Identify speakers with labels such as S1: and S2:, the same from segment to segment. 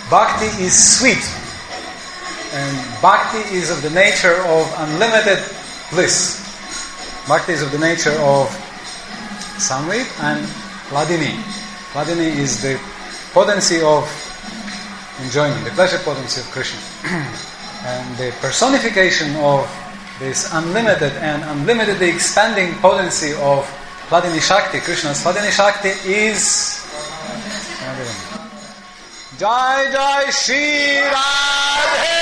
S1: Bhakti is sweet. And Bhakti is of the nature of unlimited bliss. Bhakti is of the nature of Samvit and Hladini. Hladini is the potency of enjoyment, the pleasure potency of Krishna. And the personification of this unlimited and unlimitedly expanding potency of Hladini Shakti, Krishna's Hladini Shakti, is Jai Jai Shri Radhe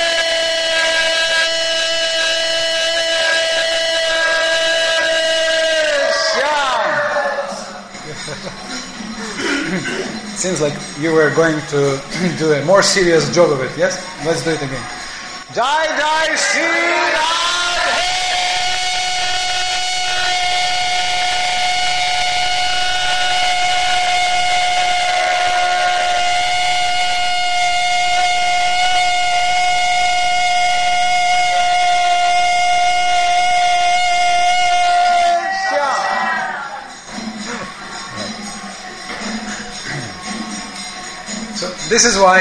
S1: Shyam. Seems like you were going to do a more serious job of it, yes? Let's do it again. Jai Jai Shri Radhe. This is why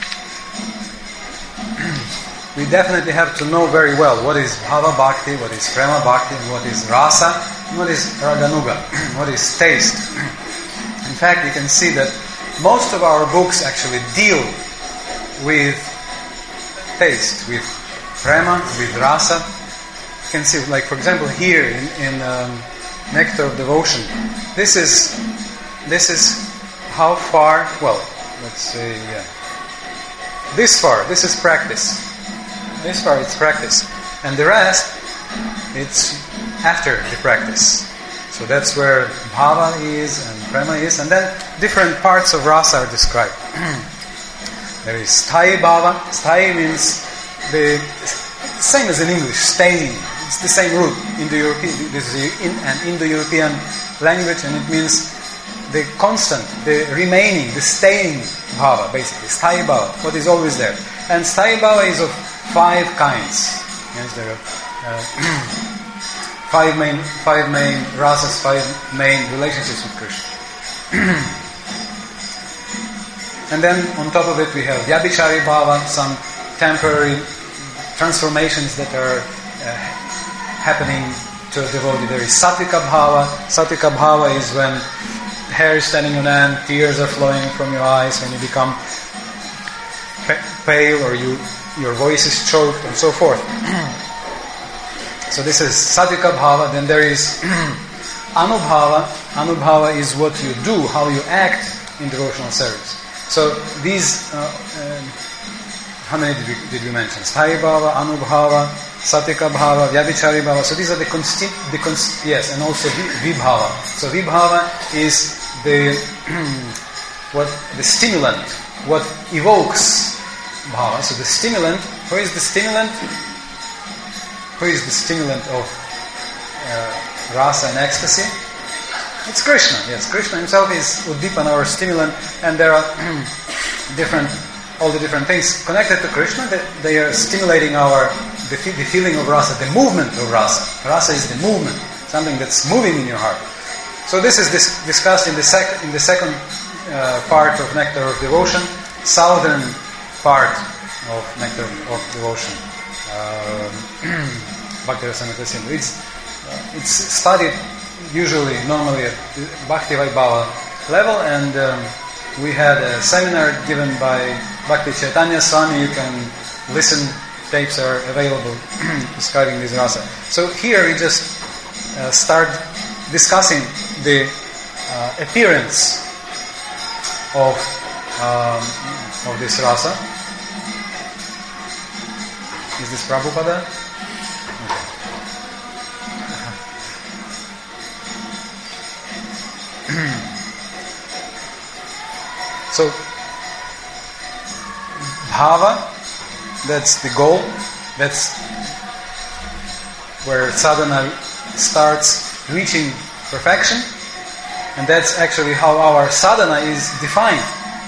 S1: we definitely have to know very well what is Bhava Bhakti, what is Prema Bhakti, and what is Rasa, and what is Raganuga, what is taste. In fact, you can see that most of our books actually deal with taste, with Prema, with Rasa. You can see, like for example, here in Nectar of Devotion, this is how far, well, let's say, this far, this is practice. This far, it's practice. And the rest, it's after the practice. So that's where Bhava is and Prema is. And then different parts of Rasa are described. There is Sthayi Bhava. Sthayi means the same as in English, staying. It's the same root. This is an Indo-European language, and it means the constant, the remaining, the staying bhava, basically. Sthayi bhava, what is always there. And sthayi bhava is of 5 kinds. Yes, there are 5 main rasas, 5 main relationships with Krishna. And then on top of it we have vyabhichari bhava, some temporary transformations that are happening to a devotee. There is satvika bhava. Satvika bhava is when hair is standing on end, tears are flowing from your eyes, when you become pale or your voice is choked and so forth. So this is satvika bhava. Then there is anubhava. Anubhava is what you do, how you act in devotional service. So these, how many did we mention? Sthayi bhava, anubhava, satvika bhava, vyabhichari bhava. So these are yes, and also vibhava. So vibhava is the stimulant, what evokes bhava. So the stimulant, who is the stimulant? Who is the stimulant of rasa and ecstasy? It's Krishna. Yes, Krishna himself is Uddipana, our stimulant, and there are all the different things connected to Krishna. That they are stimulating the feeling of rasa, the movement of rasa. Rasa is the movement, something that's moving in your heart. So this is discussed in the second part of Nectar of Devotion, southern part of Nectar of Devotion, Bhakti-rasamrita Sindhu. It's studied normally at Bhakti Vaibhava level, and we had a seminar given by Bhakti Chaitanya Swami. You can listen, tapes are available describing this rasa. So here we just start discussing the appearance of this rasa. Is this Prabhupada? Okay. So, bhava, that's the goal. That's where sadhana starts reaching perfection. And that's actually how our sadhana is defined.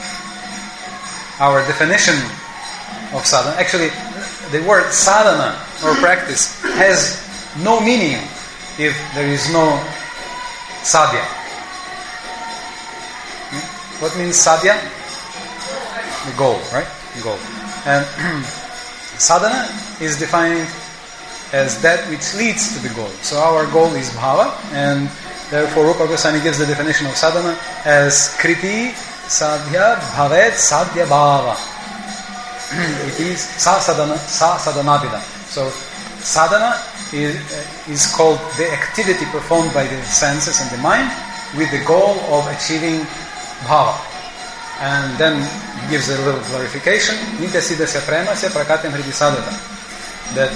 S1: Our definition of sadhana. Actually, the word sadhana or practice has no meaning if there is no sadhya. What means sadhya? The goal, right? goal. And sadhana is defined as that which leads to the goal. So our goal is bhava, and therefore Rupa Goswami gives the definition of sadhana as kriti sadhya bhavet sadhya bhava. It is sa sadhanapida. So sadhana is called the activity performed by the senses and the mind with the goal of achieving bhava. And then he gives a little clarification. Nitya siddhasya premasya prakatyam hridi sadhata. That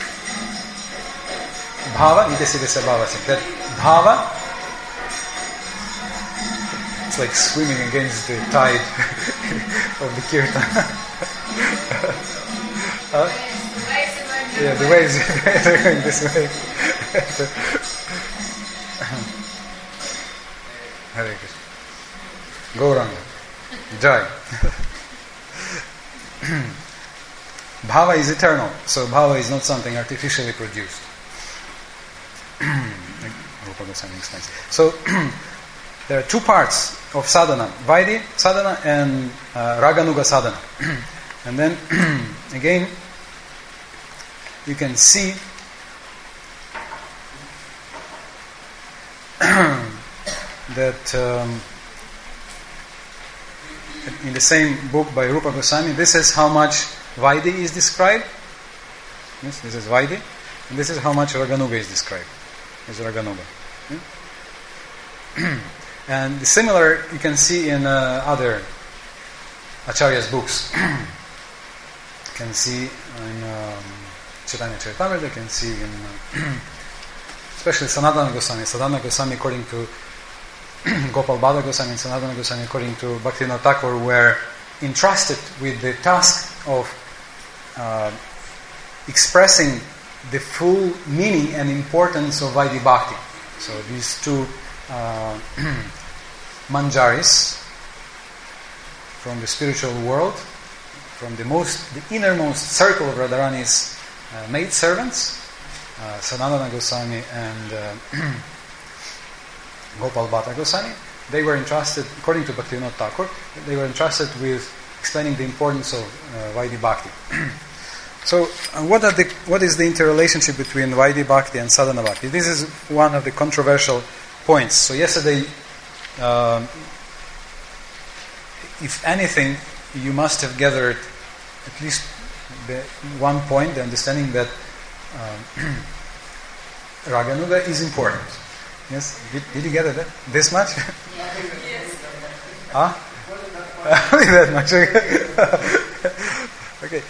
S1: bhava, nitya siddhasya bhavasya. That bhava, it's like swimming against the tide of the kirtan. Yeah, the waves are going this way. Hare Krishna. Gauranga. Jai. Bhava is eternal, so bhava is not something artificially produced. Rupa Goswami explains. So there are two parts of sadhana: Vaidhi sadhana and Raganuga sadhana. And then again, you can see that in the same book by Rupa Goswami, this is how much Vaidhi is described. Yes, this is Vaidhi, and this is how much Raganuga is described. This is Raganuga. Yeah? And similar you can see in other Acharya's books. You can see in Chaitanya Charitamrita, you can see in especially Sanatana Goswami according to Gopal Bhadra Goswami and Sanatana Goswami according to Bhaktivinoda Thakur were entrusted with the task of expressing the full meaning and importance of Vaidhi Bhakti. So these two manjaris from the spiritual world, from the innermost circle of Radharani's maid servants, Sanatana Goswami and Gopal Bhatta Goswami, they were entrusted, according to Bhaktivinoda Thakur, they were entrusted with explaining the importance of Vaidhi Bhakti. So, what is the interrelationship between Vaidhi Bhakti and Sadhana Bhakti? This is one of the controversial points. So yesterday, if anything, you must have gathered at least one point, the understanding that Raganuga is important. Yes? Did you gather that? This much?
S2: Yes.
S1: Huh? Only that much. Okay.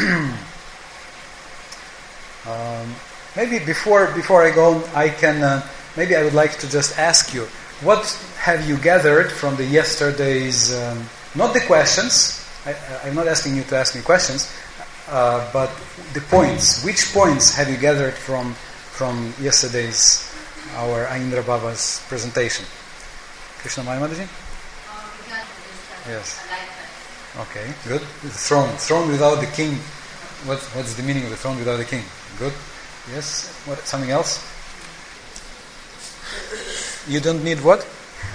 S1: Maybe before I go on, I can maybe I would like to just ask you, what have you gathered from the yesterday's? Not the questions. I'm not asking you to ask me questions, but the points. Which points have you gathered from yesterday's our Aindra Baba's presentation? Krishna Mayamadaji? Yes. Okay, good. The throne without the king. What's the meaning of the throne without the king? Good. Yes. What? Something else? You don't need what?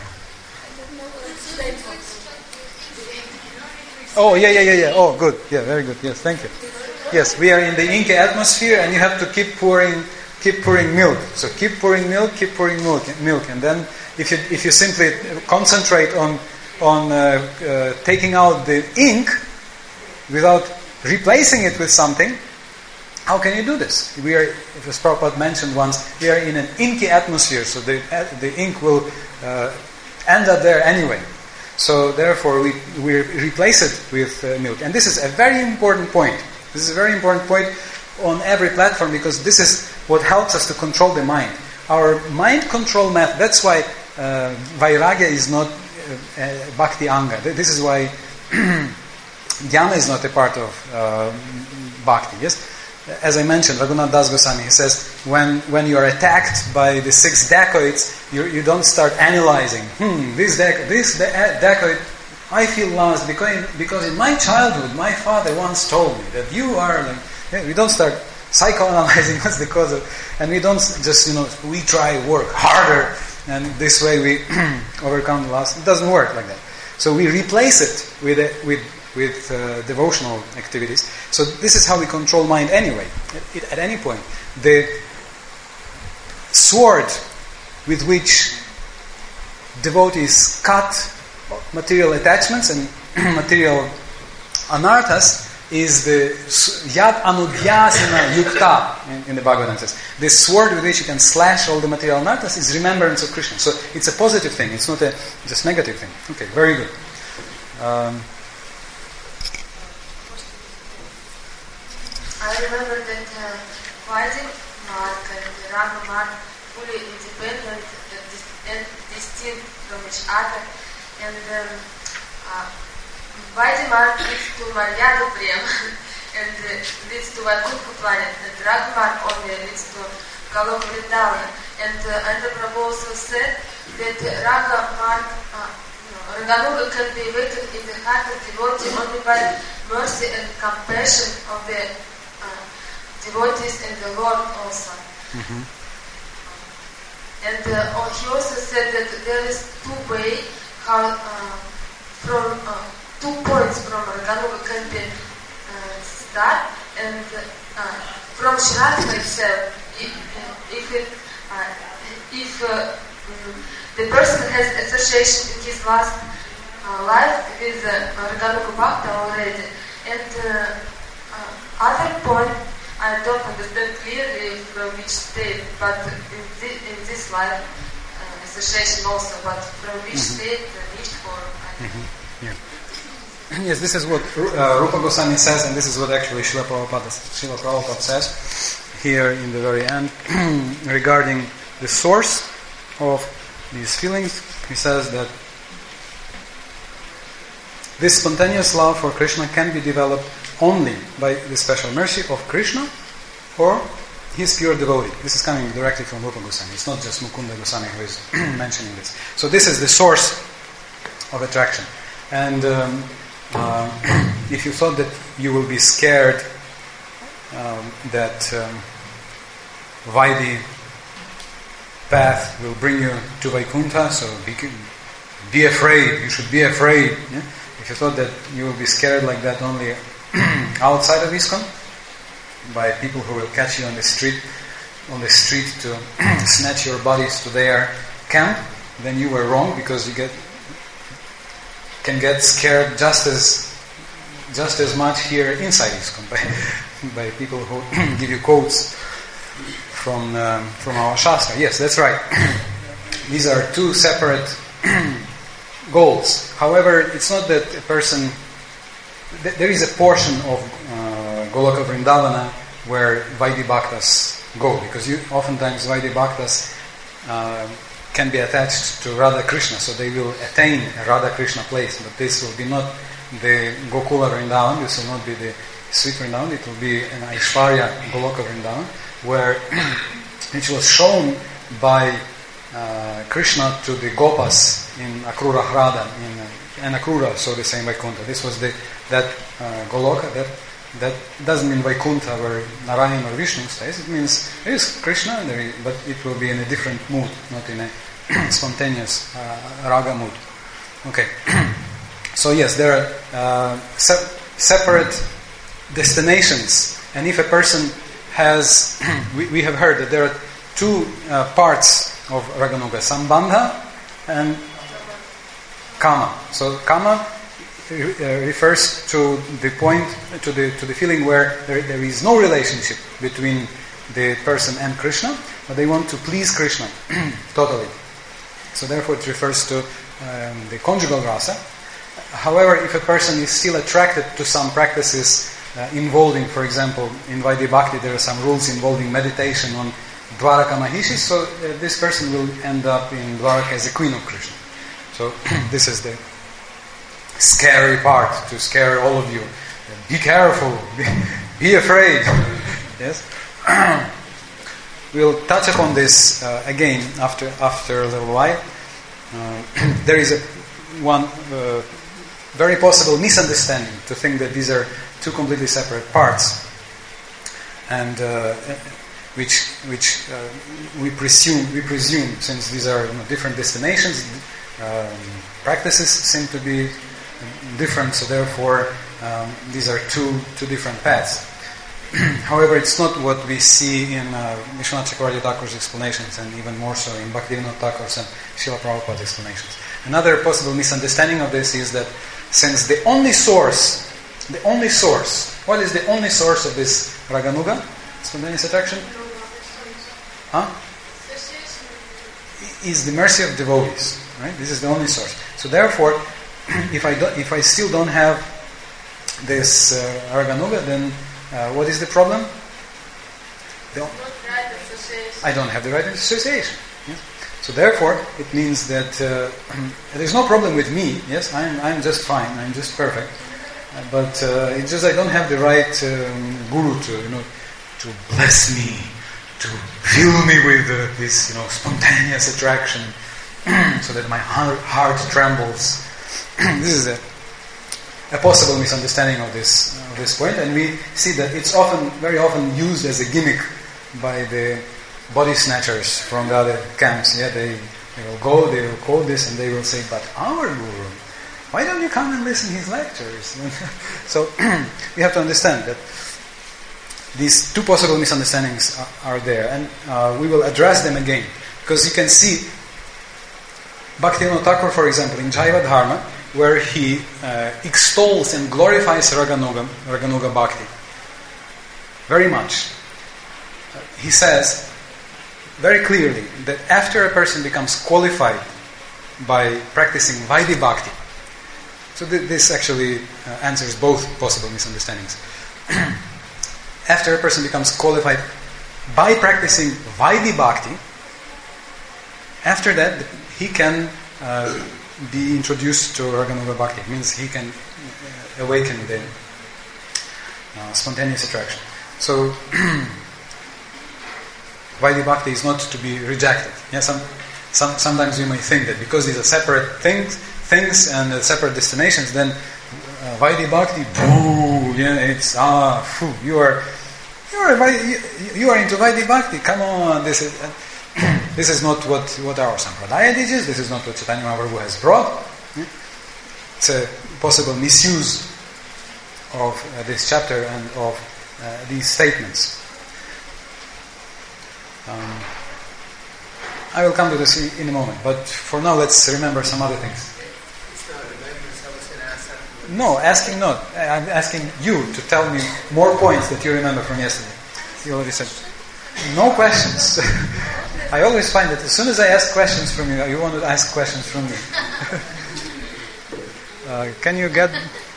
S1: Oh, yeah. Oh, good. Yeah, very good. Yes, thank you. Yes, we are in the Inca atmosphere, and you have to keep pouring milk. So keep pouring milk, and then if you simply concentrate on taking out the ink without replacing it with something, how can you do this? We are, as Prabhupada mentioned once, we are in an inky atmosphere, so the ink will end up there anyway. So therefore we replace it with milk. And this is a very important point. This is a very important point on every platform, because this is what helps us to control the mind. Our mind control method, that's why Vairagya is not Bhakti Anga. This is why Jnana is not a part of Bhakti. Yes? As I mentioned, Raghunath Das Goswami, he says, when you are attacked by the 6 dacoits, you don't start analyzing. This dacoit, I feel lost because in my childhood, my father once told me that you are like. We don't start psychoanalyzing what's the cause of, and we don't just we try work harder, and this way we overcome the loss. It doesn't work like that. So we replace it with with devotional activities. So this is how we control mind anyway. At any point, the sword with which devotees cut material attachments and material anarthas is the yad anudhyasana yukta in the Bhagavatam says. The sword with which you can slash all the material anarthas is remembrance of Krishna. So it's a positive thing. It's not a just negative thing. Okay, very good.
S2: I remember that Vaidhi Mark and Raga Mark fully independent and distinct from each other, and Vaidhi Mark leads to Maryada Prema and leads to Vaikuntha planet, and Raga Mark only leads to Goloka Vrindavana. And the Prabhu also said that Raga Mark, Raganuga can be awakened in the heart of devotee only by mercy and compassion of the devotees and the Lord also.
S1: Mm-hmm.
S2: And he also said that there is two ways how from 2 points from Raganuga can be start, and from Shraddha itself, if the person has association in his last life with Raganuga Bhakta already, and other point I don't understand clearly from which state, but in this life association also, but from which state each form.
S1: Yeah. Yes, this is what Rupa Goswami says, and this is what actually Srila Prabhupada says here in the very end regarding the source of these feelings. He says that this spontaneous love for Krishna can be developed only by the special mercy of Krishna or his pure devotee. This is coming directly from Rupa Goswami. It's not just Mukunda Goswami who is mentioning this. So this is the source of attraction. And if you thought that you will be scared that Vaidhi path will bring you to Vaikuntha, so be afraid. You should be afraid. Yeah? If you thought that you will be scared like that only outside of ISKCON, by people who will catch you on the street to snatch your bodies to their camp, then you were wrong, because you can get scared just as much here inside ISKCON by people who give you quotes from our Shastra. Yes, that's right. These are two separate goals. However, it's not that a person... There is a portion of Goloka Vrindavana where Vaidhi Bhaktas go, because oftentimes Vaidhi Bhaktas can be attached to Radha Krishna, so they will attain a Radha Krishna place, but this will be not the Gokula Vrindavan, this will not be the sweet Vrindavan, it will be an Aishwarya Goloka Vrindavan, where it was shown by Krishna to the Gopas in Akrura Hrada, in Akrura, so the same Vaikuntha. This was that Goloka, that doesn't mean Vaikuntha where Narayan or Vishnu stays. It means there is Krishna, but it will be in a different mood, not in a spontaneous raga mood. Okay. So yes, there are separate destinations, and if a person has, we have heard that there are two parts of Raganuga, Sambandha and Kama. So Kama refers to the point, to the feeling where there is no relationship between the person and Krishna, but they want to please Krishna totally. So therefore it refers to the conjugal rasa. However, if a person is still attracted to some practices involving, for example, in Vaidhi Bhakti there are some rules involving meditation on Dwaraka Mahishi, so this person will end up in Dwaraka as a queen of Krishna. So this is the scary part, to scare all of you. Be careful, be afraid. Yes. We'll touch upon this again after a little while. There is one very possible misunderstanding to think that these are two completely separate parts, and which we presume, since these are different destinations, practices seem to be different, so therefore these are two different paths. However, it's not what we see in Vishwanath Chakravarti Thakur's explanations, and even more so in Bhaktivinoda Thakur's and Srila Prabhupada's explanations. Another possible misunderstanding of this is that since the only source, what is the only source of this Raganuga, spontaneous attraction? Is the mercy of devotees, right? This is the only source. So therefore, if I still don't have this Raganuga, then what is the problem? I don't have the right association. Yes? So therefore, it means that there's no problem with me. Yes, I'm just fine. I'm just perfect. But it's just I don't have the right guru to bless me, to fill me with this spontaneous attraction, so that my heart trembles. This is a possible misunderstanding of this point, and we see that it's very often used as a gimmick by the body snatchers from the other camps. Yeah, they will go, they will quote this, and they will say, "But our guru, why don't you come and listen to his lectures?" So we have to understand that these two possible misunderstandings are there, and we will address them again, because you can see Bhaktivinoda Thakur, for example, in Jaiva Dharma, where he extols and glorifies Raganuga Bhakti very much. He says very clearly that after a person becomes qualified by practicing Vaidhi Bhakti, so this actually answers both possible misunderstandings. After a person becomes qualified by practicing Vaidhi Bhakti, after that he can be introduced to Raganuga Bhakti. It means he can awaken the spontaneous attraction. So Vaidhi Bhakti is not to be rejected. Yeah, sometimes you may think that because these are separate things and separate destinations, then Vaidhi Bhakti, it's you are into Vaidhi Bhakti. Come on, this is not what our Sampradaya teaches. This is not what Chaitanya Mahaprabhu has brought. It's a possible misuse of this chapter and of these statements. I will come to this in a moment, but for now let's remember some other things. No, asking not. I'm asking you to tell me more points that you remember from yesterday. You already said. No questions. I always find that as soon as I ask questions from you, you want to ask questions from me. Can you get...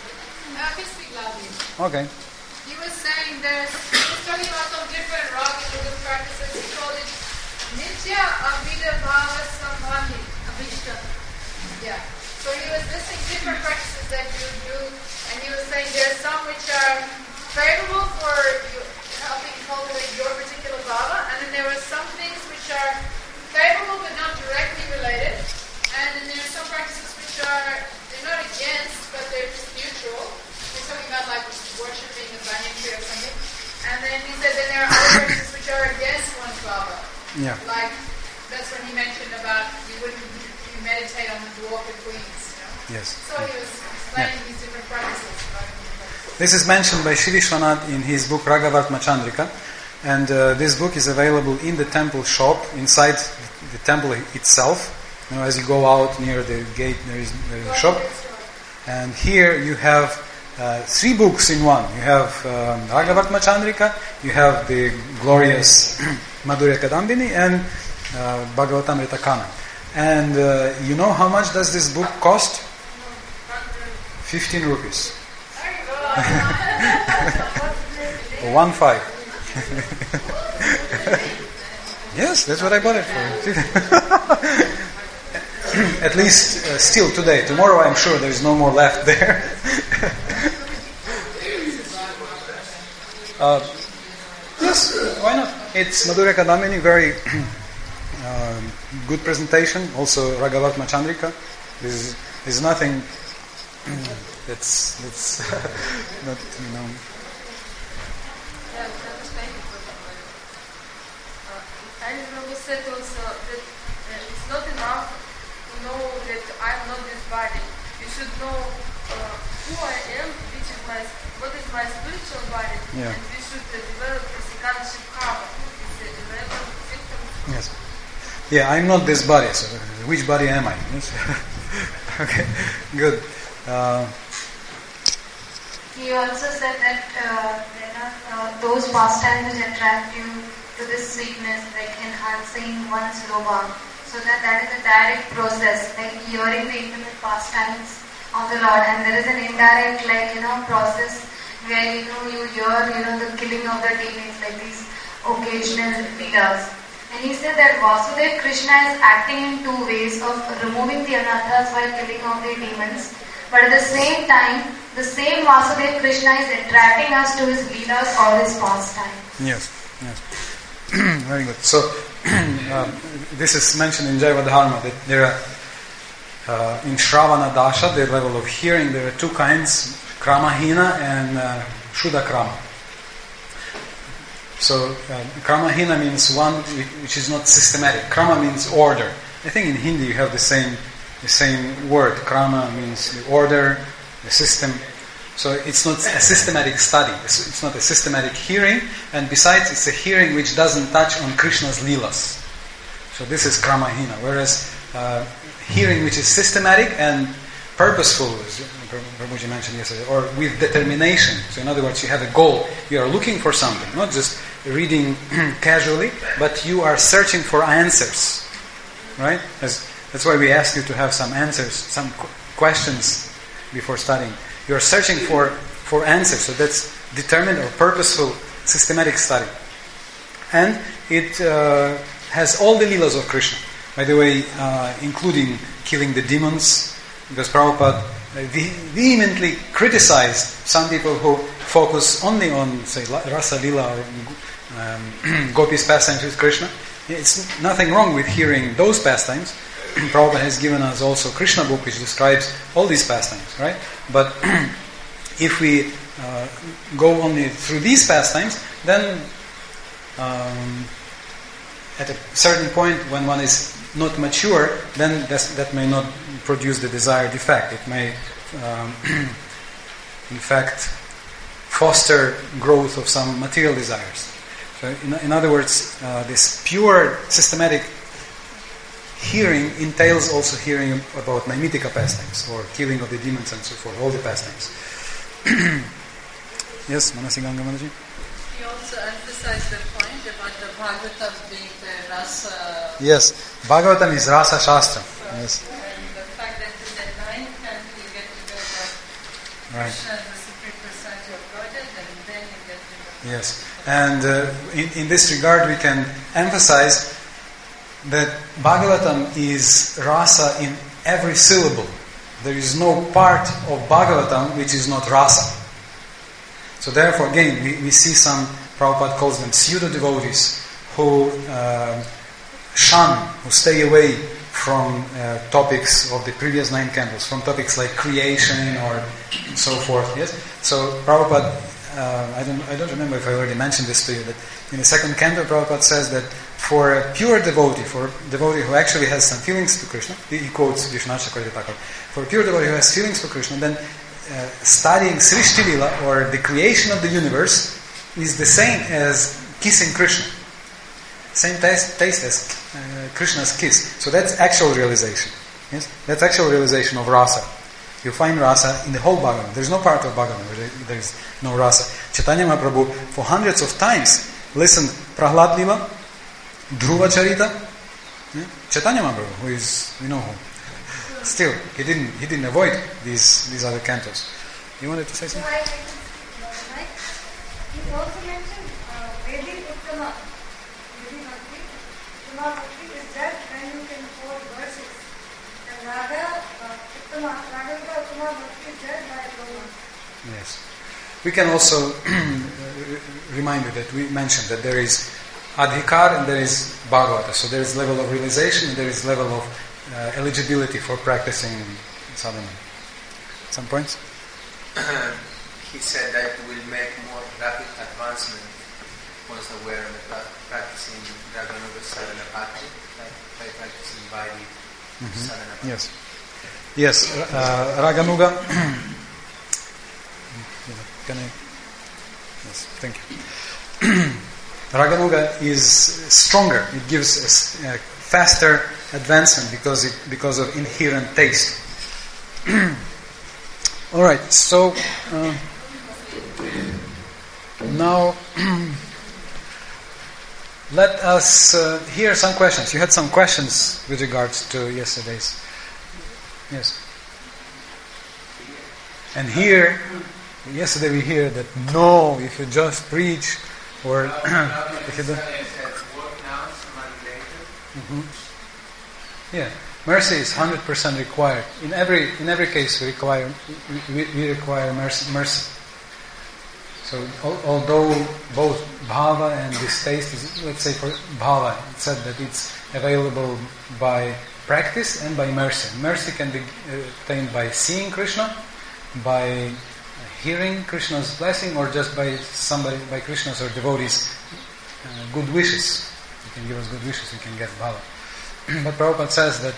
S1: Okay.
S3: You were saying he was talking about some different Raganuga practices. He called it Nitya Avida Bhava Sambandhi Avishta. Yeah. So he was listing different practices that you do, and he was saying there are some which are favorable for you, helping cultivate your particular bhava, and then there are some things which are favorable but not directly related, and then there are some practices which they're not against, but they're just neutral. We're talking about like worshipping a banyan tree or something. And then he said that there are other practices which are against one's bhava.
S1: Yeah.
S3: Like, that's when he mentioned about you meditate on the dwarka queens,
S1: Yes.
S3: So he was explaining these different practices.
S1: This is mentioned by Shri Vishwanath in his book Ragavartma Chandrika, and this book is available in the temple shop, inside the temple itself. As you go out near the gate, there is a shop. And here you have 3 books in one. You have Ragavartma Chandrika, you have the glorious Madhurya Kadambini, and Bhagavatamrita Kana. And you know how much does this book cost? 15 rupees. 15. Yes, that's what I bought it for. At least still today. Tomorrow I'm sure there is no more left there. Yes, why not? It's Madhurya Kadambini, very good presentation. Also Ragavartma Chandrika. There's nothing that's not,
S2: I said also that it's not enough to know that I'm not this body. You should know who I am, which is what is my spiritual body,
S1: Yeah.
S2: and we should develop this Ekadashi Bhava, this 11 symptoms.
S1: Yes. Yeah, I'm not this body, so which body am I? Yes. Okay, good.
S4: He also said that there are those pastimes which attract you to this sweetness, like enhancing one's lobha. So that is a direct process, like hearing the intimate pastimes of the Lord, and there is an indirect, process where you hear the killing of the demons, like these occasional leelas. And he said that Vasudeva Krishna is acting in two ways of removing the anathas while killing off the demons, but at the same time, the same Vasudeva Krishna is attracting us to his leelas or his pastime.
S1: Yes. Very good. So, this is mentioned in Jaiva Dharma that there are, in Shravana Dasha, the level of hearing, there are two kinds, Kramahina and Shuddha Krama. So, Kramahina means one which is not systematic. Krama means order. I think in Hindi you have the same word. Krama means the order, the system. So it's not a systematic study. It's not a systematic hearing, and besides, it's a hearing which doesn't touch on Krishna's leelas. So this is Kramahina. Whereas hearing which is systematic and purposeful, as Prabhuji mentioned yesterday, or with determination. So in other words, you have a goal. You are looking for something, not just reading casually, but you are searching for answers. Right? That's why we ask you to have some answers, some questions before studying. You are searching for answers. So that's determined or purposeful, systematic study. And it has all the leelas of Krishna. By the way, including killing the demons, because Prabhupada vehemently criticized some people who focus only on, say, Rasa Lila or Gopis pastimes with Krishna. It's nothing wrong with hearing those pastimes. Prabhupada has given us also Krishna book which describes all these pastimes, right? But if we go only through these pastimes, then at a certain point when one is not mature, then that may not produce the desired effect. It may, in fact, foster growth of some material desires. So in other words, this pure systematic hearing entails also hearing about Naimitika pastimes, or killing of the demons and so forth, all the pastimes. Yes, Manasi Ganga Manaji?
S5: He also emphasized the point about the Bhagavatam being the rasa.
S1: Yes, Bhagavatam is Rasa Shastra. Yes.
S5: And the fact that in the ninth canto you get to go about
S1: Right.
S5: Krishna, the supreme personality of Godhead, and then you get to go.
S1: Yes, and in this regard we can emphasize that Bhagavatam is rasa in every syllable. There is no part of Bhagavatam which is not rasa. So therefore, again, we see some, Prabhupada calls them pseudo-devotees, who shun, who stay away from topics of the previous 9 cantos, from topics like creation or so forth. Yes. So Prabhupada, I don't remember if I already mentioned this to you, that in the 2nd canto, Prabhupada says that for a pure devotee, for a devotee who actually has some feelings to Krishna, he quotes Vishwanath Chakravarti Thakur, for a pure devotee who has feelings for Krishna, then studying Srishti Lila, or the creation of the universe, is the same as kissing Krishna. Same taste as Krishna's kiss. So that's actual realization. Yes, that's actual realization of rasa. You find rasa in the whole Bhagavatam. There's no part of Bhagavatam where there is no rasa. Chaitanya Mahaprabhu, for hundreds of times, listened Prahlad Lila, Dhruva Charita. Yeah? Chaitanya Mahaprabhu, who is, we know who. Still, he didn't avoid these other cantos. You wanted to say something?
S4: He also mentioned Vedic Uttama. Uttama Bhakti is that when you can quote verses. And Raga Uttama Bhakti is that by Brahma.
S1: Yes. We can also remind you that we mentioned that there is Adhikar and there is Bhagavata. So there is level of realization and there is level of eligibility for practicing sadhana. Some points?
S6: He said that it will make more rapid advancement once aware of practicing Raganuga Sadhana Bhakti, by practicing Vaidhi Sadhana Bhakti.
S1: Yes. Yes, Raganuga Can I? Yes, thank you. Raganuga is stronger. It gives a faster advancement because of inherent taste. All right. So now let us hear some questions. You had some questions with regards to yesterday's. Yes. And here, yesterday we hear that no, if you just preach, or if you don't. Yeah, mercy is 100% required. In every case, we require mercy. So although both bhava and distaste is, let's say for bhava, it said that it's available by practice and by mercy. Mercy can be obtained by seeing Krishna, by hearing Krishna's blessing, or just by Krishna's or devotees' good wishes. You can give us good wishes, we can get bhava. But Prabhupada says that,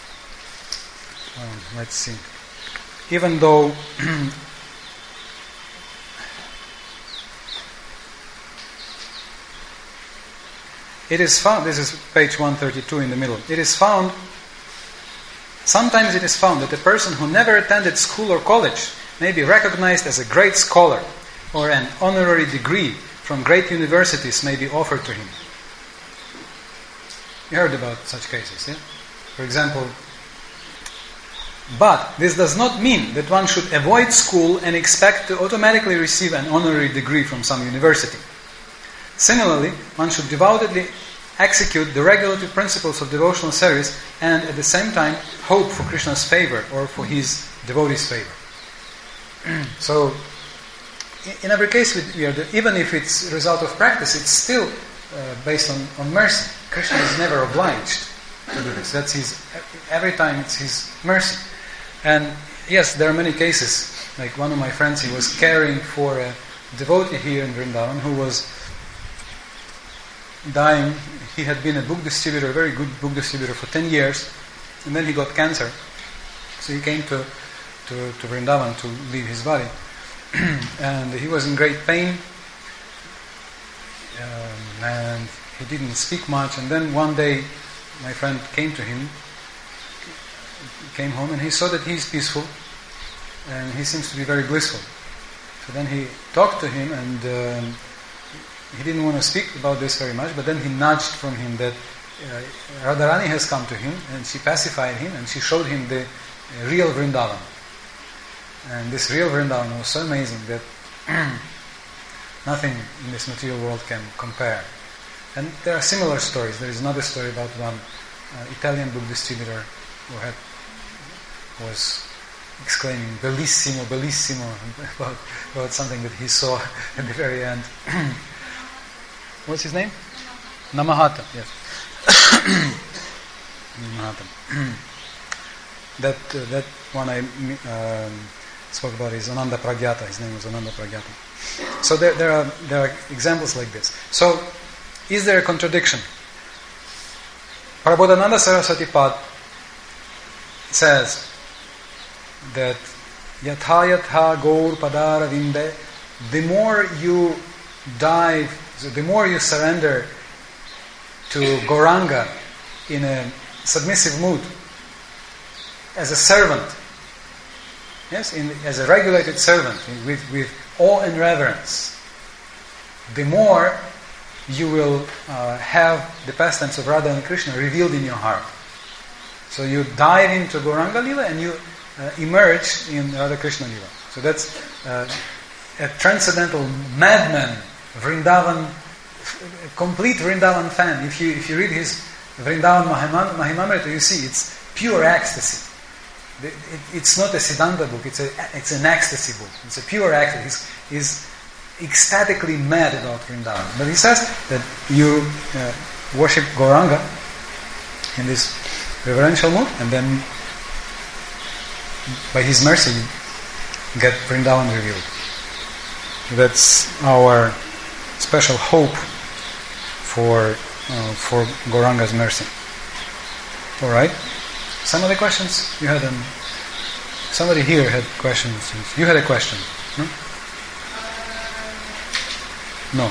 S1: let's see, even though it is found, this is page 132 in the middle, sometimes it is found that a person who never attended school or college may be recognized as a great scholar, or an honorary degree from great universities may be offered to him. You heard about such cases, yeah? For example, but this does not mean that one should avoid school and expect to automatically receive an honorary degree from some university. Similarly, one should devoutly execute the regulative principles of devotional service and at the same time hope for Krishna's favor or for his devotees' favor. So, in every case, even if it's a result of practice, it's still based on mercy. Krishna is never obliged to do this. That's every time it's his mercy. And yes, there are many cases. Like one of my friends, he was caring for a devotee here in Vrindavan who was dying. He had been a book distributor, a very good book distributor for 10 years, and then he got cancer. So he came to Vrindavan to leave his body. And he was in great pain, and he didn't speak much. And then one day my friend came to him, came home, and he saw that he's peaceful and he seems to be very blissful. So then he talked to him, and he didn't want to speak about this very much, but then he nudged from him that Radharani has come to him, and she pacified him, and she showed him the real Vrindavan. And this real Vrindavan was so amazing that nothing in this material world can compare. And there are similar stories. There is another story about one Italian book distributor who was exclaiming "bellissimo, bellissimo" about something that he saw at the very end. What's his name? Namahata. Yes. Namahata. That one I spoke about is Ananda Pragyata. His name was Ananda Pragyata. So there are examples like this. So, is there a contradiction? Prabodhananda Saraswati Pad says that Yatha Yatha Gaur Padara Vinde, the more you dive, so the more you surrender to Gauranga in a submissive mood, as a servant, yes, as a regulated servant, with awe and reverence, the more you will have the pastimes of Radha and Krishna revealed in your heart. So you dive into Gauranga Lila and you emerge in Radha Krishna Lila. So that's a transcendental madman, Vrindavan, complete Vrindavan fan. If you read his Vrindavan Mahimamrita, you see it's pure ecstasy. It's not a Siddhanta book, it's an ecstasy book. It's a pure ecstasy. He's ecstatically mad about Vrindavan. But he says that you worship Gauranga in this reverential mood, and then by his mercy you get Vrindavan revealed. That's our special hope for Gauranga's mercy. All right. Some other questions? You had them. Somebody here had questions. You had a question. No? No.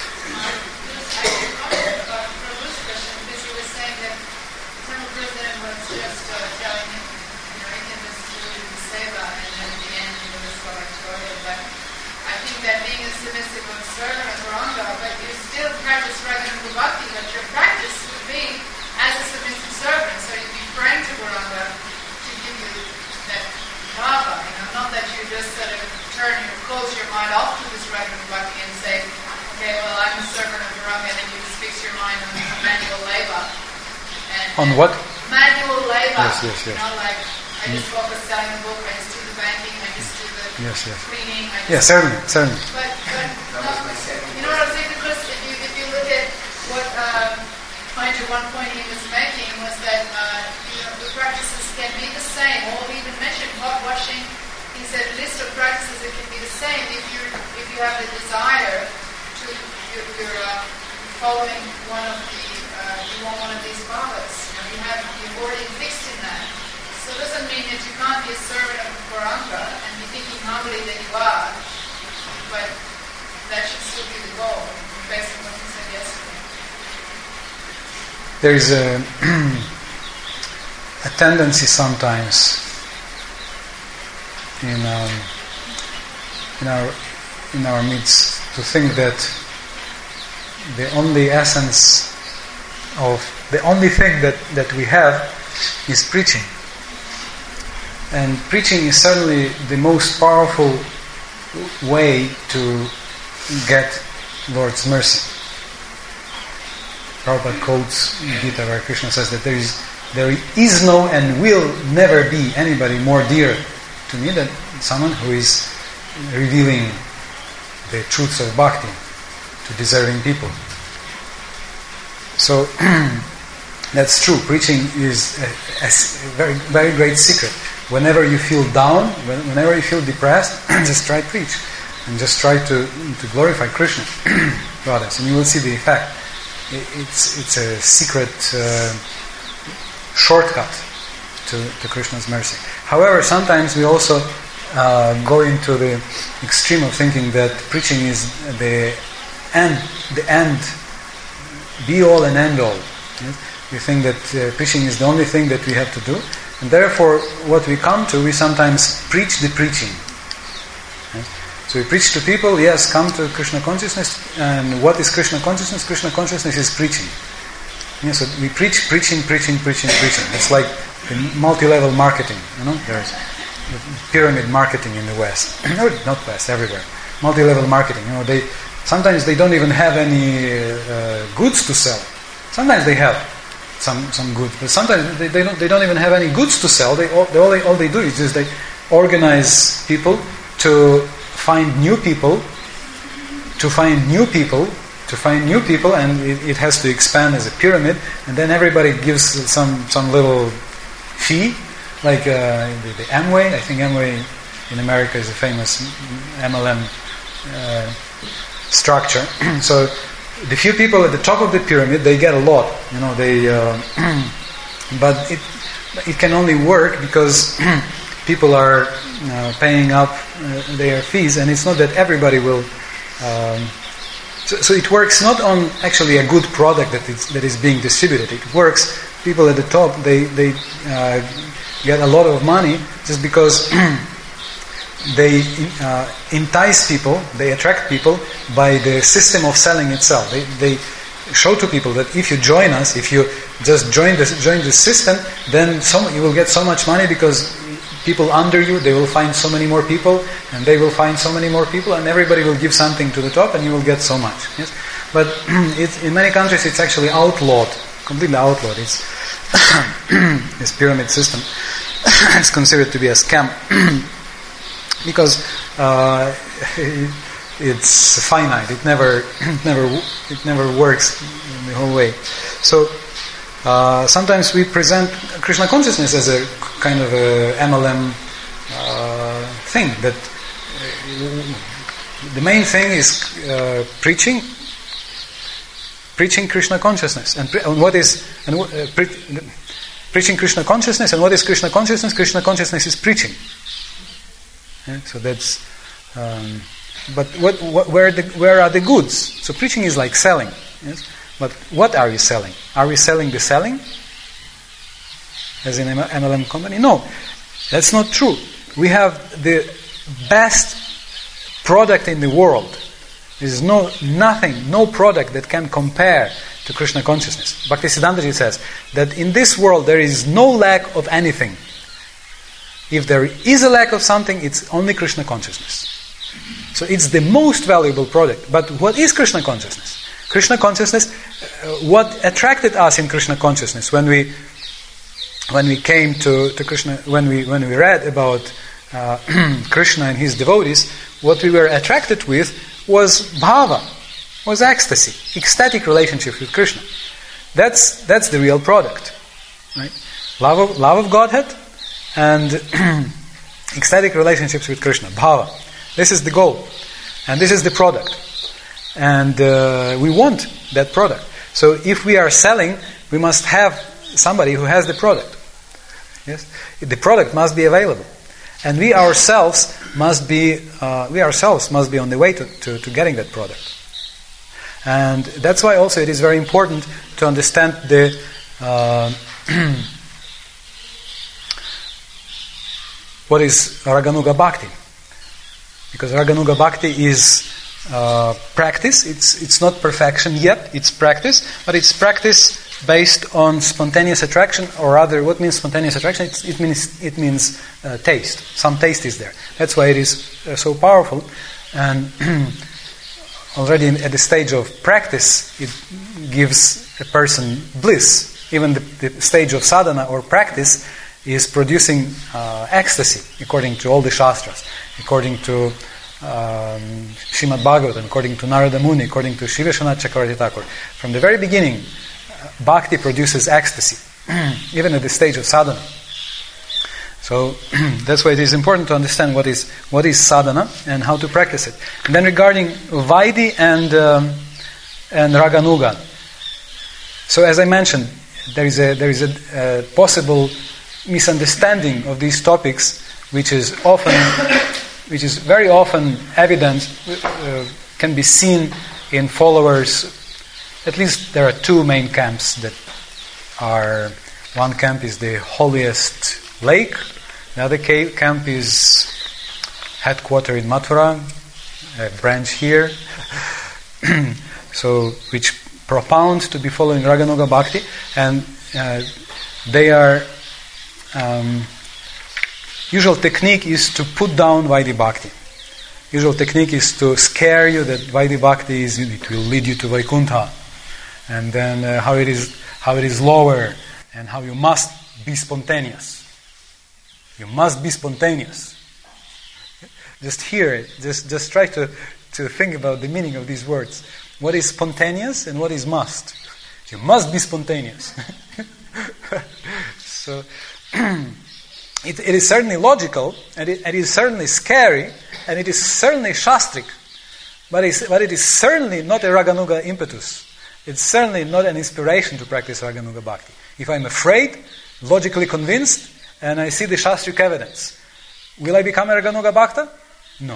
S3: Prabhu's question, because he was saying that Colonel President was just telling him, he can just do the seva, and then in the end he was Victoria. But I think that being a submissive observer of Gauranga, but you still practice Raganuga Bhakti, but your practice would be as a submissive servant, so you'd be praying to Gauranga to give you that bhava, not that you just sort of close your mind off to this Raganuga Bhakti and say, okay, well, I'm a servant of Gauranga, and then you just fix your mind on manual labor.
S1: On what?
S3: Manual labor.
S1: Yes.
S3: Like, I just focus selling the book, I just do the banking, I just do the cleaning.
S1: Certainly.
S3: But you know what I'm saying? Because if you look at what Mind at one point he was making was that the practices can be the same. Or he even mentioned hot washing. He said list of practices that can be the same if you have the desire to you're following one of the you want one of these bhavas. You're already fixed in that. So it doesn't mean that you can't be a servant of Gauranga and be thinking humbly that you are, but that should still be the goal, based on what you said yesterday.
S1: There is a tendency sometimes in our midst to think that the only thing that we have is preaching. And preaching is certainly the most powerful way to get Lord's mercy. Prabhupada quotes Gita where Krishna says that there is no and will never be anybody more dear to me than someone who is revealing the truths of bhakti to deserving people. So that's true. Preaching is a very, very great secret. Whenever you feel down, whenever you feel depressed, just try preach and just try to glorify Krishna to others, and you will see the effect. It's a secret shortcut to Krishna's mercy. However, sometimes we also go into the extreme of thinking that preaching is the end, be all and end all. Yes? We think that preaching is the only thing that we have to do, and therefore, what we come to, we sometimes preach the preaching. Yes? So we preach to people, yes, come to Krishna consciousness. And what is Krishna consciousness? Krishna consciousness is preaching. Yes, so we preach, preaching. It's like multi-level marketing. There's pyramid marketing in the West. No, not West, everywhere. Multi-level marketing. Sometimes they don't even have any goods to sell. Sometimes they have some goods, but sometimes they don't even have any goods to sell. All they do is just they organize people to find new people, and it has to expand as a pyramid, and then everybody gives some little fee, like the Amway. I think Amway in America is a famous MLM structure. So the few people at the top of the pyramid, they get a lot. But it can only work because people are paying up their fees, and it's not that everybody will. So it works not on actually a good product that is being distributed. It works. People at the top they get a lot of money just because they entice people, they attract people by the system of selling itself. They show to people that if you join us, if you just join the system, then you will get so much money because people under you, they will find so many more people, and they will find so many more people, and everybody will give something to the top, and you will get so much. Yes? But in many countries, it's actually outlawed, completely outlawed. It's this pyramid system. It's considered to be a scam because it's finite. It never works in the whole way. So sometimes we present Krishna consciousness as a kind of a MLM thing. That the main thing is preaching Krishna consciousness, and what is preaching Krishna consciousness, and what is Krishna consciousness? Krishna consciousness is preaching. Yeah? So that's But where are the goods? So preaching is like selling. Yes? But what are you selling? Are we selling the selling? As in MLM company? No, that's not true. We have the best product in the world. There is no product that can compare to Krishna consciousness. Bhaktisiddhantaji says that in this world there is no lack of anything. If there is a lack of something, it's only Krishna consciousness. So it's the most valuable product. But what is Krishna consciousness? Krishna consciousness, what attracted us in Krishna consciousness when we came to Krishna, when we read about Krishna and his devotees, what we were attracted with was bhava, was ecstasy, ecstatic relationship with Krishna. That's the real product, right? Love of Godhead and ecstatic relationships with Krishna, bhava. This is the goal, and this is the product, and we want that product. So if we are selling, we must have somebody who has the product. Yes, the product must be available, and we ourselves must be on the way to getting that product. And that's why also it is very important to understand the what is Raganuga Bhakti, because Raganuga Bhakti is practice. It's not perfection yet. It's practice, but it's practice based on spontaneous attraction, or rather, what means spontaneous attraction? It means taste. Some taste is there. That's why it is so powerful. And already at the stage of practice, it gives a person bliss. Even the stage of sadhana or practice is producing ecstasy, according to all the shastras, according to Srimad Bhagavatam, according to Narada Muni, according to Shiva Shanath Chakravarti Thakur. From the very beginning, bhakti produces ecstasy, even at the stage of sadhana. So that's why it is important to understand what is sadhana and how to practice it. And then regarding Vaidhi and Raganuga, so as I mentioned, there is a possible misunderstanding of these topics, which is very often evident, can be seen in followers. At least there are two main camps that are. One camp is the holiest lake. The other camp is headquartered in Mathura, a branch here. So, which propound to be following Raganuga Bhakti, and they are. Usual technique is to put down Vaidhi Bhakti. Usual technique is to scare you that Vaidhi Bhakti it will lead you to Vaikuntha, and then how it is lower, and how you must be spontaneous. You must be spontaneous. Just hear it. Just try to think about the meaning of these words. What is spontaneous and what is must? You must be spontaneous. So it is certainly logical, and it is certainly scary, and it is certainly shastric, but it is certainly not a Raganuga impetus. It's certainly not an inspiration to practice Raganuga Bhakti. If I'm afraid, logically convinced, and I see the shastric evidence, will I become a Raganuga Bhakta? No.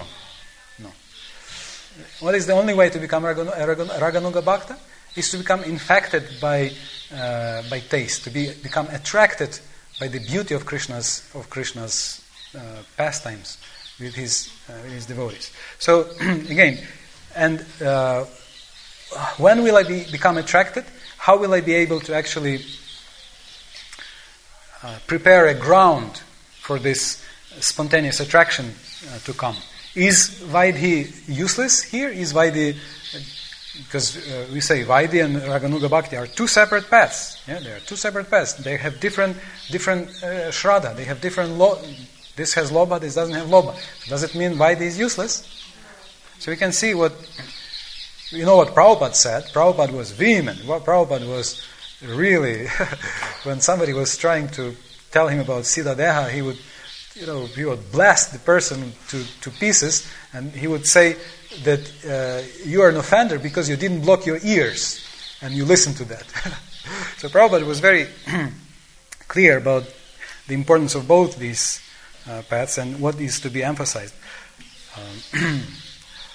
S1: What is the only way to become a Raganuga Bhakta? Is to become infected by taste, to become attracted by the beauty of Krishna's pastimes with his devotees. So again, and when will I become attracted? How will I be able to actually prepare a ground for this spontaneous attraction to come? Is Vaidhi useless here? Is Vaidhi, because we say Vaidhi and Raganuga Bhakti are two separate paths. Yeah, they are two separate paths. They have different shraddha. They have different this has lobha, this doesn't have lobha. Does it mean Vaidhi is useless? So we can see what Prabhupada said. Prabhupada was vehement. Prabhupada was really, when somebody was trying to tell him about Siddha Deha, he would blast the person to pieces, and he would say that you are an offender because you didn't block your ears and you listened to that. So Prabhupada was very clear about the importance of both these paths and what is to be emphasized.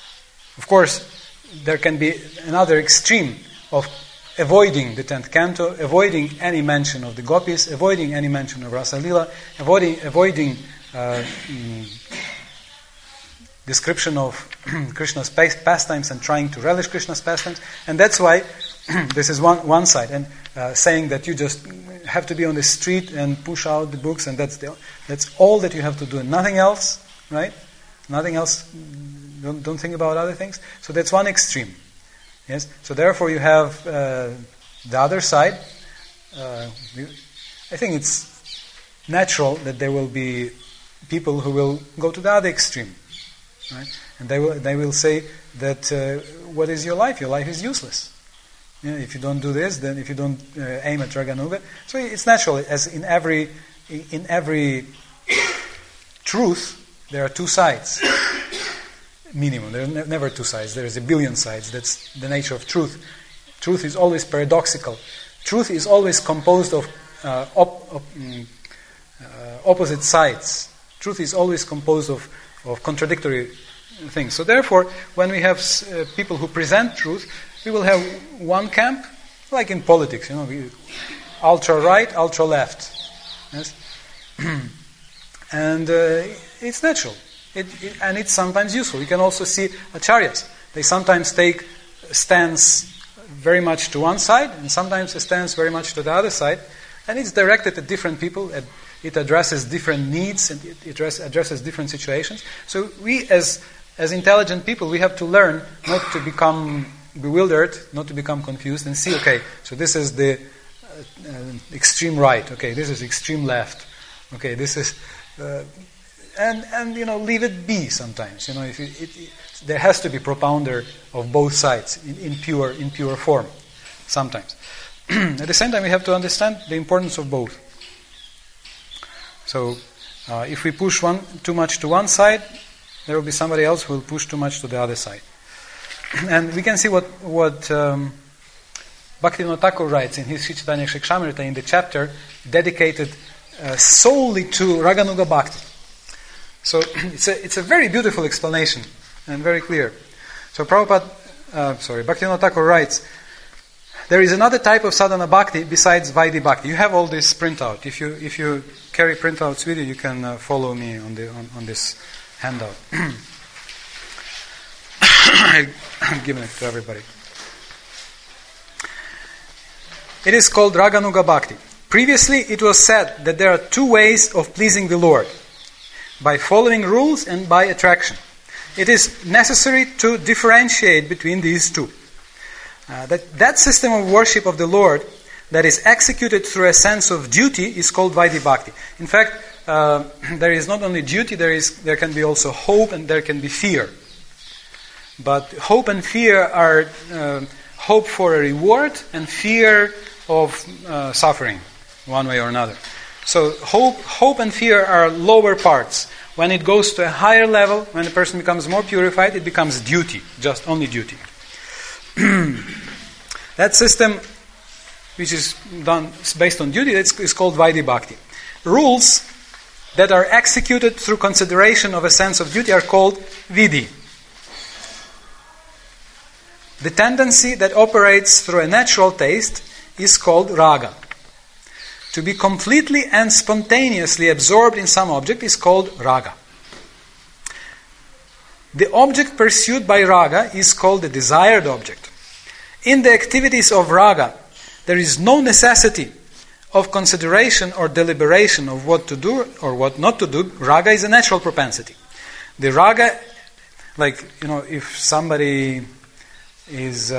S1: course, there can be another extreme of avoiding the 10th canto, avoiding any mention of the gopis, avoiding any mention of Rasa Lila, avoiding description of Krishna's pastimes and trying to relish Krishna's pastimes. And that's why this is one side. And saying that you just have to be on the street and push out the books, and that's all that you have to do, and nothing else, right? Nothing else. Don't think about other things. So that's one extreme. Yes. So therefore, you have the other side. I think it's natural that there will be people who will go to the other extreme, right? And they will say that what is your life? Your life is useless. If you don't do this, then if you don't aim at Raganuga, so it's natural. As in every truth, there are two sides. Minimum. There are never two sides. There is a billion sides. That's the nature of truth. Truth is always paradoxical. Truth is always composed of opposite sides. Truth is always composed of contradictory things. So therefore, when we have people who present truth, we will have one camp, like in politics, ultra right, ultra left. Yes? And it's natural. And it's sometimes useful. You can also see acharyas. They sometimes take a stance very much to one side, and sometimes a stance very much to the other side. And it's directed at different people. It addresses different needs, and it addresses different situations. So we, as intelligent people, we have to learn not to become bewildered, not to become confused, and see, okay, so this is the extreme right. Okay, this is extreme left. Okay, this is... And leave it be sometimes. There has to be propounder of both sides in pure form. Sometimes. At the same time, we have to understand the importance of both. So, if we push too much to one side, there will be somebody else who will push too much to the other side. And we can see what Bhaktivinoda Thakur writes in his Sri Chaitanya Shikshamrita in the chapter dedicated solely to Raganuga Bhakti. So it's a very beautiful explanation and very clear. So Bhaktivinoda Thakur writes, there is another type of sadhana bhakti besides Vaidhi Bhakti. You have all this printout. If you carry printouts with you, you can follow me on this handout. I've given it to everybody. It is called Raganuga Bhakti. Previously, it was said that there are two ways of pleasing the Lord: by following rules and by attraction. It is necessary to differentiate between these two. That system of worship of the Lord that is executed through a sense of duty is called Vaidhi Bhakti. In fact, there is not only duty, there can be also hope and there can be fear. But hope and fear are hope for a reward and fear of suffering, one way or another. So hope and fear are lower parts. When it goes to a higher level, when a person becomes more purified, it becomes duty, just only duty. That system, which is done based on duty, is called Vaidhi Bhakti. Rules that are executed through consideration of a sense of duty are called Vidhi. The tendency that operates through a natural taste is called Raga. To be completely and spontaneously absorbed in some object is called Raga. The object pursued by Raga is called the desired object. In the activities of Raga, there is no necessity of consideration or deliberation of what to do or what not to do. Raga is a natural propensity. The Raga, if somebody is...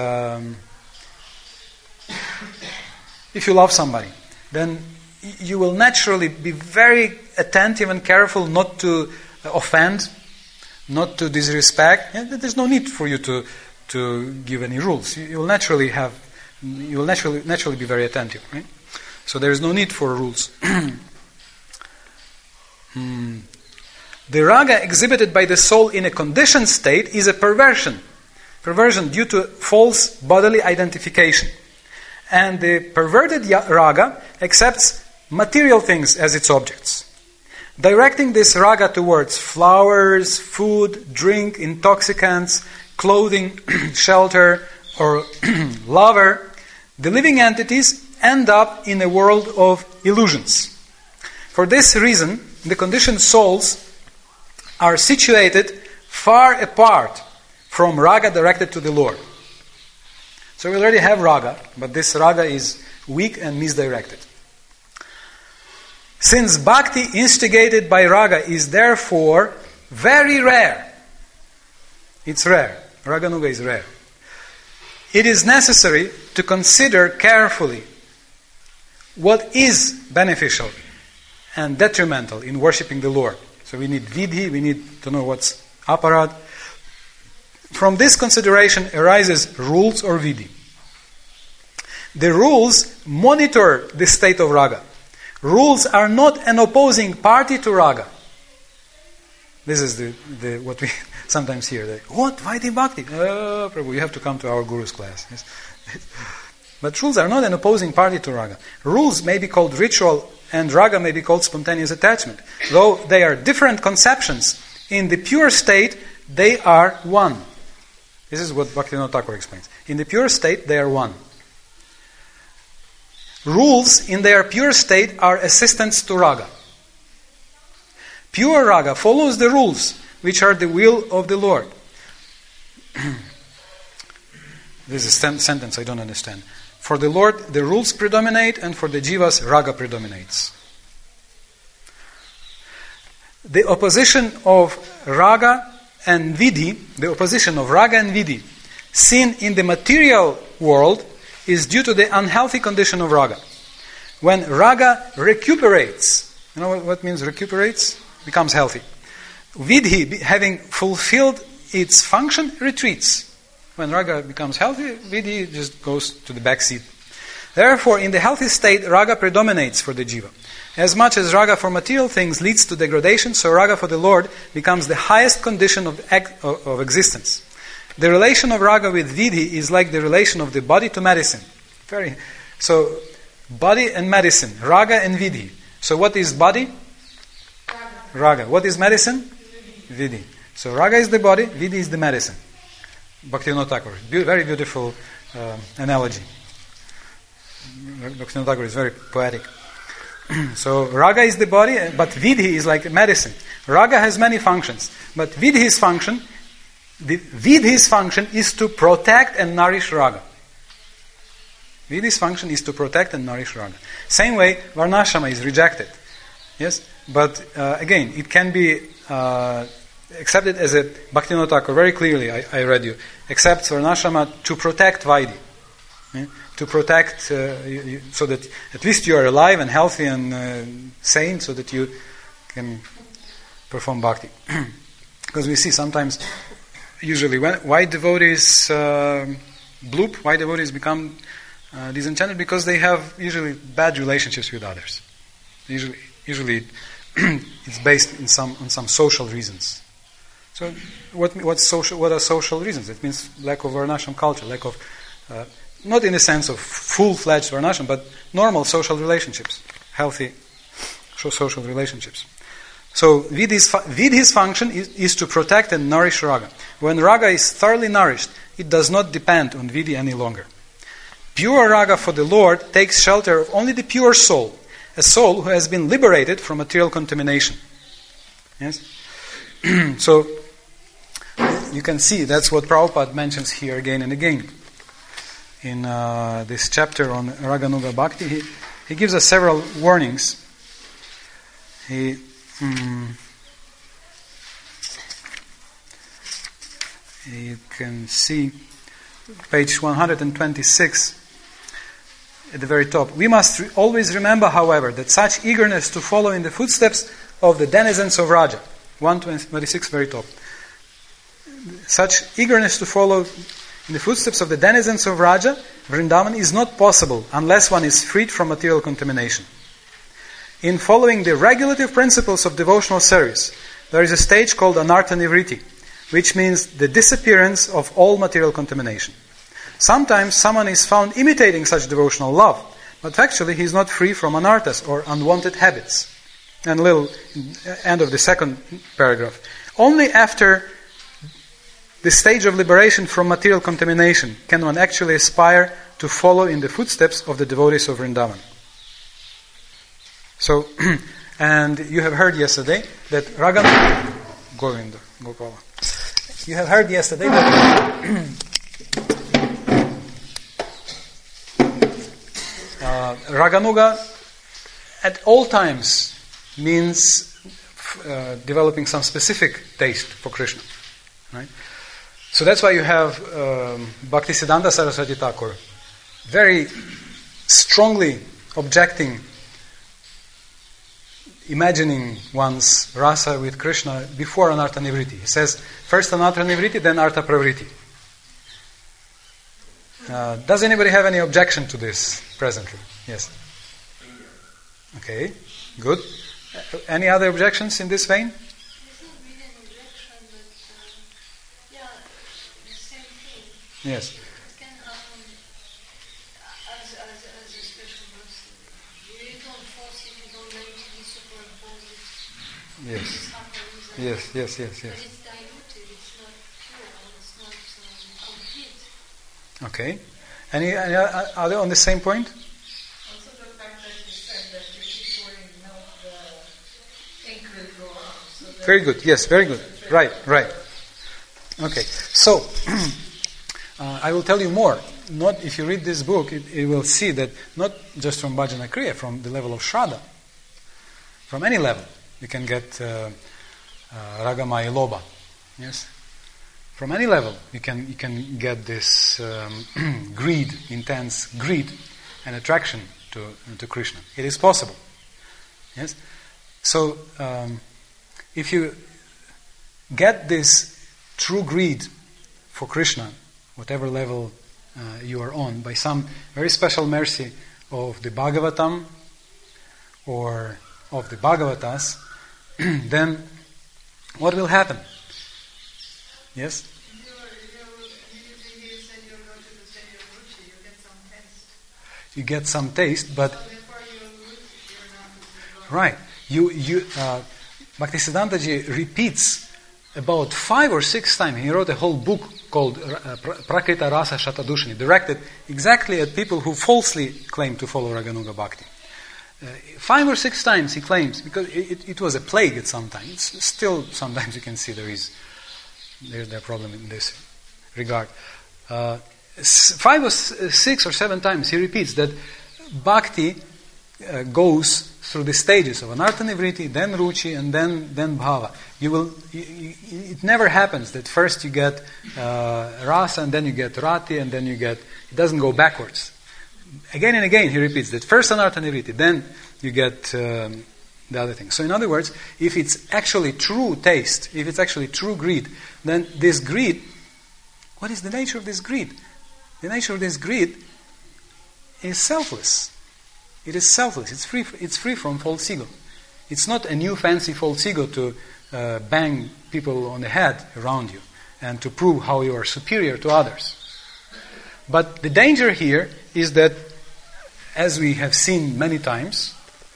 S1: if you love somebody, then you will naturally be very attentive and careful not to offend, not to disrespect. There's no need for you to give any rules. You will naturally be very attentive, right? So there is no need for rules. The raga exhibited by the soul in a conditioned state is a perversion due to false bodily identification. And the perverted raga accepts material things as its objects. directing this raga towards flowers, food, drink, intoxicants, clothing, shelter, or lover, the living entities end up in a world of illusions. For this reason, the conditioned souls are situated far apart from raga directed to the Lord. So we already have raga, but this raga is weak and misdirected. Since bhakti instigated by raga is therefore very rare, it's rare, Raganuga is rare, it is necessary to consider carefully what is beneficial and detrimental in worshipping the Lord. So we need vidhi, we need to know what's aparad. From this consideration arises rules or vidhi. The rules monitor the state of raga. Rules are not an opposing party to raga. This is the what we sometimes hear. What? Vaidhi Bhakti? Oh, Prabhu, you have to come to our Guru's class. Yes. But rules are not an opposing party to raga. Rules may be called ritual and raga may be called spontaneous attachment. Though they are different conceptions, in the pure state they are one. This is what Bhaktivinoda Thakur explains. In the pure state they are one. Rules in their pure state are assistants to raga. Pure raga follows the rules, which are the will of the Lord. This is a sentence I don't understand. For the Lord, the rules predominate, and for the jivas, raga predominates. The opposition of raga and vidhi, seen in the material world, is due to the unhealthy condition of raga. When raga recuperates, you know what means recuperates? Becomes healthy. Vidhi, having fulfilled its function, retreats. When raga becomes healthy, vidhi just goes to the back seat. Therefore, in the healthy state, raga predominates for the jiva. As much as raga for material things leads to degradation, so raga for the Lord becomes the highest condition of existence. The relation of raga with vidhi is like the relation of the body to medicine. So, body and medicine, raga and vidhi. So what is body? Raga. What is medicine? Vidhi. So raga is the body, vidhi is the medicine. Bhaktivinoda Thakur. Very beautiful analogy. Bhaktivinoda Thakur is very poetic. So raga is the body, but vidhi is like medicine. Raga has many functions, but vidhi's function is to protect and nourish raga. Vidhi's function is to protect and nourish raga. Same way, varnashrama is rejected. Yes, but again, it can be accepted as a Bhaktivinoda Thakur very clearly. I read you accepts varnashrama to protect vaidhi, to protect so that at least you are alive and healthy and sane, so that you can perform bhakti. Because we see sometimes. Usually, why devotees bloop, why devotees become disenchanted? Because they have usually bad relationships with others. Usually, it's based on some social reasons. So, what are social reasons? It means lack of varnashram culture, lack of not in the sense of full-fledged varnashram, but normal social relationships, healthy social relationships. So vidhi's function is to protect and nourish raga. When raga is thoroughly nourished, it does not depend on vidhi any longer. Pure raga for the Lord takes shelter of only the pure soul, a soul who has been liberated from material contamination. Yes? So you can see that's what Prabhupada mentions here again and again. In this chapter on Raganuga Bhakti, he gives us several warnings. You can see page 126 at the very top. We must always remember, however, that such eagerness to follow in the footsteps of the denizens of Raja, 126 very top. Such eagerness to follow in the footsteps of the denizens of Raja, Vrindavan, is not possible unless one is freed from material contamination. In following the regulative principles of devotional service, there is a stage called anartha nivriti, which means the disappearance of all material contamination. Sometimes someone is found imitating such devotional love, but actually he is not free from anarthas or unwanted habits. and little end of the second paragraph. Only after the stage of liberation from material contamination can one actually aspire to follow in the footsteps of the devotees of Vrindavan. So, and you have heard yesterday that Govinda, Gopala. You have heard yesterday that Raganuga at all times means developing some specific taste for Krishna, right? So that's why you have Bhaktisiddhanta Saraswati Thakur very strongly objecting imagining one's rasa with Krishna before anartha nivritti. He says, first anartha nivritti, then artha pravritti. Does anybody have any objection to this presently? Yes. Okay, good. Any other objections in this vein?
S7: It's not really an objection, but the same thing.
S1: Yes.
S7: It can happen as a special mercy. You don't force it, you don't let it superimpose it.
S1: Yes.
S7: It happens.
S1: Yes.
S7: But it's diluted, it's not pure, it's not complete.
S1: Okay. Any other on the same point?
S5: Also the fact that you said that you keep pouring milk, the ink will go out. So that
S1: Very good. Yes, very good. Right. Okay. So, I will tell you more. Not if you read this book, you will see that not just from Bhajana Kriya, from the level of Shraddha, from any level, you can get Ragamaya Loba. Yes. From any level, you can get this greed, intense greed, and attraction to Krishna. It is possible. Yes. So, if you get this true greed for Krishna, whatever level you are on, by some very special mercy of the Bhagavatam or of the Bhagavatas, then what will happen? Yes?
S3: Immediately you said you'll go to the state of ruchi, you get some taste.
S1: You get some taste, but...
S3: So therefore you're not...
S1: Right. Bhaktisiddhanta repeats about 5 or 6 times. He wrote a whole book called Prakrita Rasa Shatadushini, directed exactly at people who falsely claim to follow Raganuga Bhakti. 5 or 6 times he claims, because it was a plague at some time. It's still, sometimes you can see there's a problem in this regard. 5 or 6 or 7 times he repeats that Bhakti goes through the stages of anartha nivritti, then ruchi, and then bhava. It never happens that first you get rasa, and then you get rati, and then you get... It doesn't go backwards. Again and again he repeats that first anartha nivritti, then you get the other thing. So in other words, if it's actually true taste, if it's actually true greed, then this greed, what is the nature of this greed? The nature of this greed is selfless. It is selfless. It's free from false ego. It's not a new fancy false ego to bang people on the head around you and to prove how you are superior to others. But the danger here is that, as we have seen many times,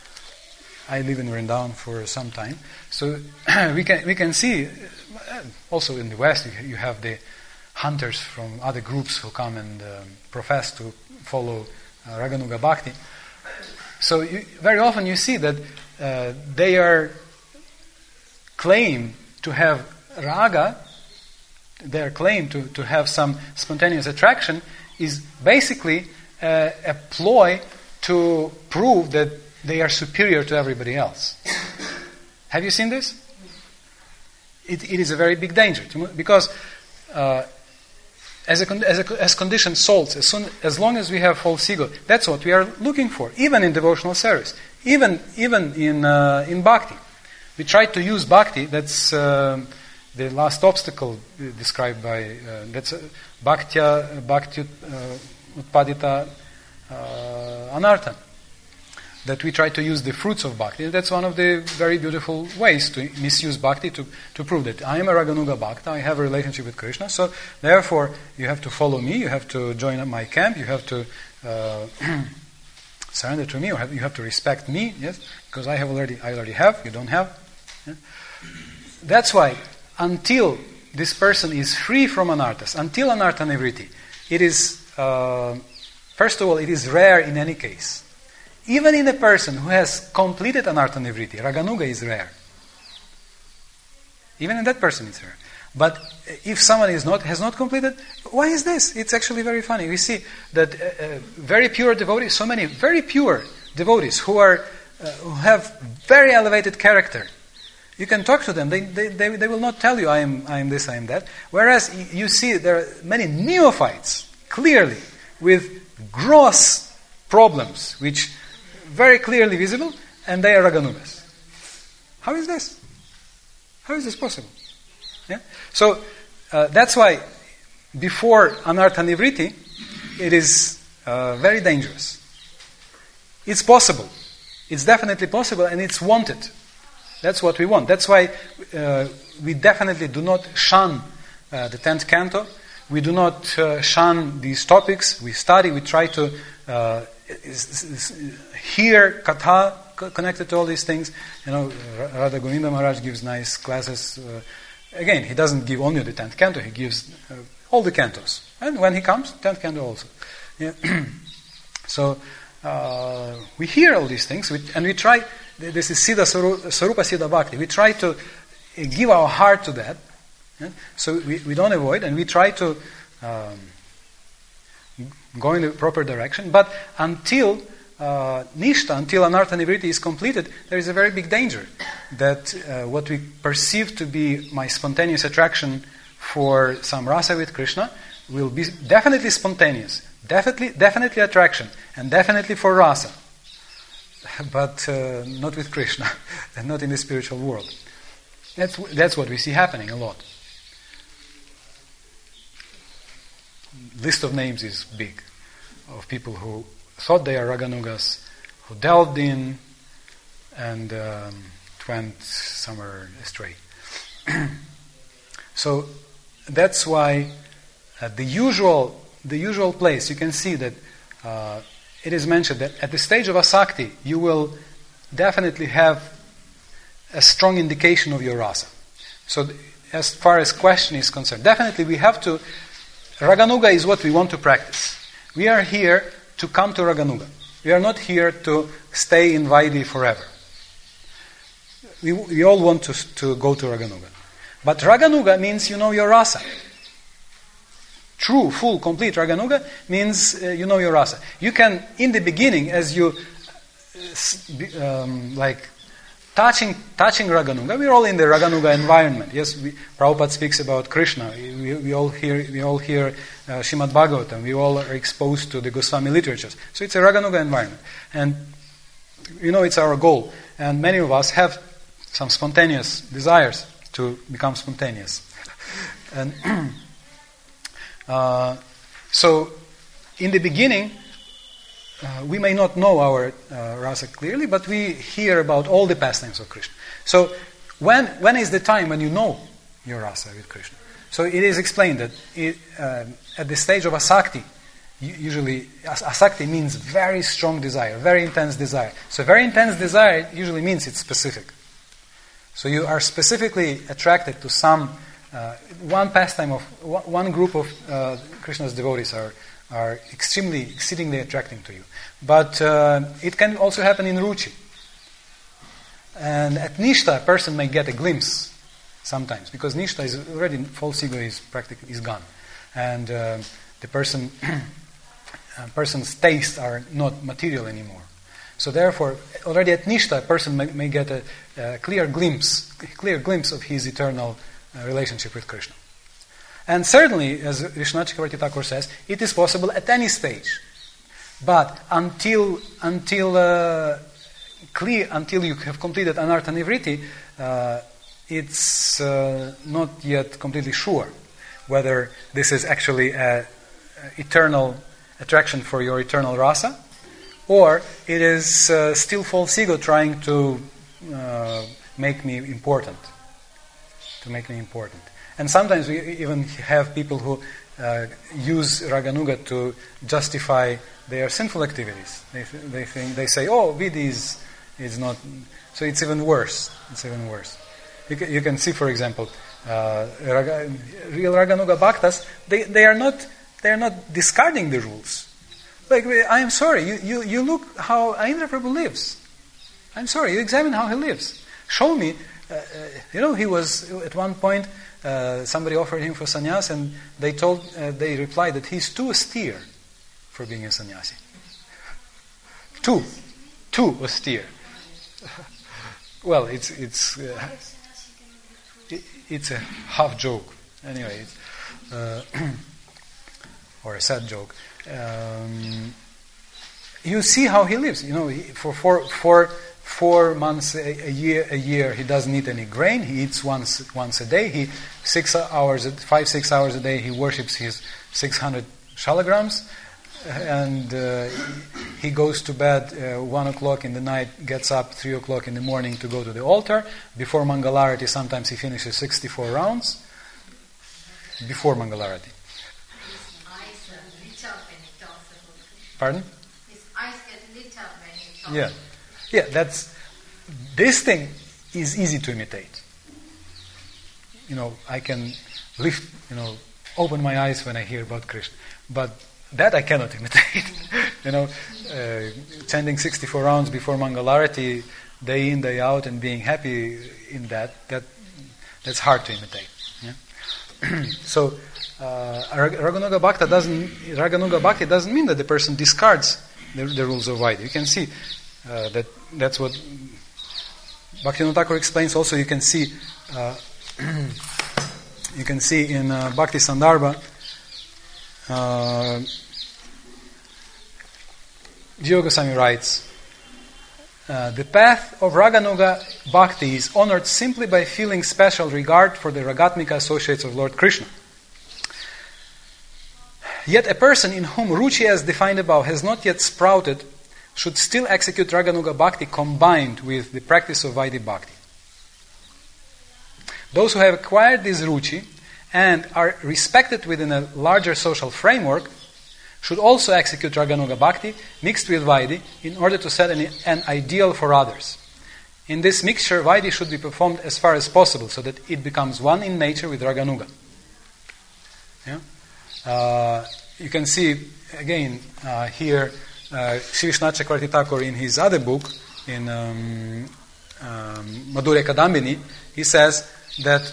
S1: I live in Vrindavan for some time, so we can see, also in the West, you have the hunters from other groups who come and profess to follow Raganuga Bhakti. So very often you see that they are claim to have raga, their claim to have some spontaneous attraction is basically a ploy to prove that they are superior to everybody else. Have you seen this? It is a very big danger, because as conditioned souls, as long as we have false ego, that's what we are looking for, even in devotional service, even in bhakti. We try to use bhakti. That's the last obstacle described by that's bhakti utpadita anartha. That we try to use the fruits of bhakti. That's one of the very beautiful ways to misuse bhakti to prove that I am a Raganuga Bhakta, I have a relationship with Krishna, so therefore you have to follow me, you have to join my camp, you have to surrender to me, or you have to respect me, yes, because I already have, you don't have. Yeah? That's why, until this person is free from anarthas, until anartha nivritti, it is, first of all, it is rare in any case. Even in a person who has completed anartha nivritti, raganuga is rare. Even in that person it's rare. But if someone has not completed, why is this? It's actually very funny. We see that very pure devotees, so many very pure devotees who have very elevated character. You can talk to them; they will not tell you I am this, I am that. Whereas you see there are many neophytes clearly with gross problems, which very clearly visible, and they are raganugas. How is this? How is this possible? Yeah? So that's why before anartha nivritti, it is very dangerous. It's possible. It's definitely possible, and it's wanted. That's what we want. That's why we definitely do not shun the 10th canto. We do not shun these topics. We study, we try to hear katha connected to all these things. You know, Radha Govinda Maharaj gives nice classes. Again, he doesn't give only the 10th canto, he gives all the cantos. And when he comes, 10th canto also. Yeah. So, we hear all these things, and we try, this is Siddha Sarupa Siddha Bhakti, we try to give our heart to that. Yeah? So we don't avoid, and we try to go in the proper direction. But until Nishta, until Anartha Nivritti is completed, there is a very big danger that what we perceive to be my spontaneous attraction for some rasa with Krishna will be definitely spontaneous, definitely attraction, and definitely for rasa, but not with Krishna, and not in the spiritual world. That's what we see happening a lot. List of names is big, of people who thought they are raganugas, who delved in and went somewhere astray. So that's why the usual place, you can see that it is mentioned that at the stage of asakti you will definitely have a strong indication of your rasa. So as far as question is concerned, definitely we have to, raganuga is what we want to practice. We are here to come to raganuga. We are not here to stay in Vaidhi forever. We all want to go to raganuga. But raganuga means you know your rasa. True, full, complete raganuga means you know your rasa. You can, in the beginning, as you touching raganuga, we're all in the raganuga environment. Yes, Prabhupada speaks about Krishna. We all hear Srimad Bhagavatam. We all are exposed to the Goswami literatures. So it's a raganuga environment, and you know it's our goal. And many of us have some spontaneous desires to become spontaneous, and so in the beginning. We may not know our rasa clearly, but we hear about all the pastimes of Krishna. So, when is the time when you know your rasa with Krishna? So, it is explained that at the stage of asakti, usually asakti means very strong desire, very intense desire. So, very intense desire usually means it's specific. So, you are specifically attracted to some one pastime of one group of Krishna's devotees are exceedingly attracting to you. But it can also happen in ruchi. And at nishta, a person may get a glimpse sometimes, because nishta is already, false ego is gone. And the person's tastes are not material anymore. So therefore, already at nishta, a person may get a clear glimpse of his eternal relationship with Krishna. And certainly, as Vishwanath Chakravarti Thakur says, it is possible at any stage. But until you have completed Anartha Nivritti, it's not yet completely sure whether this is actually an eternal attraction for your eternal rasa, or it is still false ego trying to make me important. And sometimes we even have people who use raganuga to justify they are sinful activities. They say, oh, Vidhi is not, so it's even worse. It's even worse. You can see, for example, real Raganuga Bhaktas, they are not discarding the rules. Like, I am sorry, you look how Indra Prabhu lives. I'm sorry, you examine how he lives. Show me, he was, at one point, somebody offered him for sannyas, and they replied that he's too austere for being a sannyasi. Too austere. Well, it's a half joke. Anyway, or a sad joke. You see how he lives. For 4 months a year, he doesn't eat any grain. He eats once a day. 5-6 hours a day, he worships his 600 shalagrams, and he goes to bed 1 o'clock in the night, gets up 3 o'clock in the morning to go to the altar. Before Mangalarati, sometimes he finishes 64 rounds. Before Mangalarati. Pardon?
S5: His eyes get lit up when he talks.
S1: Yeah. This thing is easy to imitate. I can open my eyes when I hear about Krishna, but that I cannot imitate. Chanting 64 rounds before Mangalarati, day in, day out, and being happy in that's hard to imitate. Yeah? So, Raganuga Bhakti doesn't mean that the person discards the rules of Vaidhi. You can see that's what Bhaktivinoda Thakur explains. Also, you can see in Bhakti Sandarbha, Jiva Goswami writes, the path of Raganuga Bhakti is honored simply by feeling special regard for the Ragatmika associates of Lord Krishna. Yet a person in whom Ruchi as defined above has not yet sprouted should still execute Raganuga Bhakti combined with the practice of Vaidhi Bhakti. Those who have acquired this Ruchi and are respected within a larger social framework should also execute Raganuga Bhakti mixed with Vaidhi in order to set an ideal for others. In this mixture, Vaidhi should be performed as far as possible so that it becomes one in nature with Raganuga. Yeah? You can see again here Sri Vishwanath Chakravarti Thakur in his other book, in Madhurya Kadambini, he says that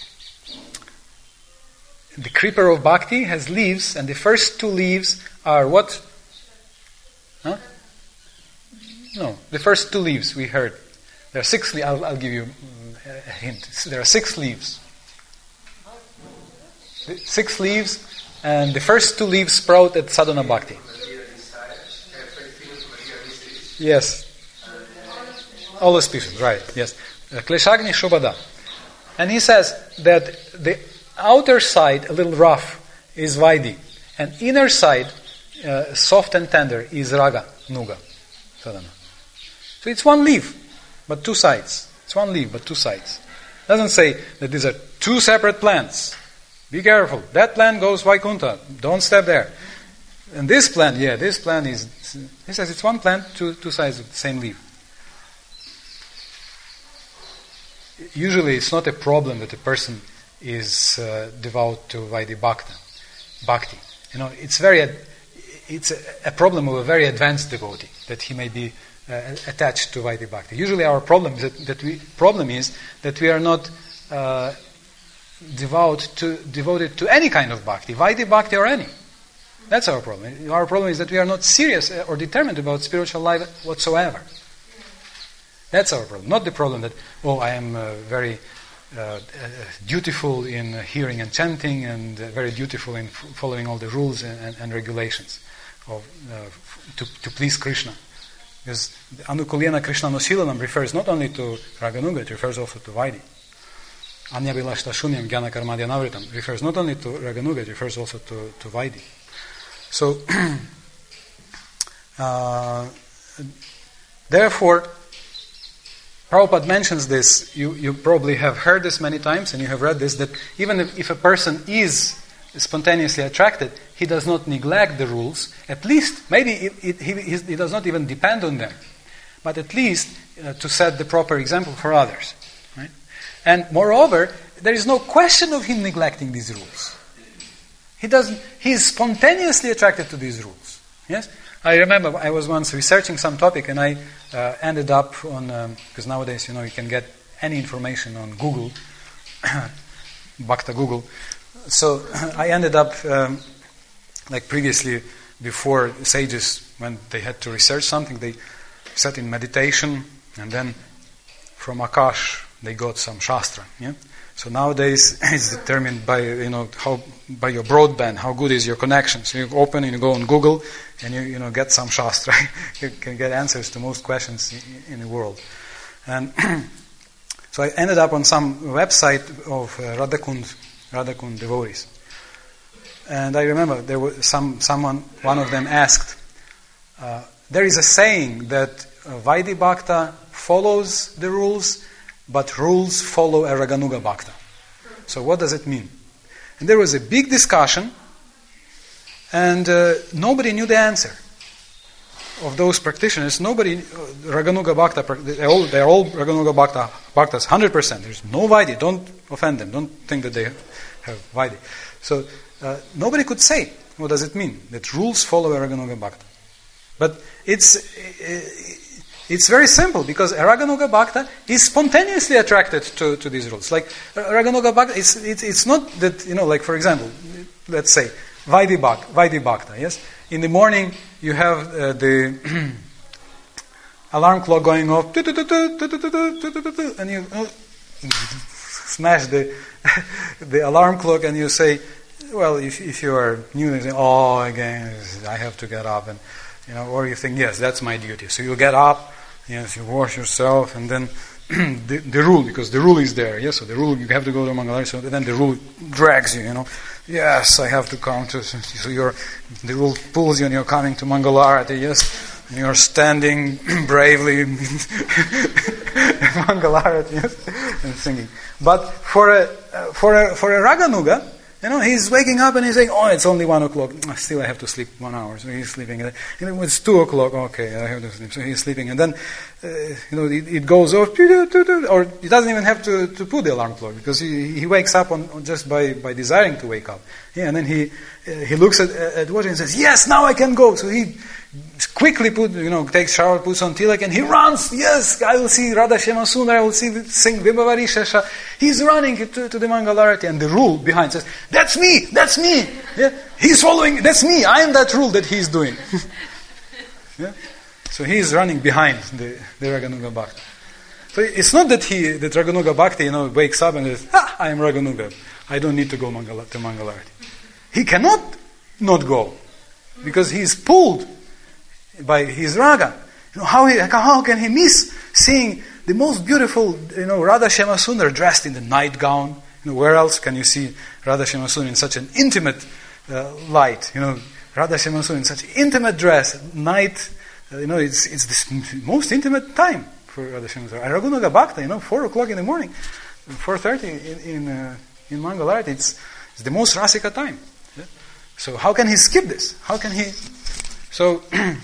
S1: the creeper of bhakti has leaves, and the first 2 leaves are what? Huh? No, the first 2 leaves we heard. There are 6 leaves. I'll give you a hint. There are 6 leaves. 6 leaves, and the first 2 leaves sprout at sadhana bhakti. Yes. All auspicious, right, yes. Kleshagni Shobhada. And he says that the outer side, a little rough, is Vaidhi. And inner side, soft and tender, is Raga, Nuga, sadhana. So it's 1 leaf, but 2 sides. It's 1 leaf, but 2 sides. It doesn't say that these are 2 separate plants. Be careful. That plant goes Vaikuntha. Don't step there. And this plant is... He says it's 1 plant, 2 sides of the same leaf. Usually it's not a problem that a person is devout to Vaidhi Bhakti. It's a problem of a very advanced devotee, that he may be attached to Vaidhi Bhakti. Usually our problem is that we are not devoted to any kind of Bhakti, Vaidhi Bhakti or any. That's our problem. Our problem is that we are not serious or determined about spiritual life whatsoever. That's our problem. Not the problem that, I am very dutiful in hearing and chanting, and very dutiful in following all the rules and regulations to please Krishna. Because Anukulyena Krishna Nusilanam refers not only to Raganuga, it refers also to Vaidhi. Anyabilashta Shunyam Jnana Karmadhyanavritam refers not only to Raganuga, it refers also to Vaidhi. So, therefore, Prabhupada mentions this. You probably have heard this many times, and you have read this, that even if a person is spontaneously attracted, he does not neglect the rules. At least, maybe he does not even depend on them, but at least to set the proper example for others. Right? And moreover, there is no question of him neglecting these rules. He is spontaneously attracted to these rules. Yes? I remember I was once researching some topic, and I ended up on, because nowadays, you can get any information on Google, Bhakta Google. So I ended up, like previously, before sages, when they had to research something, they sat in meditation, and then from Akash they got some shastra. Yeah? So nowadays it's determined by by your broadband, how good is your connection. So you open and you go on Google, and you get some shastra. You can get answers to most questions in the world. And so I ended up on some website of Radhakund devotees. And I remember there was one of them asked, there is a saying that Vaidhi Bhakta follows the rules, but rules follow a Raganuga Bhakta. So what does it mean? And there was a big discussion, and nobody knew the answer. Of those practitioners, nobody, Raganuga Bhakta, they're all Raganuga Bhaktas, 100%. There's no Vaidhi, don't offend them, don't think that they have Vaidhi. So nobody could say, what does it mean? That rules follow a Raganuga Bhakta. But it's very simple, because a Raganuga Bhakta is spontaneously attracted to these rules. Like Raganuga Bhakta, it's not that, like for example, let's say, Vaidhi Bhakta, yes? In the morning, you have the alarm clock going off, and you smash the alarm clock, and you say, well, if you are new, you say, oh, again, I have to get up, and or you think, yes, that's my duty. So you get up, yes, you wash yourself, and then the rule, because the rule is there, yes, so the rule, you have to go to Mangalarati, so then the rule drags you, yes, I have to come to, so the rule pulls you and you're coming to Mangalarati, yes, and you're standing bravely Mangalarati, yes, and singing. But for a Raganuga, he's waking up and he's saying, oh, it's only 1 o'clock. Still, I have to sleep 1 hour. So he's sleeping. And it's 2 o'clock. Okay, I have to sleep. So he's sleeping. And then, it goes off. Or he doesn't even have to put the alarm clock, because he wakes up on just by desiring to wake up. Yeah, and then he looks at water and says, yes, now I can go. So he quickly takes shower, puts on tilak, and he runs. Yes, I will see Radha Shema Sundar, I will sing Vibhavari Shesha. He's running to the Mangalarati, and the rule behind says, that's me. Yeah? He's following, that's me. I am that rule that he's doing. Yeah? So he's running behind the Raganuga Bhakti. So it's not that Raganuga Bhakti, wakes up and says, I am Raganuga. I don't need to go to Mangalarati. He cannot not go, because he's pulled by his raga. How can he miss seeing the most beautiful, Radha Shema Sundar dressed in the nightgown? Where else can you see Radha Shema Sundar in such an intimate light? Radha Shema Sundar in such intimate dress, night. It's the most intimate time for Radha Shema Sundar. Raganuga Bhakta, 4 o'clock in the morning, 4:30 in Mangalarati. It's the most rasika time. Yeah? So how can he skip this? How can he? So.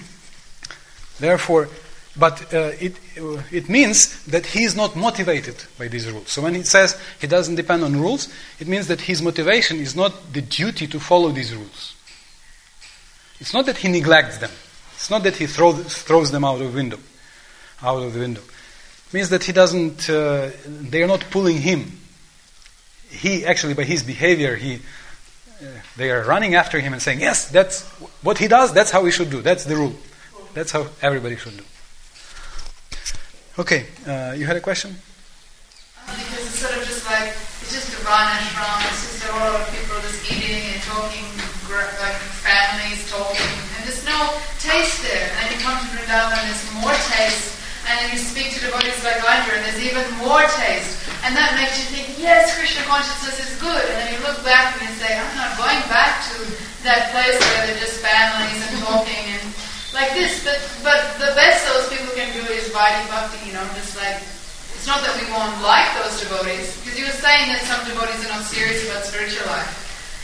S1: Therefore, but it means that he is not motivated by these rules. So when it says he doesn't depend on rules, it means that his motivation is not the duty to follow these rules. It's not that he neglects them. It's not that he throws them out of the window. It means that he doesn't. They are not pulling him. He actually, by his behavior, they are running after him and saying, yes, that's what he does. That's how we should do. That's the rule. That's how everybody should do. Okay, you had a question?
S3: Because it's sort of just like, it's just a run ashram, it's just a lot of people just eating and talking, like families talking, and there's no taste there. And then you come to Vrindavan and there's more taste, and then you speak to devotees like Andrew and there's even more taste. And that makes you think, yes, Krishna consciousness is good. And then you look back and you say, I'm not going back to that place where they're just families and talking and like this, but the best those people can do is Vaidhi Bhakti, just like, it's not that we won't like those devotees, because you were saying that some devotees are not serious about spiritual life.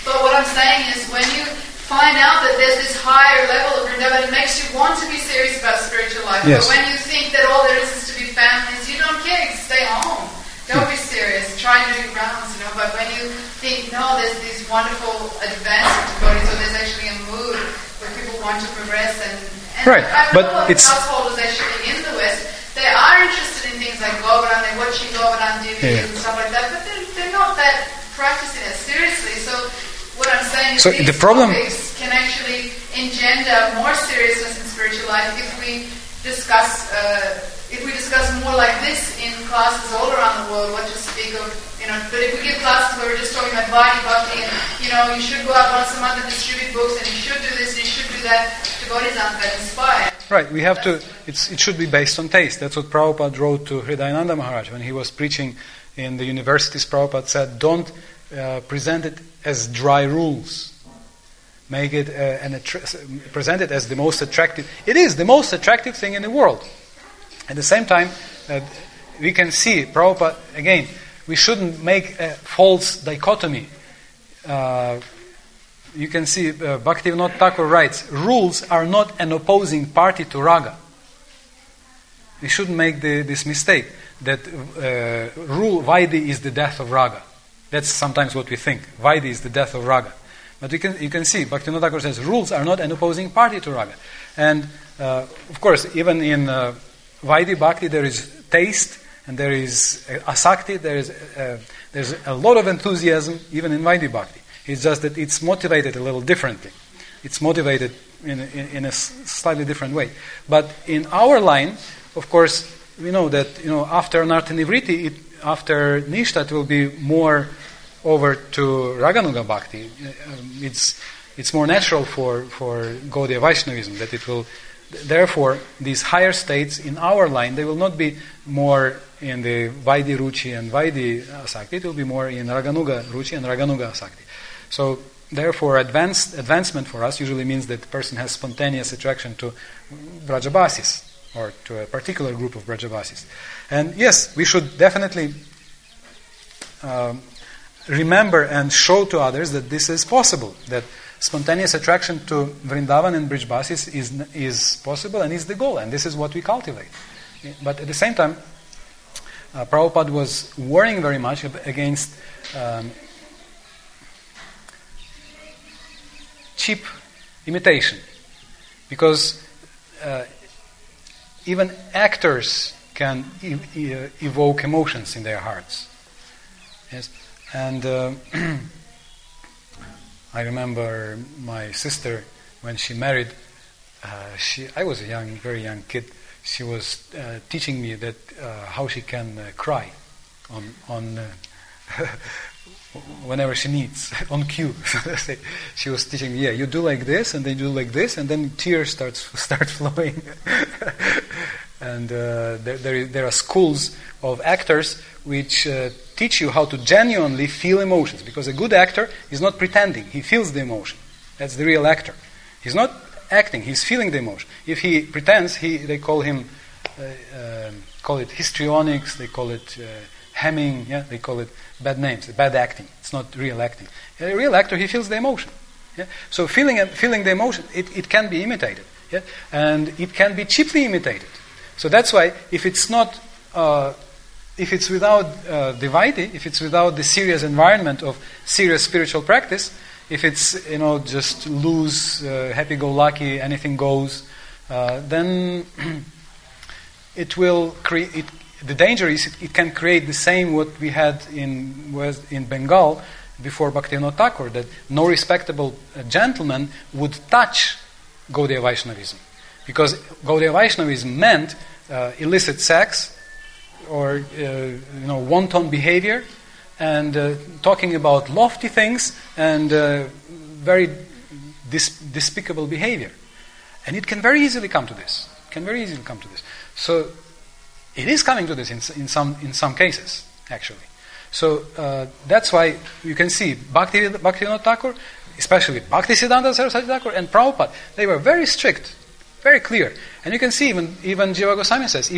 S3: But what I'm saying is when you find out that there's this higher level of Vrindavan, it makes you want to be serious about spiritual life.
S1: Yes.
S3: But when you think that all there is to be families, you don't care, you stay home. Don't be serious, try to do rounds, but when you think, no, there's these wonderful advanced devotees, so there's actually a mood where people want to progress and
S1: Right,
S3: I
S1: but
S3: know
S1: it's
S3: householders actually in the West, they are interested in things like Govardhan, they're watching Govardhan DVDs and stuff like that, but they're not that practicing it seriously. So what I'm saying is these topics can actually engender more seriousness in spiritual life if we discuss more like this in classes all around the world, what to speak of, but if we give classes where we're just talking about Vaidhi Bhakti and, you should go out once a month and distribute books and you should do this and you should do that, devotees aren't that inspired.
S1: right. We have to. It should be based on taste. That's what Prabhupada wrote to Hridayananda Maharaj when he was preaching in the universities. Prabhupada said, "Don't present it as dry rules. Make it present it as the most attractive. It is the most attractive thing in the world." At the same time, we can see Prabhupada again. We shouldn't make a false dichotomy. You can see Bhaktivinoda Thakur writes, rules are not an opposing party to raga. We shouldn't make this mistake that rule Vaidhi is the death of raga. That's sometimes what we think. Vaidhi is the death of raga. But you can see, Bhaktivinoda Thakur says, rules are not an opposing party to raga. And of course, even in Vaidhi Bhakti there is taste, and there is asakti, there's a lot of enthusiasm even in Vaidhi Bhakti. It's just that it's motivated a little differently. It's motivated in a slightly different way. But in our line, of course, we know that after Nartanivriti, after Nishta, it will be more over to Raganuga Bhakti. It's more natural for Gaudiya Vaishnavism that it will. Therefore, these higher states in our line, they will not be more in the Vaidhi Ruchi and Vaidhi Asakti, it will be more in Raganuga Ruchi and Raganuga Asakti. So, therefore, advancement for us usually means that the person has spontaneous attraction to Vrajabasis, or to a particular group of Vrajabasis. And yes, we should definitely remember and show to others that this is possible, that spontaneous attraction to Vrindavan and Brijbasis is possible and is the goal, and this is what we cultivate. But at the same time, Prabhupada was warning very much against cheap imitation, because even actors can evoke emotions in their hearts. Yes, and I remember my sister when she married. I was a very young kid. She was teaching me that how she can cry on whenever she needs, on cue. She was teaching me, you do like this, and then you do like this, and then tears start flowing. And there are schools of actors which teach you how to genuinely feel emotions, because a good actor is not pretending, he feels the emotion. That's the real actor. He's not acting, he's feeling the emotion. If he pretends, they call it histrionics, they call it hemming, they call it bad names, bad acting. It's not real acting. A real actor, he feels the emotion. So feeling the emotion, it can be imitated, and it can be cheaply imitated. So that's why if it's not, if it's without the Vaidhi, if it's without the serious environment of serious spiritual practice, if it's just loose, happy-go-lucky, anything goes, then it will create. The danger is it can create the same what we had in Bengal before Bhaktivinoda Thakur, that no respectable gentleman would touch Gaudiya Vaishnavism, because Gaudiya Vaishnavism meant illicit sex or wanton behavior, and talking about lofty things and very despicable behavior, and it can very easily come to this. So it is coming to this in some cases, actually. So that's why you can see Bhaktivinoda Thakur, especially Bhaktisiddhanta Saraswati Thakur and Prabhupada, they were very strict, very clear. And you can see even Jiva Goswami says,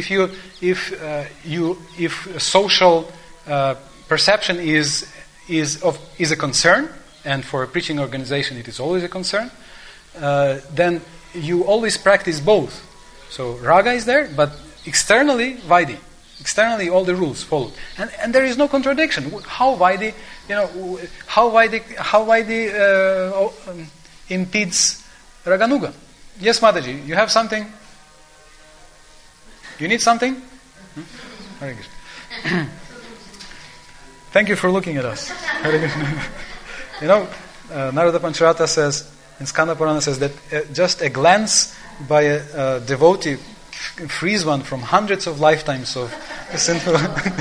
S1: if social perception is a concern, and for a preaching organization it is always a concern, then you always practice both. So raga is there, but externally Vaidhi. Externally all the rules followed. And there is no contradiction. How Vaidhi, how Vaidhi impedes Raganuga. Yes, Mataji, you have something? You need something? Very good. Thank you for looking at us. Very good. Narada Pancharata says, in Skanda Purana says that just a glance by a devotee frees one from hundreds of lifetimes of sinful.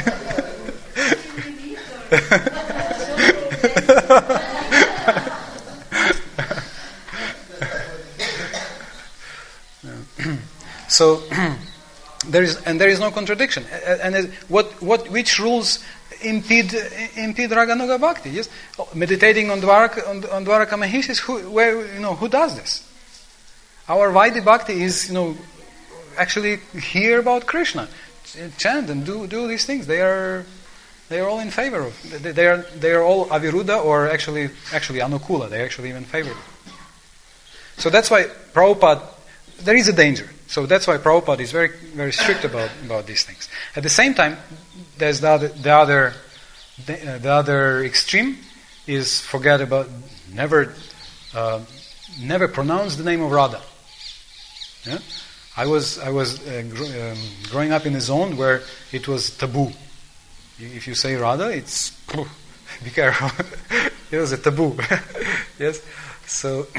S1: So there is no contradiction. And which rules impede Raganuga Bhakti? Yes, meditating on Dwaraka Mahishis. Who does this? Our Vaidhi Bhakti is actually hear about Krishna, chant and do these things. They are all in favor of. They are all aviruddha or actually anukula. They are actually even favor. So that's why Prabhupada. There is a danger. So that's why Prabhupada is very, very strict about these things. At the same time, there's the other extreme is forget about never pronounce the name of Radha. Yeah? I was growing up in a zone where it was taboo. If you say Radha, it's be careful. It was a taboo. Yes. So.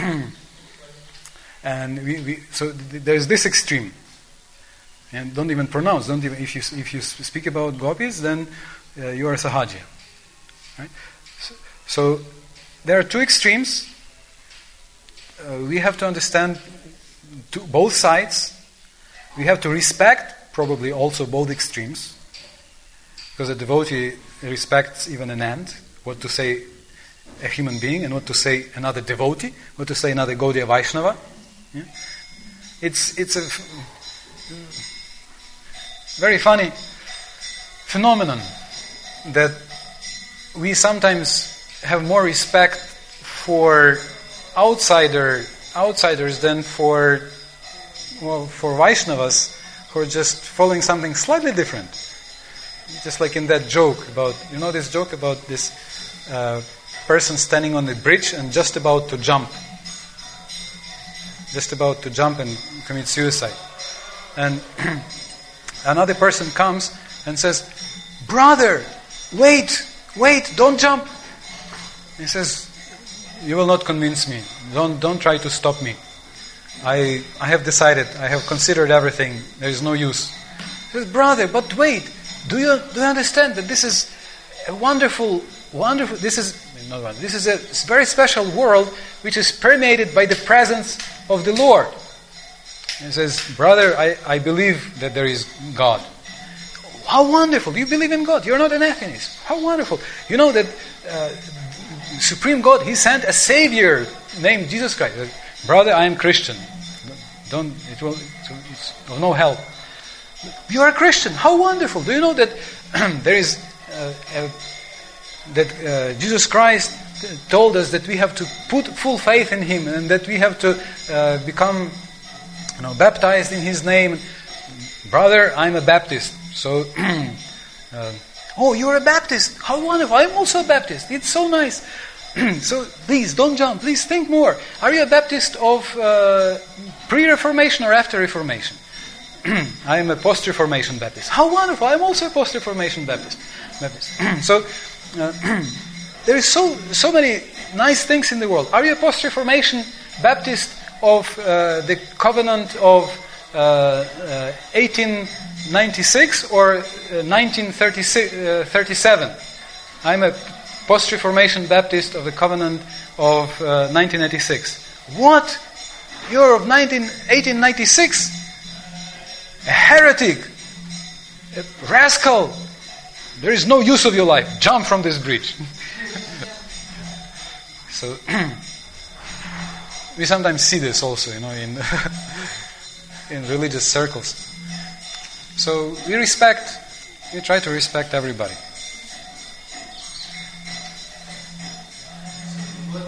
S1: And so there's this extreme, and don't even pronounce. Don't even if you speak about gopis, then you are a sahaja, right? So there are two extremes. We have to understand both sides. We have to respect probably also both extremes, because a devotee respects even an ant. What to say a human being, and what to say another devotee, what to say another Gaudiya Vaishnava. Yeah? It's a very funny phenomenon that we sometimes have more respect for outsiders than for Vaishnavas who are just following something slightly different. Just like in that joke about, this joke about this person standing on the bridge and just about to jump and commit suicide. And another person comes and says, "Brother, wait, don't jump." He says, "You will not convince me. Don't try to stop me. I have decided, I have considered everything. There is no use." He says, "Brother, but wait, do you understand that this is a wonderful, this is a very special world which is permeated by the presence of the Lord." He says, "Brother, I believe that there is God." "How wonderful! You believe in God. You're not an atheist. How wonderful! You know that Supreme God, He sent a Savior named Jesus Christ." "Brother, I am Christian. It's of no help." "You are a Christian. How wonderful! Do you know that there is that Jesus Christ told us that we have to put full faith in Him and that we have to become baptized in His name?" "Brother, I'm a Baptist." So, "Oh, you're a Baptist. How wonderful. I'm also a Baptist. It's so nice." "So, please, don't jump. Please think more. Are you a Baptist of pre-Reformation or after Reformation?" "I am a post-Reformation Baptist." "How wonderful. I'm also a post-Reformation Baptist." So, there is so many nice things in the world. Are you a post-Reformation Baptist of the covenant of 1896 or 1937? "I'm a post-Reformation Baptist of the covenant of 1986. "What? You're of 1896? A heretic, a rascal. There is no use of your life. Jump from this bridge." So we sometimes see this also, in religious circles. So we try to respect everybody.
S6: What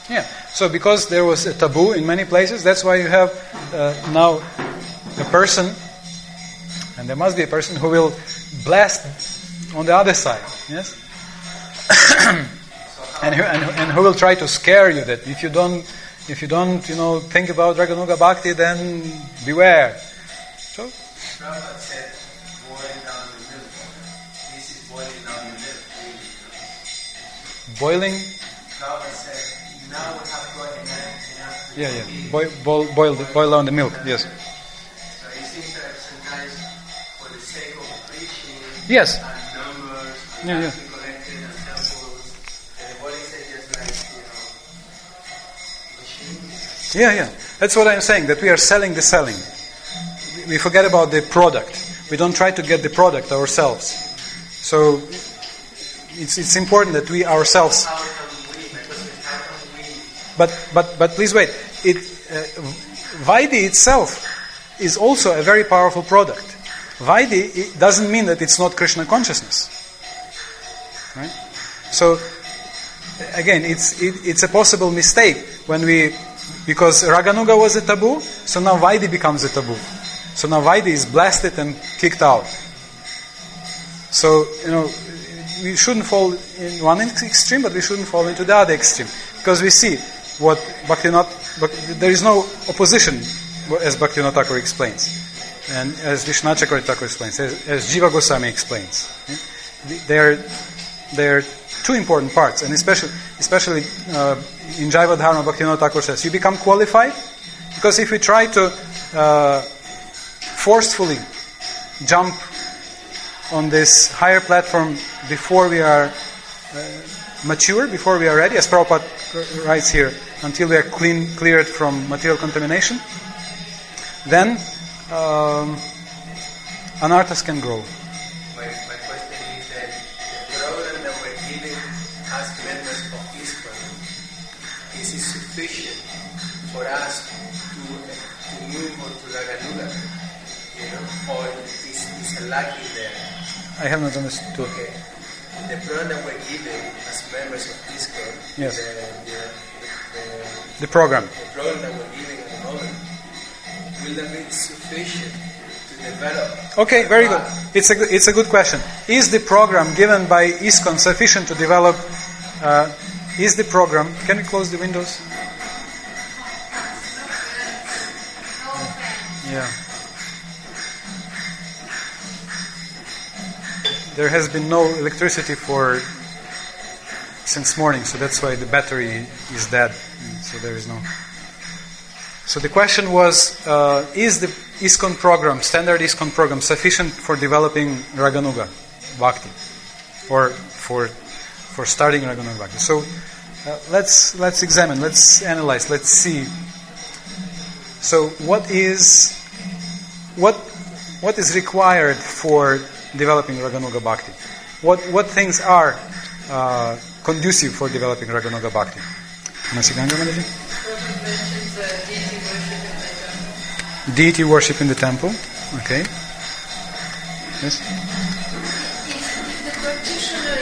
S1: Yeah. So because there was a taboo in many places, that's why you have now a person, and there must be a person who will blast on the other side. Yes. and who will try to scare you that if you don't think about Raganuga Bhakti, then beware. So.
S6: Prabhupada said, boiling down the milk. This is boiling down the milk.
S1: Boiling.
S6: Prabhupada said, now we have got enough.
S1: Yeah. Boil down the milk. Yes.
S6: So it seems that sometimes, for the sake of preaching
S1: yes.
S6: and numbers, and being collected and temples, the body said just like machines.
S1: Yeah. That's what I'm saying. That we are selling the selling. We forget about the product. We don't try to get the product ourselves. So it's important that we ourselves. But please wait. Vaidhi itself is also a very powerful product. Vaidhi, it doesn't mean that it's not Krishna consciousness, right? So again, it's a possible mistake because Raganuga was a taboo, so now Vaidhi becomes a taboo. So now Vaidhi is blasted and kicked out. So we shouldn't fall in one extreme, but we shouldn't fall into the other extreme, because we see what there is no opposition, as Bhaktivinoda Thakur explains, and as Vishwanath Chakravarti Thakur explains, as Jiva Goswami explains. There are two important parts, and especially in Jaiva Dharma, Bhaktivinoda Thakur says, you become qualified, because if we try to forcefully jump on this higher platform before we are mature, before we are ready, as Prabhupada writes here, until we are cleared from material contamination, then anarthas can grow.
S6: My question is that the program that we're giving as members of ISKCON, is it sufficient for us to move on to Raganuga? Or is a lack in there?
S1: I have not understood.
S6: Okay. The program that we're giving as members of ISKCON,
S1: yes.
S6: The
S1: program.
S6: The program that we're giving at the moment, will that be sufficient to develop?
S1: Okay, very good. It's a good question. Is the program given by ISKCON sufficient to develop? Is the program? Can we close the windows? Yeah. There has been no electricity since morning, so that's why the battery is dead. So there is no. So the question was: is the ISKCON program, standard ISKCON program, sufficient for developing Raganuga Bhakti, or for starting Raganuga Bhakti? So let's examine, let's analyze, let's see. So what is required for developing Raganuga Bhakti? What things are conducive for developing Raganuga Bhakti? Masiganga Mataji? Deity worship in the temple. Okay. Yes?
S7: If the practitioner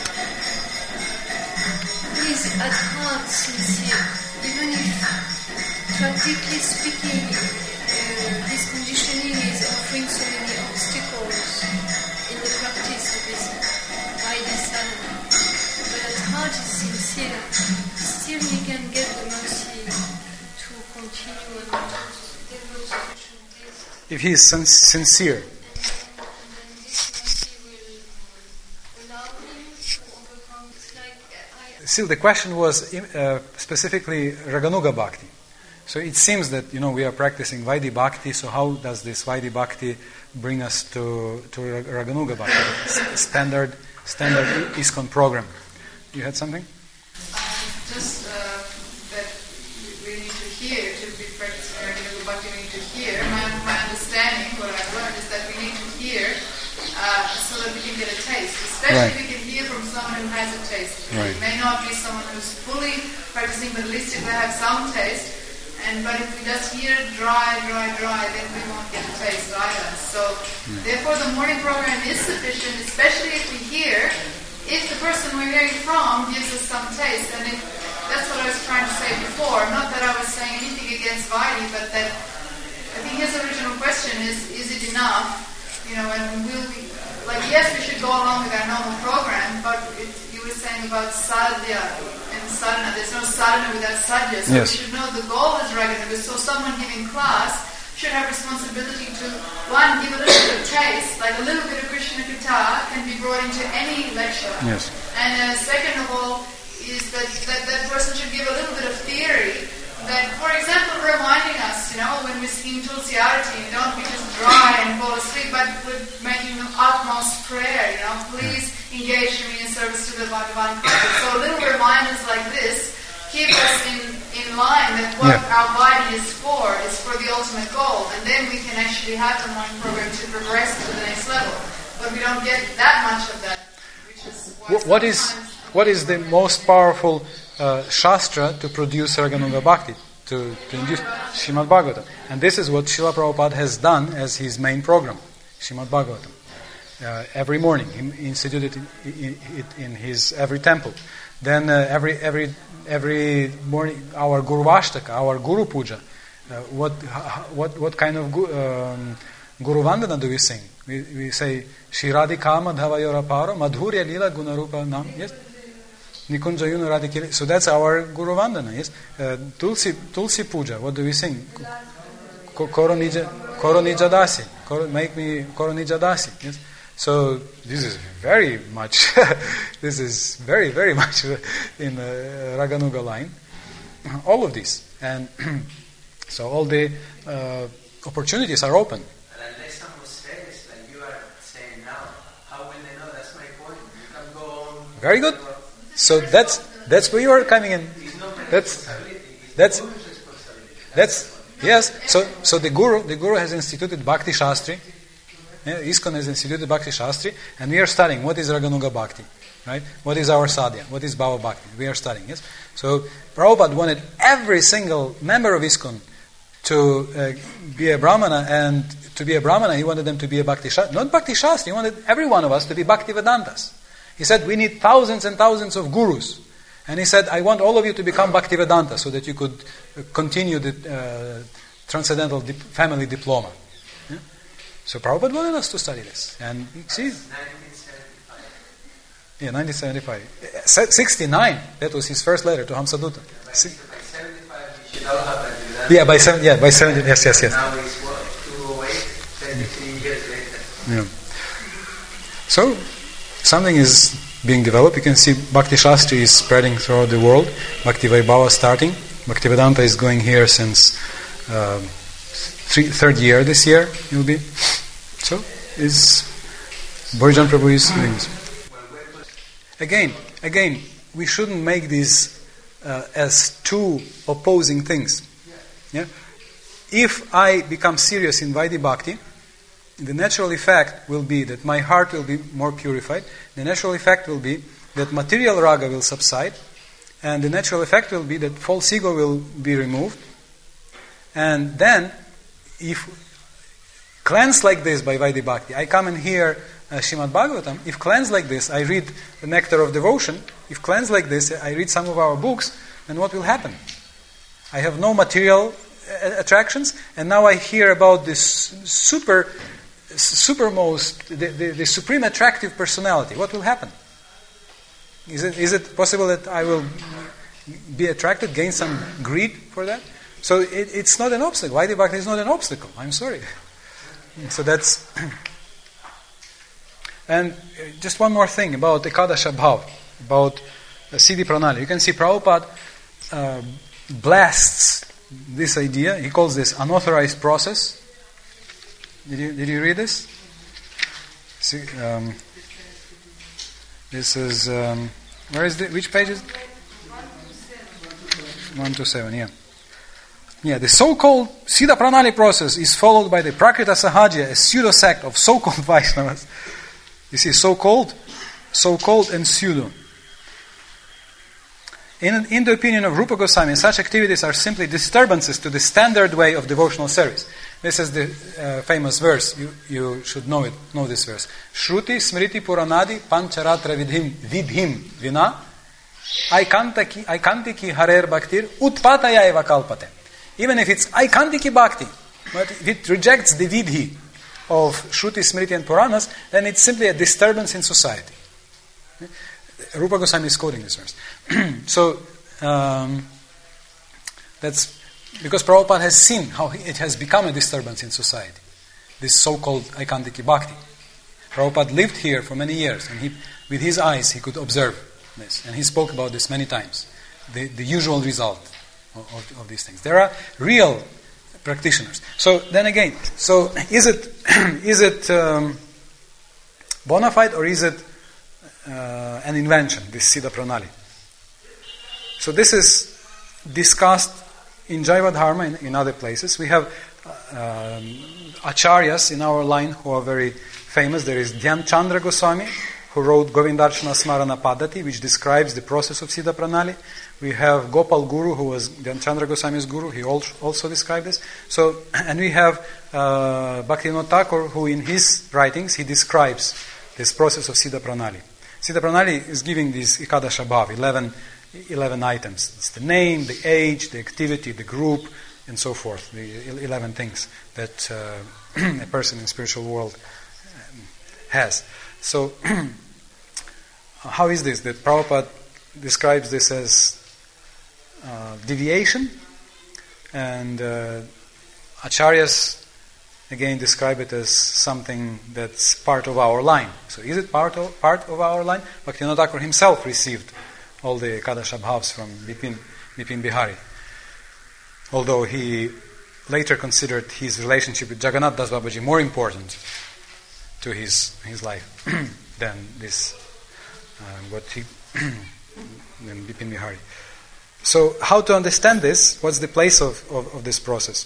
S7: is at heart sincere, even if practically speaking his conditioning is offering so many obstacles in the practice of his Vaidhi sadhana, but at heart is sincere, still he can get the mercy to continue and to develop sufficient taste.
S1: If he is sincere.
S7: And then this mercy will allow him to overcome. It's like
S1: Still, the question was specifically Raganuga Bhakti. So it seems that we are practicing Vaidhi Bhakti. So how does this Vaidhi Bhakti bring us to Raganuga Bhakti, standard ISKCON program? You had something?
S3: Just that we need to hear to be practicing Raganuga Bhakti. We need to hear. My understanding, what I've learned, is that we need to hear so that we can get a taste. Especially if we can hear from someone who has a taste.
S1: Right.
S3: It may not be someone who's fully practicing, but at least if they have some taste. But if we just hear dry, then we won't get a taste either. So, therefore, the morning program is sufficient, especially if we hear, if the person we're hearing from gives us some taste, and if that's what I was trying to say before. Not that I was saying anything against Vaidhi, but that I think his original question is it enough? And will we, yes, we should go along with our normal program, but you were saying about sadhya and sadhana. There's no sadhana without sadhya. So
S1: yes.
S3: We should know the goal is Raganuga. So someone giving class should have responsibility to, one, give a little bit of taste, like a little bit of Krishna Katha can be brought into any lecture.
S1: Yes.
S3: And second of all, is that person should give a little bit of theory that, for example, reminding us, when we're singing Tulsi Arati, don't be just dry and fall asleep, but we're making the utmost prayer, please engage me in service to the Bhagavan Christ. So little reminders like this keep us in line that what our body is for the ultimate goal, and then we can actually have the mind program to progress to the next level. But we don't get that much of that, which is what is the most powerful Shastra to produce Raganuga Bhakti, to induce Srimad Bhagavatam. And this is what Srila Prabhupada has done as his main program, Srimad Bhagavatam. Every morning, he instituted it in his every temple. Then every morning, our Guru Vashtaka, our Guru Puja. What kind of Guru Vandana do we sing? We say Shri Radhika Madhavayora Paro Madhurya Lila Gunarupa Nam. Yes. Nikunjayuna Radhikiri. So that's our Guru Vandana. Yes. Tulsi Puja. What do we sing? Koro Nija Dasi. Make me Koro Nija Dasi. Yes. So this is very much. This is very, very much in the Raganuga line. All of this, and so all the opportunities are open.
S6: And unless someone says, like you are saying now, how will they know? That's my point. You can go on.
S1: Very good. So that's where you are coming in. That's yes. So the Guru has instituted Bhakti Shastri. ISKCON has instituted Bhakti Shastri, and we are studying what is Raganuga Bhakti, right? What is our sadhya? What is Bhava Bhakti? We are studying, yes? So Prabhupada wanted every single member of ISKCON to be a Brahmana, and to be a Brahmana, he wanted them to be a Bhakti Shastri. Not Bhakti Shastri, he wanted every one of us to be Bhakti Vedantas. He said, we need thousands and thousands of gurus. And he said, I want all of you to become Bhakti Vedanta so that you could continue the Transcendental Family Diploma. So Prabhupada wanted us to study this. And see,
S6: 1975.
S1: Yeah, 1975. 69, that was his first letter to Hamsadutta.
S6: By 75, we should all have that.
S1: Yeah, by 70, yes.
S6: Now it's 208, 33 years later.
S1: Yeah. So, something is being developed. You can see Bhakti Shastri is spreading throughout the world. Bhakti Vaibhava starting. Bhakti Vedanta is going here since third year this year. It will be. So, Bhurijan Prabhu is doing this. Again, we shouldn't make these as two opposing things. Yeah? If I become serious in Vaidhi Bhakti, the natural effect will be that my heart will be more purified. The natural effect will be that material raga will subside. And the natural effect will be that false ego will be removed. And then, if cleansed like this by Vaidhi Bhakti, I come and hear Srimad Bhagavatam. If cleansed like this, I read the Nectar of Devotion. If cleansed like this, I read some of our books. Then what will happen? I have no material attractions, and now I hear about this supermost, the supreme attractive personality. What will happen? Is it possible that I will be attracted, gain some greed for that? So it's not an obstacle. Vaidhi Bhakti is not an obstacle. I'm sorry. So that's... And just one more thing about Ekadasha Bhav, about Siddhi Pranali. You can see Prabhupada blasts this idea. He calls this unauthorized process. Did you read this? See, this is where is which page is it? 127. Yeah, the so-called Siddha Pranali process is followed by the Prakrita Sahajya, a pseudo-sect of so-called Vaishnavas. You see, so-called and pseudo. In the opinion of Rupa Goswami, such activities are simply disturbances to the standard way of devotional service. This is the famous verse. You should know this verse. Shruti Smriti Puranadi Pancharatra Vidhim Vina Aikantiki harer bhaktir utpataya eva kalpate. Even if it's Aikantiki bhakti, but if it rejects the vidhi of Shruti, Smriti and Puranas, then it's simply a disturbance in society. Rupa Goswami is quoting this verse. So, that's because Prabhupada has seen how it has become a disturbance in society. This so-called Aikantiki bhakti. Prabhupada lived here for many years, and with his eyes he could observe this, and he spoke about this many times. The usual result of these things. There are real practitioners. So then again, is it bona fide or is it an invention? This Siddha Pranali. So this is discussed in Jaiva Dharma in other places. We have acharyas in our line who are very famous. There is Dhyan Chandra Goswami, who wrote Govindarshana Smarana Padati, which describes the process of Siddha Pranali. We have Gopal Guru, who was Dhyan Chandra Goswami's guru. He also described this. So, and we have Bhaktivinoda Thakur, who in his writings, he describes this process of Siddha Pranali. Siddha Pranali is giving these Ekadasha Bhav, 11 items. It's the name, the age, the activity, the group, and so forth. The 11 things that a person in the spiritual world has. So, how is this? That Prabhupada describes this as deviation, and acharyas again describe it as something that's part of our line. So, is it part of our line? Bhaktivinoda Thakur himself received all the Ekadasha Bhavs from Bipin Bihari, although he later considered his relationship with Jagannath Das Babaji more important to his life than this than Bipin Bihari. So how to understand this? What's the place of this process?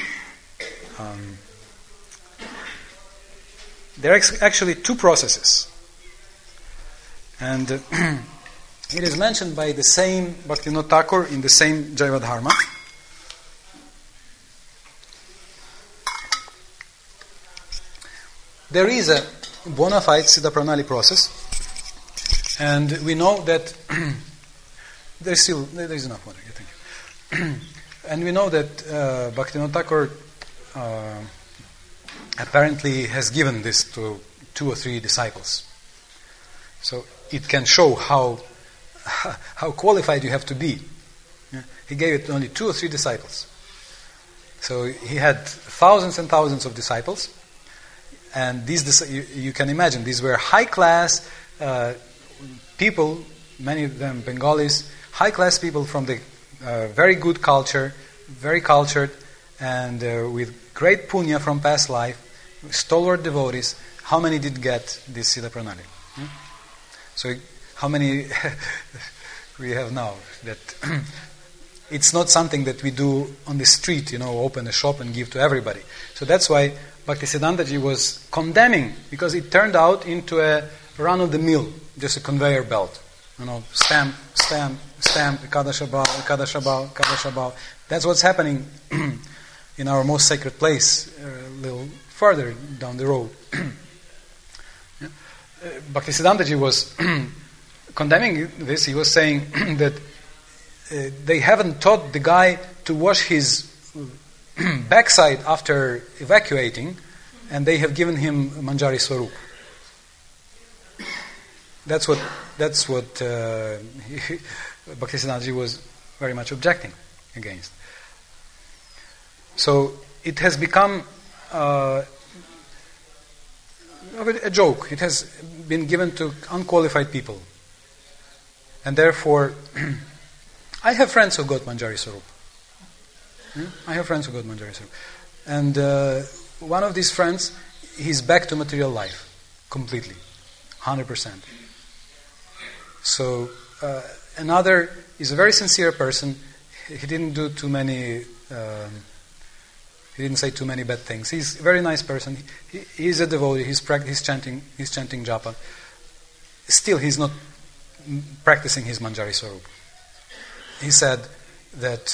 S1: There are actually two processes, and it is mentioned by the same Bhaktivinoda Thakur in the same Jaiva Dharma. There is a bona fide Siddha Pranali process, and we know that there is enough water. Thank you. And we know that Bhaktivinoda Thakur apparently has given this to 2 or 3 disciples. So it can show how qualified you have to be. Yeah? He gave it to only 2 or 3 disciples. So he had thousands and thousands of disciples. And these, you can imagine, these were high-class people, many of them Bengalis, high-class people from the very good culture, very cultured, and with great punya from past life, stalwart devotees. How many did get this Siddha Pranali? So how many we have now? That it's not something that we do on the street, open a shop and give to everybody. So that's why Bhaktisiddhantaji was condemning, because it turned out into a run-of-the-mill, just a conveyor belt. Stamp, Ekadasha Bhav. That's what's happening in our most sacred place, a little further down the road. Bhaktisiddhantaji was condemning this. He was saying that they haven't taught the guy to wash his backside after evacuating, and they have given him Manjari Swarup. That's what Bhaktisiddhantaji was very much objecting against. So it has become a joke. It has been given to unqualified people, and therefore, I have friends who got Manjari Swarup. And one of these friends, he's back to material life completely, 100%. So another is a very sincere person. He didn't do too many. He didn't say too many bad things. He's a very nice person. He's a devotee. He's chanting japa. Still, he's not practicing his Manjari Swarup. He said that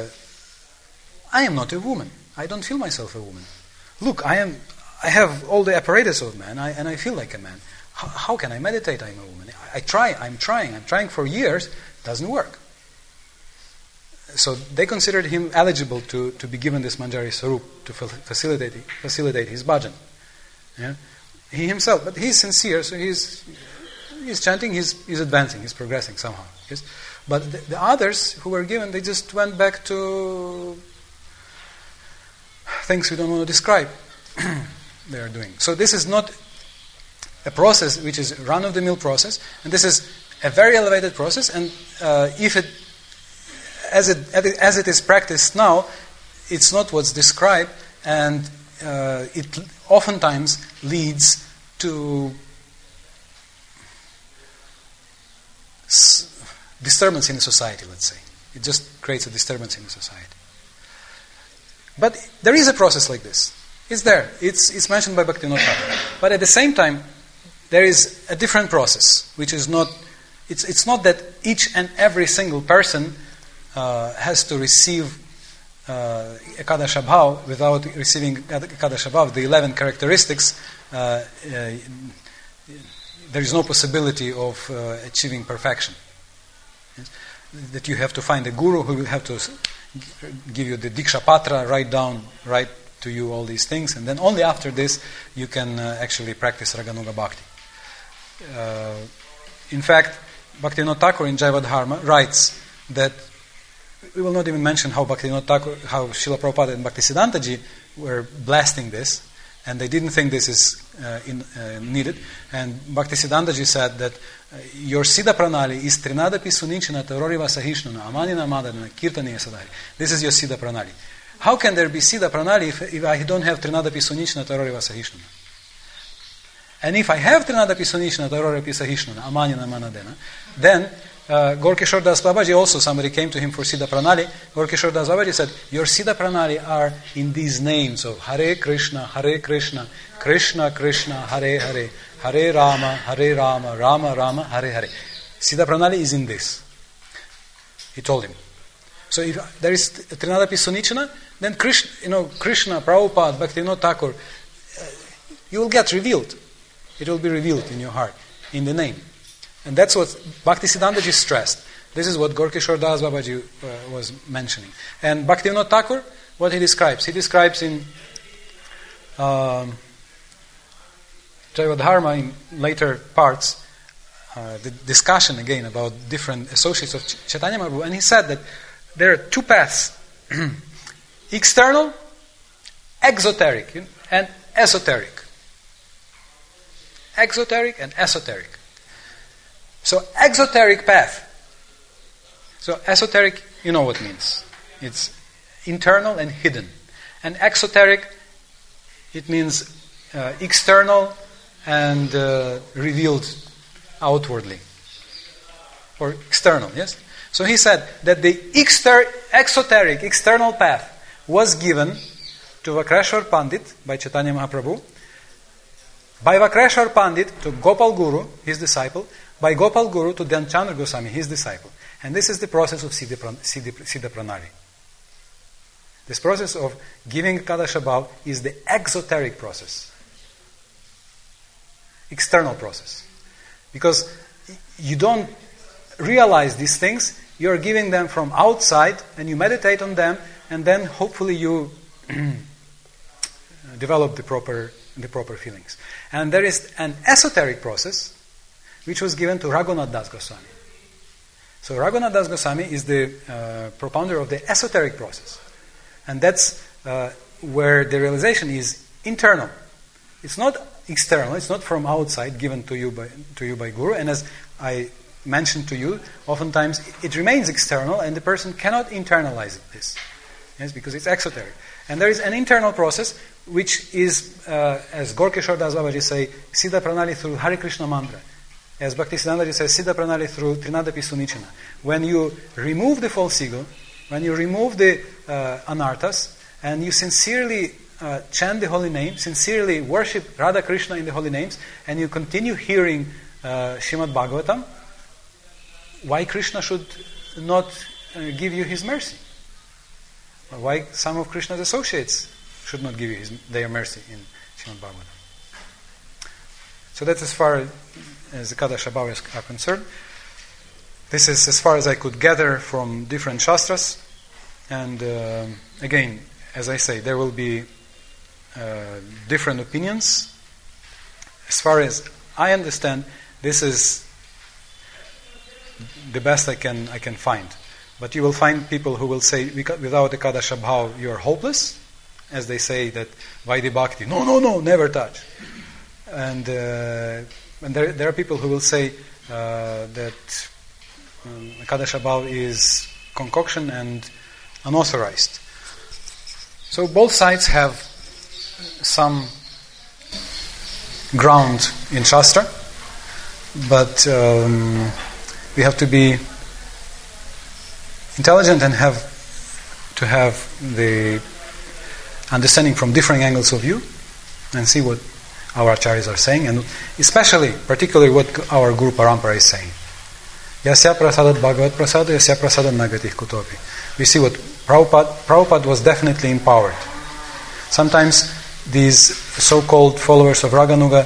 S1: I am not a woman. I don't feel myself a woman. Look, I have all the apparatus of man, and I feel like a man. how can I meditate? I'm a woman. I'm trying for years, doesn't work. So they considered him eligible to be given this Manjari Sarup to facilitate his bhajan. Yeah? He himself, but he's sincere, so he's chanting, he's advancing, he's progressing somehow. Yes? But the others who were given, they just went back to things we don't want to describe they are doing. So this is not a process which is run-of-the-mill process, and this is a very elevated process, and if it as it is practiced now, it's not what's described, and it oftentimes leads to disturbance in the society, let's say. It just creates a disturbance in the society. But there is a process like this. It's there. It's mentioned by Bhaktivinoda Thakur. But at the same time, there is a different process, which is not... It's not that each and every single person has to receive Ekadasha Bhav. Without receiving Ekadasha Bhav, the 11 characteristics, there is no possibility of achieving perfection. Yes? That you have to find a guru who will have to give you the Diksha Patra, write to you all these things, and then only after this you can actually practice Raganuga Bhakti. In fact, Bhaktivinoda Thakur in Jayavadharma writes that, we will not even mention how Bhaktivinoda Thakur, how Srila Prabhupada and Bhaktisiddhantaji were blasting this, and they didn't think this is needed. And Bhaktisiddhantaji said that your Siddha Pranali is Trinadapi Sunichana Taroriva Sahishnuna Amanina Madana Kirtaniya Sadhari. This is your Siddha Pranali. How can there be Siddha Pranali if I don't have Trinadapi Sunichana Taroriva Sahishnuna? And if I have Trinadapi Sunichana Taroriva Sahishnuna Amanina Manadena, then Gorkishore Das Babaji also, somebody came to him for Siddha Pranali. Gorkishore Das Babaji said, your Siddha Pranali are in these names of Hare Krishna, Krishna Krishna, Hare Hare, Hare Rama, Rama Rama, Hare Hare. Siddha Pranali is in this. He told him. So if there is Trinadapi Sunichana, then Krishna, Prabhupada, Bhaktivinoda Thakur, you will get revealed. It will be revealed in your heart, in the name. And that's what Bhaktisiddhantaji stressed. This is what Gorkishore Das Babaji was mentioning. And Bhaktivinoda Thakur, what he describes? He describes in Jayavadharma, in later parts, the discussion again about different associates of Chaitanya Mahaprabhu. And he said that there are two paths. External, exoteric, and esoteric. Exoteric and esoteric. So, exoteric path. So, esoteric, you know what it means. It's internal and hidden. And exoteric, it means external and revealed outwardly. Or external, yes? So he said that the exoteric, external path was given to Vakreshwar Pandit by Chaitanya Mahaprabhu, by Vakreshwar Pandit to Gopal Guru, his disciple, by Gopal Guru to Dhyanchandra Goswami, his disciple. And this is the process of Siddha Pranali. This process of giving Ekadasha Bhav is the exoteric process. External process. Because you don't realize these things, you're giving them from outside, and you meditate on them, and then hopefully you develop the proper feelings. And there is an esoteric process which was given to Raghunath Das Goswami. So Raghunath Das Goswami is the propounder of the esoteric process. And that's where the realization is internal. It's not external, it's not from outside given to you by Guru. And as I mentioned to you, oftentimes it remains external and the person cannot internalize this. Yes, because it's exoteric. And there is an internal process which is, as Gorkishore Das Babaji say, Siddha Pranali through Hare Krishna mantra. As Bhaktisiddhantaji says, Siddha Pranali through Trinadapi Sunichana. When you remove the false ego, when you remove the anarthas, and you sincerely chant the holy name, sincerely worship Radha Krishna in the holy names, and you continue hearing Srimad Bhagavatam, why Krishna should not give you his mercy? Or why some of Krishna's associates should not give you their mercy in Srimad Bhagavatam? So that's as far as the Kadashabhavas are concerned. This is as far as I could gather from different Shastras. And again, as I say, there will be different opinions. As far as I understand, this is the best I can find. But you will find people who will say, without the Kadashabhav, you are hopeless. As they say that Vaidhi Bhakti, no, never touch. And there are people who will say that Kadashabhav is concoction and unauthorized. So both sides have some ground in Shastra, but we have to be intelligent and have to have the understanding from different angles of view and see what our acharyas are saying, and particularly what our Guru Parampara is saying. Yasya prasadat bhagavat prasada, yasya prasadat nagatih kutopi. We see what Prabhupada was definitely empowered. Sometimes these so-called followers of Raganuga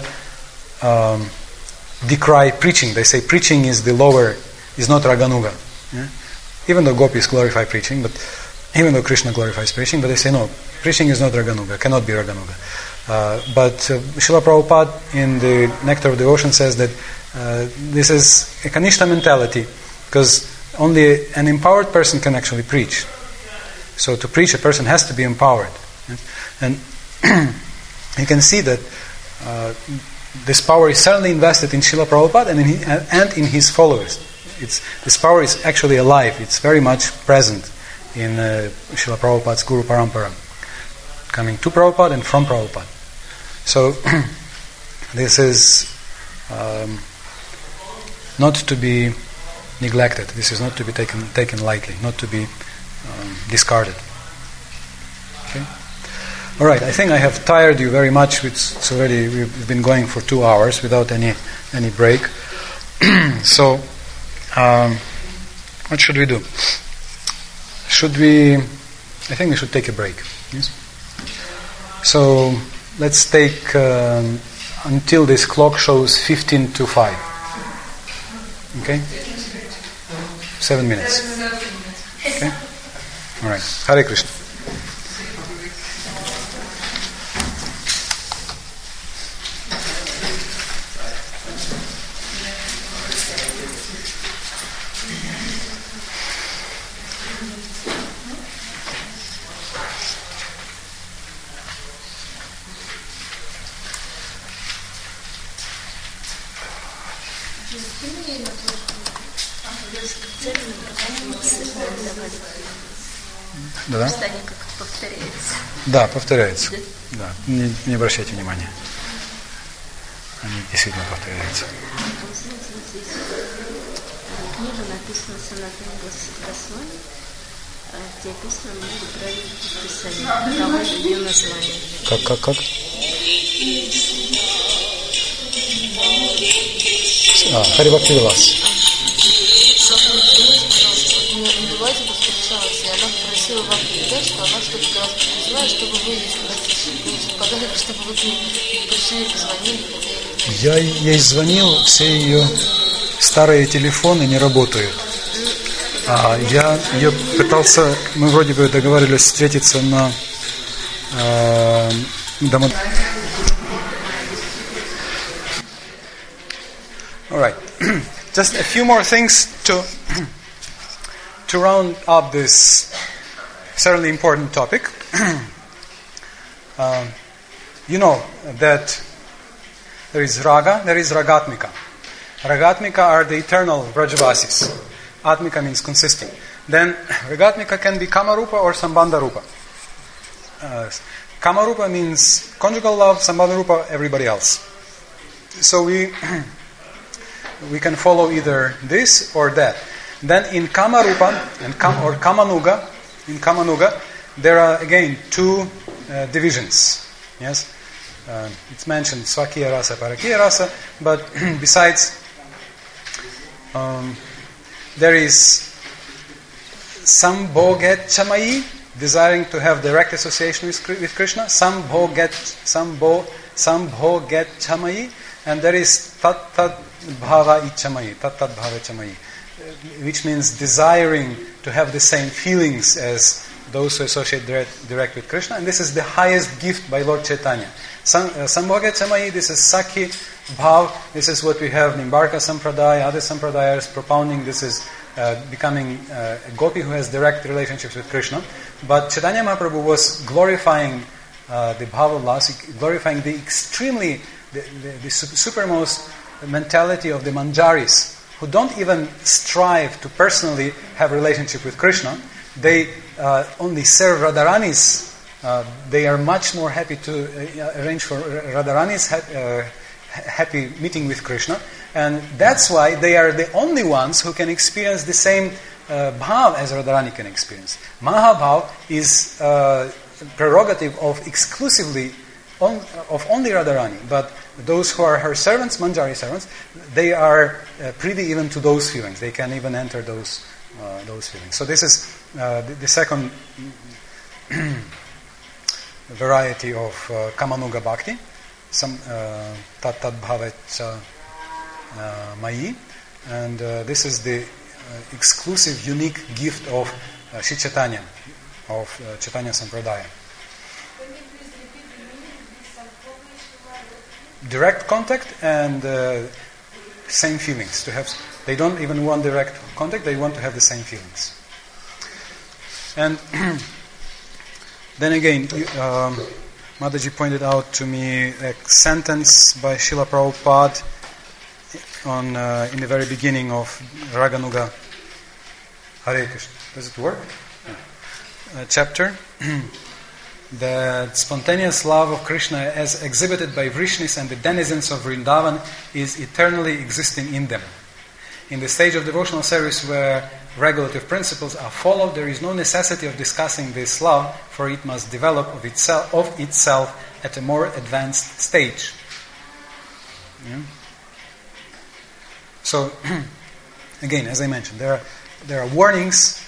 S1: decry preaching. They say preaching is not Raganuga. Yeah? Even though gopis glorify preaching, but even though Krishna glorifies preaching, but they say no, preaching is not Raganuga, cannot be Raganuga. But Srila Prabhupada in the Nectar of Devotion says that this is a Kanishta mentality, because only an empowered person can actually preach. So to preach, a person has to be empowered. And you can see that this power is certainly invested in Srila Prabhupada and in his followers. This power is actually alive. It's very much present in Srila Prabhupada's Guru Parampara, coming to Prabhupada and from Prabhupada. So this is not to be neglected. This is not to be taken lightly, not to be discarded. Okay. All right. I think I have tired you very much. It's already, we've been going for 2 hours without any break. So what should we do? I think we should take a break. Yes. So let's take until this clock shows 15 to 5. Okay? 7 minutes. Okay? All right. Hare Krishna. Да?
S7: Что они как повторяются.
S1: Да, повторяются. Да, не обращайте внимания. Они действительно повторяются.
S7: Книга написана Санатаном Госвами, где описано много правильных писаний. Таково ее название.
S1: Как? Хари Бхакти Вилас.
S2: Не бывает, это встречалось, и она просила вам передать, что она что-то для вас переживает, чтобы вы не подарили, чтобы вы пришли, позвонили.
S1: Я ей звонил, все ее старые телефоны не работают. Я ее пытался, мы вроде бы договаривались встретиться на All right. Just a few more things to round up this certainly important topic. You know that there is Raga, there is Ragatmika. Ragatmika are the eternal Vrajavasis. Atmika means consisting. Then Ragatmika can be Kamarupa or Sambandha Rupa. Kamarupa means conjugal love, Sambandha Rupa everybody else. So we can follow either this or that. Then in Kamarupa or Kamanuga, in Kamanuga, there are again two divisions. Yes, it's mentioned Swakiya Rasa, Parakiya Rasa, but besides, there is Sambhoget Chamayi, desiring to have direct association with Krishna. Sambhoget Chamayi, and there is tat bhava ichamai, tat bhava ichamai, which means desiring to have the same feelings as those who associate direct with Krishna, and this is the highest gift by Lord Chaitanya. Sambhoga Chamai, this is Sakhi Bhav, this is what we have Nimbarka Sampradaya, other Sampradayas propounding, this is becoming a gopi who has direct relationships with Krishna. But Chaitanya Mahaprabhu was glorifying the Bhava Ullasa, glorifying the extremely, the supermost mentality of the Manjaris, who don't even strive to personally have a relationship with Krishna. They only serve Radharani's. They are much more happy to arrange for Radharani's happy meeting with Krishna, and that's why they are the only ones who can experience the same bhav as Radharani can experience. Mahabhav is prerogative of exclusively of only Radharani, but those who are her servants, Manjari servants, they are privy even to those feelings. They can even enter those feelings. So this is the second variety of Kamanuga Bhakti, some Tat Bhava Mayi, and this is the exclusive, unique gift of Shri Chaitanya, of Chaitanya Sampradaya. Direct contact and same feelings. They don't even want direct contact; they want to have the same feelings. And then again, Mataji pointed out to me a sentence by Srila Prabhupada in the very beginning of Raganuga Hare Krishna. Does it work? Yeah. Chapter. That spontaneous love of Krishna as exhibited by Vrishnis and the denizens of Vrindavan is eternally existing in them. In the stage of devotional service where regulative principles are followed, there is no necessity of discussing this love, for it must develop of itself at a more advanced stage. Yeah. So, again, as I mentioned, there are warnings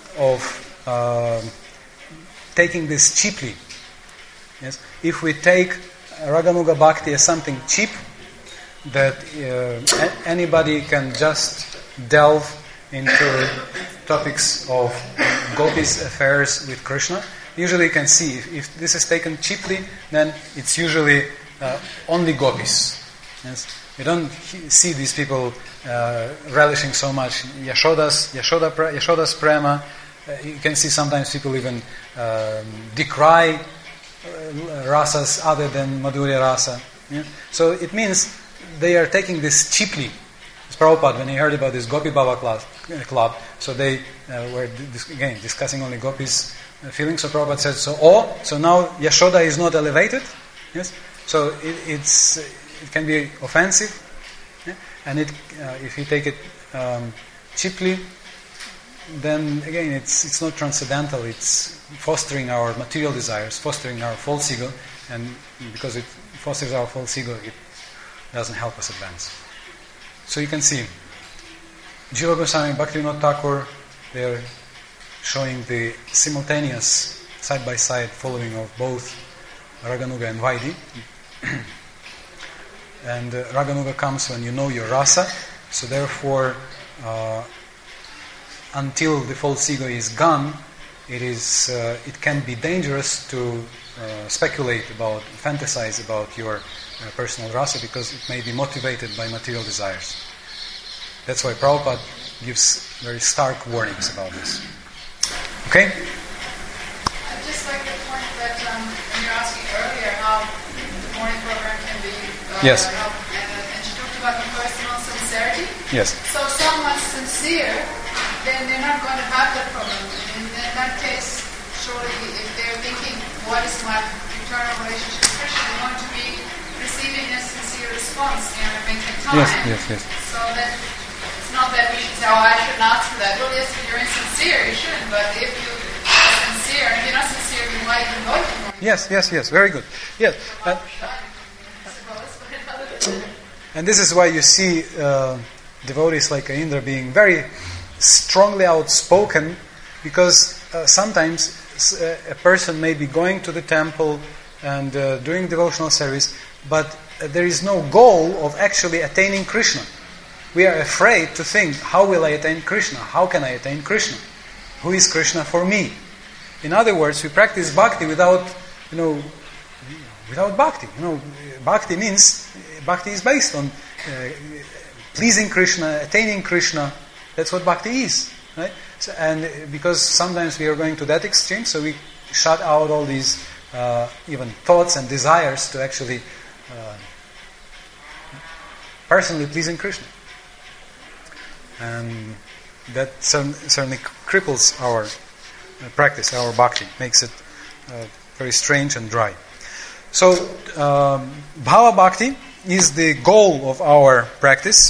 S1: of taking this cheaply. Yes, if we take Raganuga Bhakti as something cheap that anybody can just delve into topics of gopis' affairs with Krishna, usually you can see if this is taken cheaply, then it's usually only gopis. Yes, you don't see these people relishing so much Yashoda's prema. You can see sometimes people even decry rasas other than Madhurya rasa. Yeah? So it means they are taking this cheaply. It's Prabhupada, when he heard about this Gopi Baba club, so they were again discussing only gopis' feelings. So Prabhupada said, so now Yashoda is not elevated. Yes, so it can be offensive, yeah? And if you take it cheaply, then again it's not transcendental. It's fostering our material desires, fostering our false ego, and because it fosters our false ego, it doesn't help us advance. So you can see Jiva Goswami, Bhaktivinoda Thakur, they are showing the simultaneous side-by-side following of both Raganuga and Vaidhi. And Raganuga comes when you know your rasa, so therefore until the false ego is gone, it can be dangerous to speculate about, fantasize about your personal rasa, because it may be motivated by material desires. That's why Prabhupada gives very stark warnings about this. Okay?
S3: I'd just like to point that when you were asking earlier how the morning program can be
S1: yes.
S3: And she talked about the personal sincerity.
S1: Yes.
S3: So if someone's sincere, then they're not going to have that problem. In that case, surely if they're thinking, what is my eternal relationship with Krishna, they're going to be receiving a sincere response, making time.
S1: Yes.
S3: So that it's not that we should say, I shouldn't ask for that. Well, yes, if you're insincere, you shouldn't. But if you're sincere, and if you're not sincere, you might even go to more.
S1: Yes. Very good. Yes. And this is why you see devotees like Indra being very strongly outspoken, because sometimes a person may be going to the temple and doing devotional service, but there is no goal of actually attaining Krishna. We are afraid to think, how will I attain Krishna? How can I attain Krishna? Who is Krishna for me? In other words, we practice bhakti without bhakti. Bhakti is based on pleasing Krishna, attaining Krishna. That's what bhakti is, right? So, and because sometimes we are going to that extreme, so we shut out all these even thoughts and desires to actually personally pleasing Krishna. And that certainly cripples our practice, our bhakti, makes it very strange and dry. So, bhava bhakti is the goal of our practice.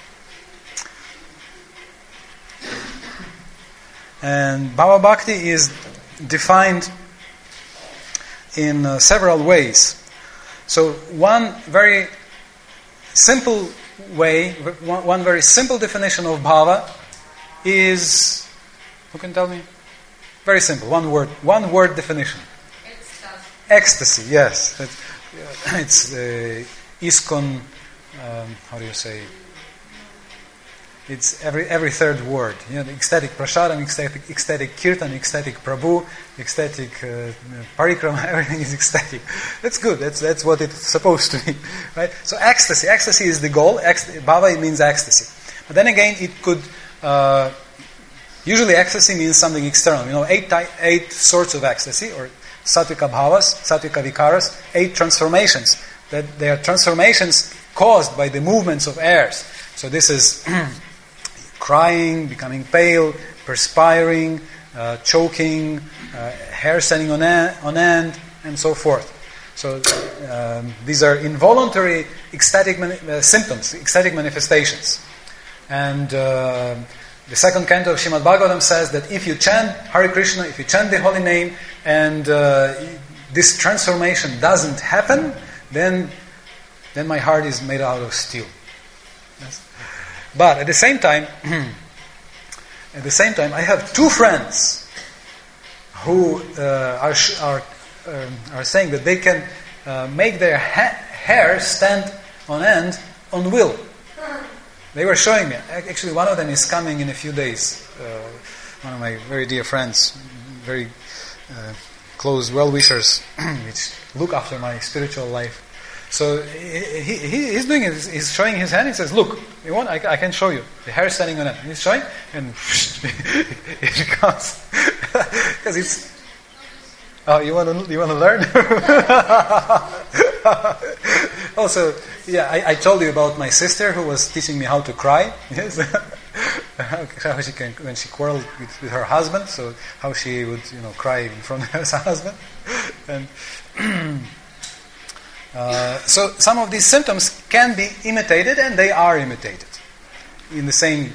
S1: And bhava bhakti is defined in several ways. So, one very simple way, one very simple definition of bhava is, who can tell me? Very simple, one word definition. Ecstasy, yes. It's ISKCON, how do you say? It's every third word. Ecstatic prasadam, ecstatic kirtan, ecstatic prabhu, ecstatic parikrama, everything is ecstatic. That's good, that's what it's supposed to be. Right? So ecstasy is the goal. Bhava means ecstasy. But then again, it could, usually ecstasy means something external. 8 sorts of ecstasy, or sattvika bhavas, sattvika vikaras, 8 transformations. That they are transformations caused by the movements of airs. So this is crying, becoming pale, perspiring, choking, hair standing on end, and so forth. So these are involuntary ecstatic symptoms, ecstatic manifestations. And the second canto of Srimad Bhagavatam says that if you chant Hare Krishna, if you chant the holy name, and this transformation doesn't happen, then my heart is made out of steel. Yes? But at the same time, I have 2 friends who are saying that they can make their hair stand on end on will. They were showing me. Actually, one of them is coming in a few days. One of my very dear friends, very close well-wishers, which look after my spiritual life. So he's doing it. He's showing his hand. He says, "Look, you want? I can show you. The hair is standing on it." And he's showing, and it comes because it's. Oh, you want to learn? Also, yeah, I told you about my sister who was teaching me how to cry. Yes, how she can, when she quarreled with her husband. So how she would, cry in front of her husband, and. So some of these symptoms can be imitated, and they are imitated in the same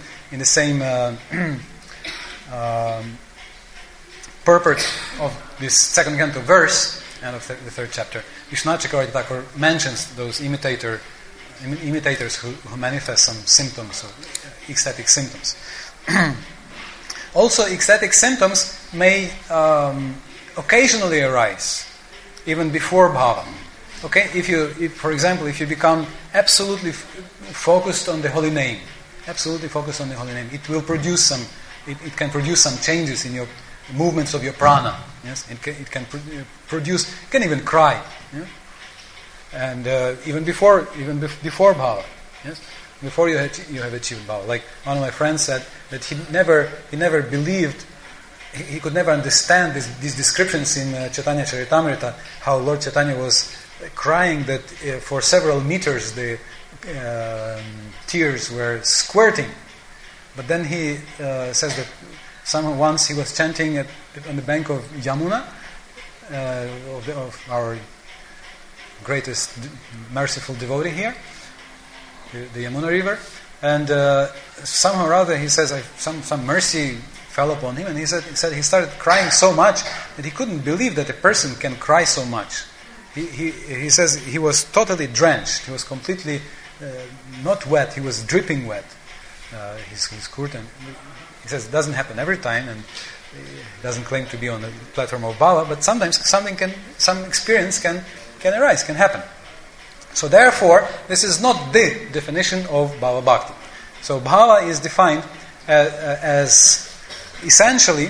S1: purport of this second canto verse and of the 3rd chapter. Vishwanath Chakravarti Thakur mentions those imitators who manifest some symptoms of ecstatic symptoms. Also, ecstatic symptoms may occasionally arise even before bhava. Okay, if for example, if you become absolutely focused on the holy name, it will produce some. It can produce some changes in your movements of your prana. Yes, it can produce. You can even cry. Yeah? And even before bhava. Yes, before you have achieved bhava. Like one of my friends said that he never believed. He could never understand these descriptions in Chaitanya Charitamrita, how Lord Chaitanya was crying that for several meters the tears were squirting. But then he says that once he was chanting on the bank of Yamuna, of our greatest merciful devotee here, the Yamuna river, and somehow or other he says some mercy fell upon him, and he said he started crying so much that he couldn't believe that a person can cry so much. He says he was totally drenched. He was completely not wet. He was dripping wet. his court, and he says it doesn't happen every time, and he doesn't claim to be on the platform of bhava, but sometimes some experience can arise, can happen. So therefore, this is not the definition of bhava bhakti. So bhava is defined as essentially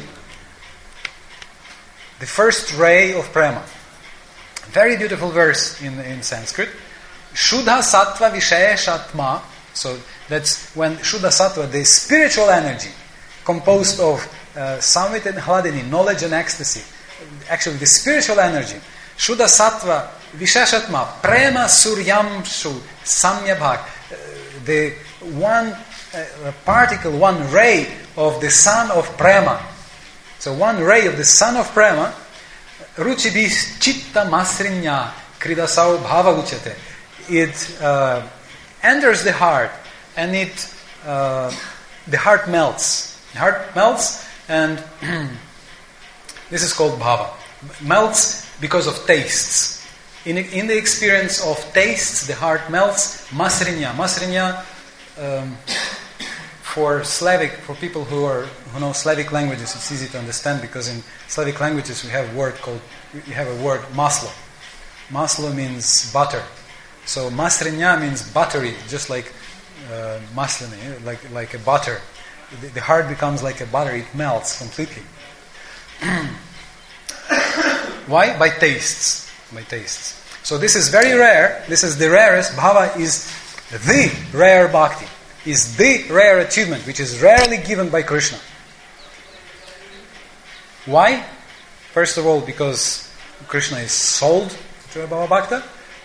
S1: the first ray of prema. Very beautiful verse in Sanskrit. Shuddha sattva visheshatma. So that's when Shuddha sattva, the spiritual energy, composed of samvit and hladini, knowledge and ecstasy. Actually, the spiritual energy. Shuddha sattva visheshatma, prema suryamshu samyabhag. The one particle, one ray of the sun of prema. So one ray of the sun of prema, ruchibis chitta masrinya kridasau bhava uchate. It enters the heart, and the heart melts. The heart melts, and this is called bhava. Melts because of tastes. In the experience of tastes, the heart melts. Masrinya. Masrinya, for people who know Slavic languages, it's easy to understand, because in Slavic languages we have a word maslo. Maslo means butter. So masrinya means buttery, just like masliny, like a butter. The heart becomes like a butter; it melts completely. Why? By tastes. By tastes. So this is very rare. This is the rarest. Bhava is the rare bhakti. Is the rare achievement, which is rarely given by Krishna. Why? First of all, because Krishna is sold to a Bhava Bhakta,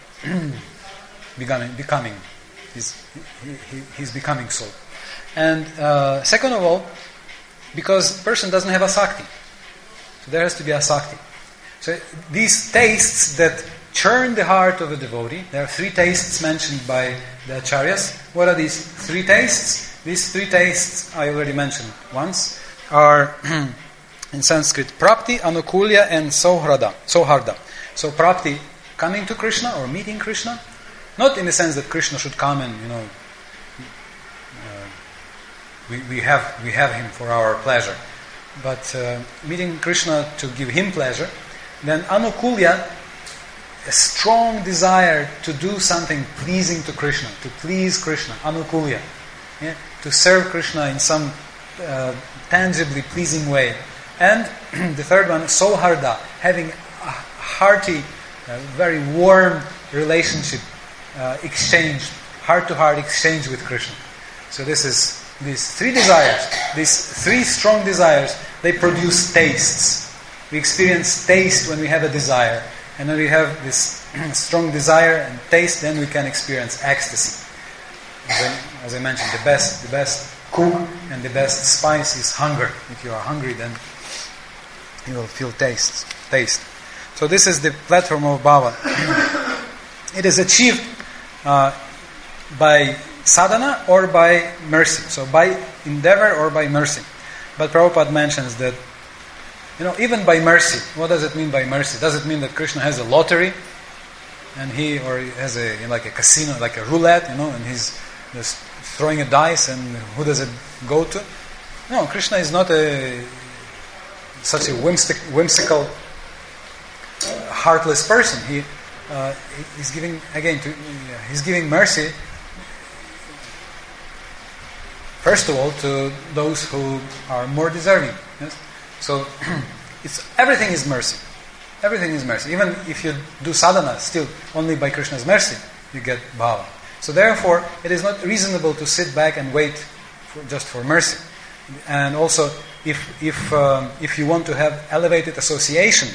S1: he's becoming sold. And second of all, because the person doesn't have asakti. So there has to be asakti. So these tastes that churn the heart of a devotee, there are three tastes mentioned by the acharyas. What are these three tastes? These three tastes, I already mentioned once, are in Sanskrit prapti, anukulya, and soharda. So prapti, coming to Krishna or meeting Krishna, not in the sense that Krishna should come and we have him for our pleasure, but meeting Krishna to give him pleasure. Then anukulya, a strong desire to do something pleasing to Krishna, to please Krishna, anukulya, to serve Krishna in some tangibly pleasing way. And the third one, soharda, having a hearty, very warm relationship, exchange, heart-to-heart exchange with Krishna. So these three desires, these three strong desires, they produce tastes. We experience taste when we have a desire. And when we have this strong desire and taste, then we can experience ecstasy. As I mentioned, the best cook and the best spice is hunger. If you are hungry, then you will feel taste. So this is the platform of bhava. It is achieved by sadhana or by mercy. So by endeavor or by mercy. But Prabhupada mentions that, even by mercy. What does it mean by mercy? Does it mean that Krishna has a lottery, and he has like a casino, like a roulette, and he's just throwing a dice, and who does it go to? No, Krishna is not such a whimsical, heartless person. He's giving he's giving mercy. First of all, to those who are more deserving. Yes? So, everything is mercy. Everything is mercy. Even if you do sadhana, still only by Krishna's mercy you get bhava. So therefore, it is not reasonable to sit back and wait just for mercy. And also, if you want to have elevated association,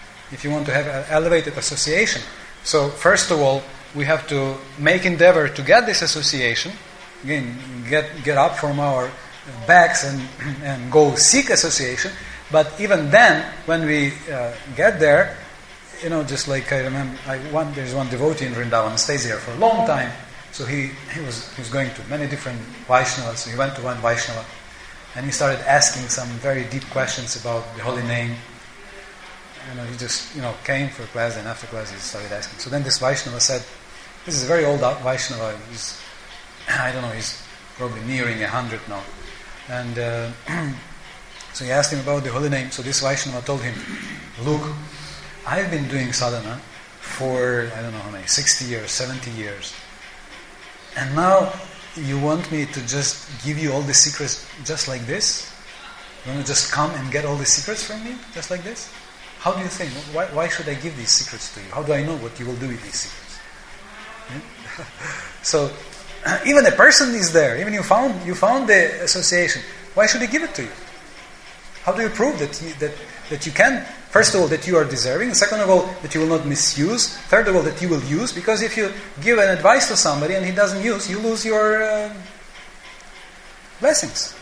S1: so first of all, we have to make endeavor to get this association. Again, get up from our backs and go seek association. But even then, when we get there, just like I remember, there's one devotee in Vrindavan, stays here for a long time. So he was going to many different Vaishnavas. So he went to one Vaishnava, and he started asking some very deep questions about the holy name. He just came for class, and after class he started asking. So then this Vaishnava said, "This is a very old Vaishnava. He's probably nearing 100 now. And so he asked him about the holy name. So this Vaishnava told him, look, I've been doing sadhana for, I don't know how many, 60 years, 70 years. And now you want me to just give you all the secrets just like this? You want to just come and get all the secrets from me just like this? How do you think? Why should I give these secrets to you? How do I know what you will do with these secrets? Yeah? So even a person is there. Even you found the association. Why should he give it to you? How do you prove that you can? First of all, that you are deserving. Second of all, that you will not misuse. Third of all, that you will use. Because if you give an advice to somebody and he doesn't use, you lose your blessings.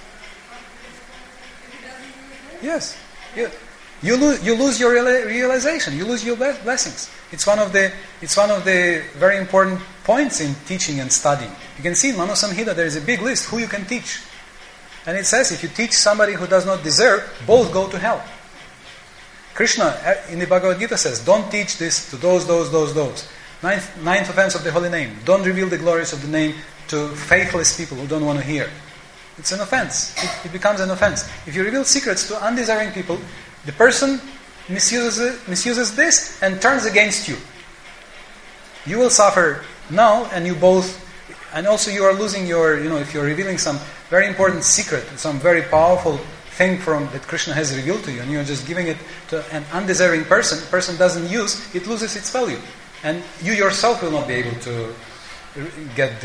S1: Yes, you lose your realization. You lose your blessings. It's one of the very important points in teaching and studying. You can see in Mano Samhita there is a big list who you can teach, and it says if you teach somebody who does not deserve, both go to hell. Krishna in the Bhagavad Gita says, don't teach this to those. Ninth offense of the holy name. Don't reveal the glories of the name to faithless people who don't want to hear. It's an offense. It becomes an offense. If you reveal secrets to undeserving people, the person misuses this and turns against you. You will suffer now, and also you are losing your, if you're revealing some very important secret, some very powerful thing that Krishna has revealed to you, and you're just giving it to an undeserving person, the person doesn't use, it loses its value. And you yourself will not be able to get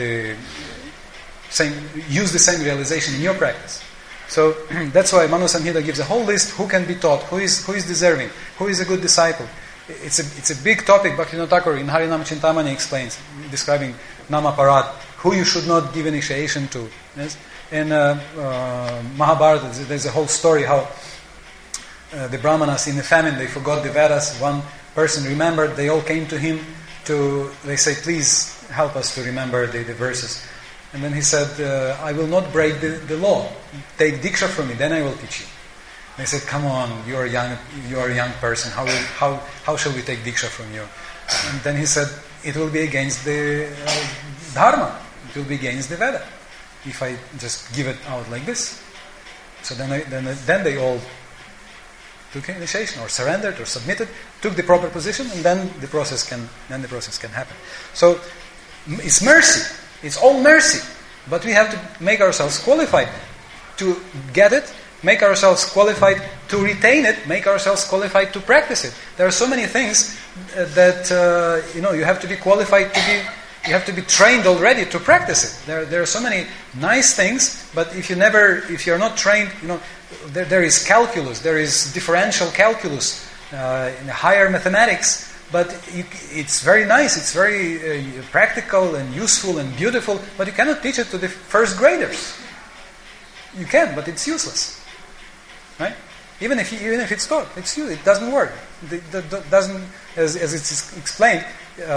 S1: use the same realization in your practice. So that's why Mano Samhita gives a whole list who can be taught, who is deserving, who is a good disciple. It's a big topic. Bhaktivinoda Thakur in Harinam Chintamani explains, describing Namaparad, who you should not give initiation to. Yes? In Mahabharata, there's a whole story how the Brahmanas in the famine, they forgot the Vedas. One person remembered, they all came to him they say, please help us to remember the verses. And then he said, I will not break the law. Take Diksha from me, then I will teach you. And they said, come on, you are a young person. How shall we take Diksha from you? And then he said, it will be against the Dharma. It will be against the Veda if I just give it out like this. So then they all took initiation, or surrendered, or submitted, took the proper position, and then the process can happen. So it's mercy. It's all mercy. But we have to make ourselves qualified to get it, make ourselves qualified to retain it, make ourselves qualified to practice it. There are so many things that you have to be qualified to be. You have to be trained already to practice it. There are so many nice things, but if you're not trained, there is calculus, there is differential calculus, in higher mathematics. But it's very nice, it's very practical and useful and beautiful, but you cannot teach it to the first graders. You can, but it's useless, right? Even if it's taught, it doesn't work. It doesn't, as it's explained,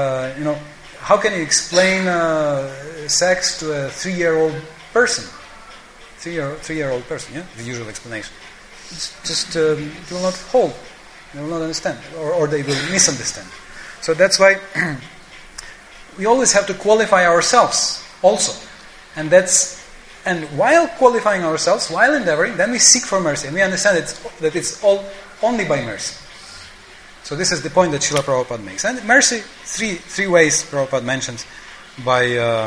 S1: how can you explain sex to a 3-year-old person? 3-year-old person, yeah, the usual explanation. It's just it will not hold. They will not understand, or they will misunderstand. So that's why we always have to qualify ourselves also. And while qualifying ourselves, while endeavoring, then we seek for mercy. And we understand that it's all only by mercy. So this is the point that Srila Prabhupada makes. And mercy, three ways Prabhupada mentions: by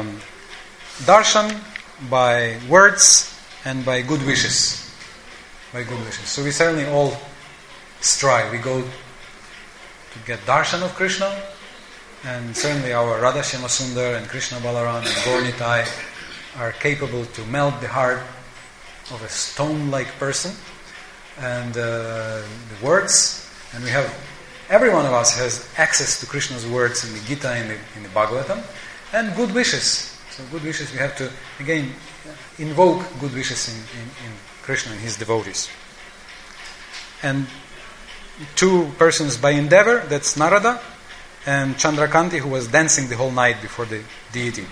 S1: darshan, by words, and by good wishes. By good wishes. So we certainly all strive. We go to get darshan of Krishna, and certainly our Radha Shyama Sundar and Krishna Balaram and Gaur Nitai are capable to melt the heart of a stone-like person. And the words, and we have, every one of us has access to Krishna's words in the Gita, in the Bhagavatam, and good wishes. So good wishes, we have to again invoke good wishes in Krishna and his devotees. And 2 persons by endeavor, that's Narada and Chandrakanti, who was dancing the whole night before the deity.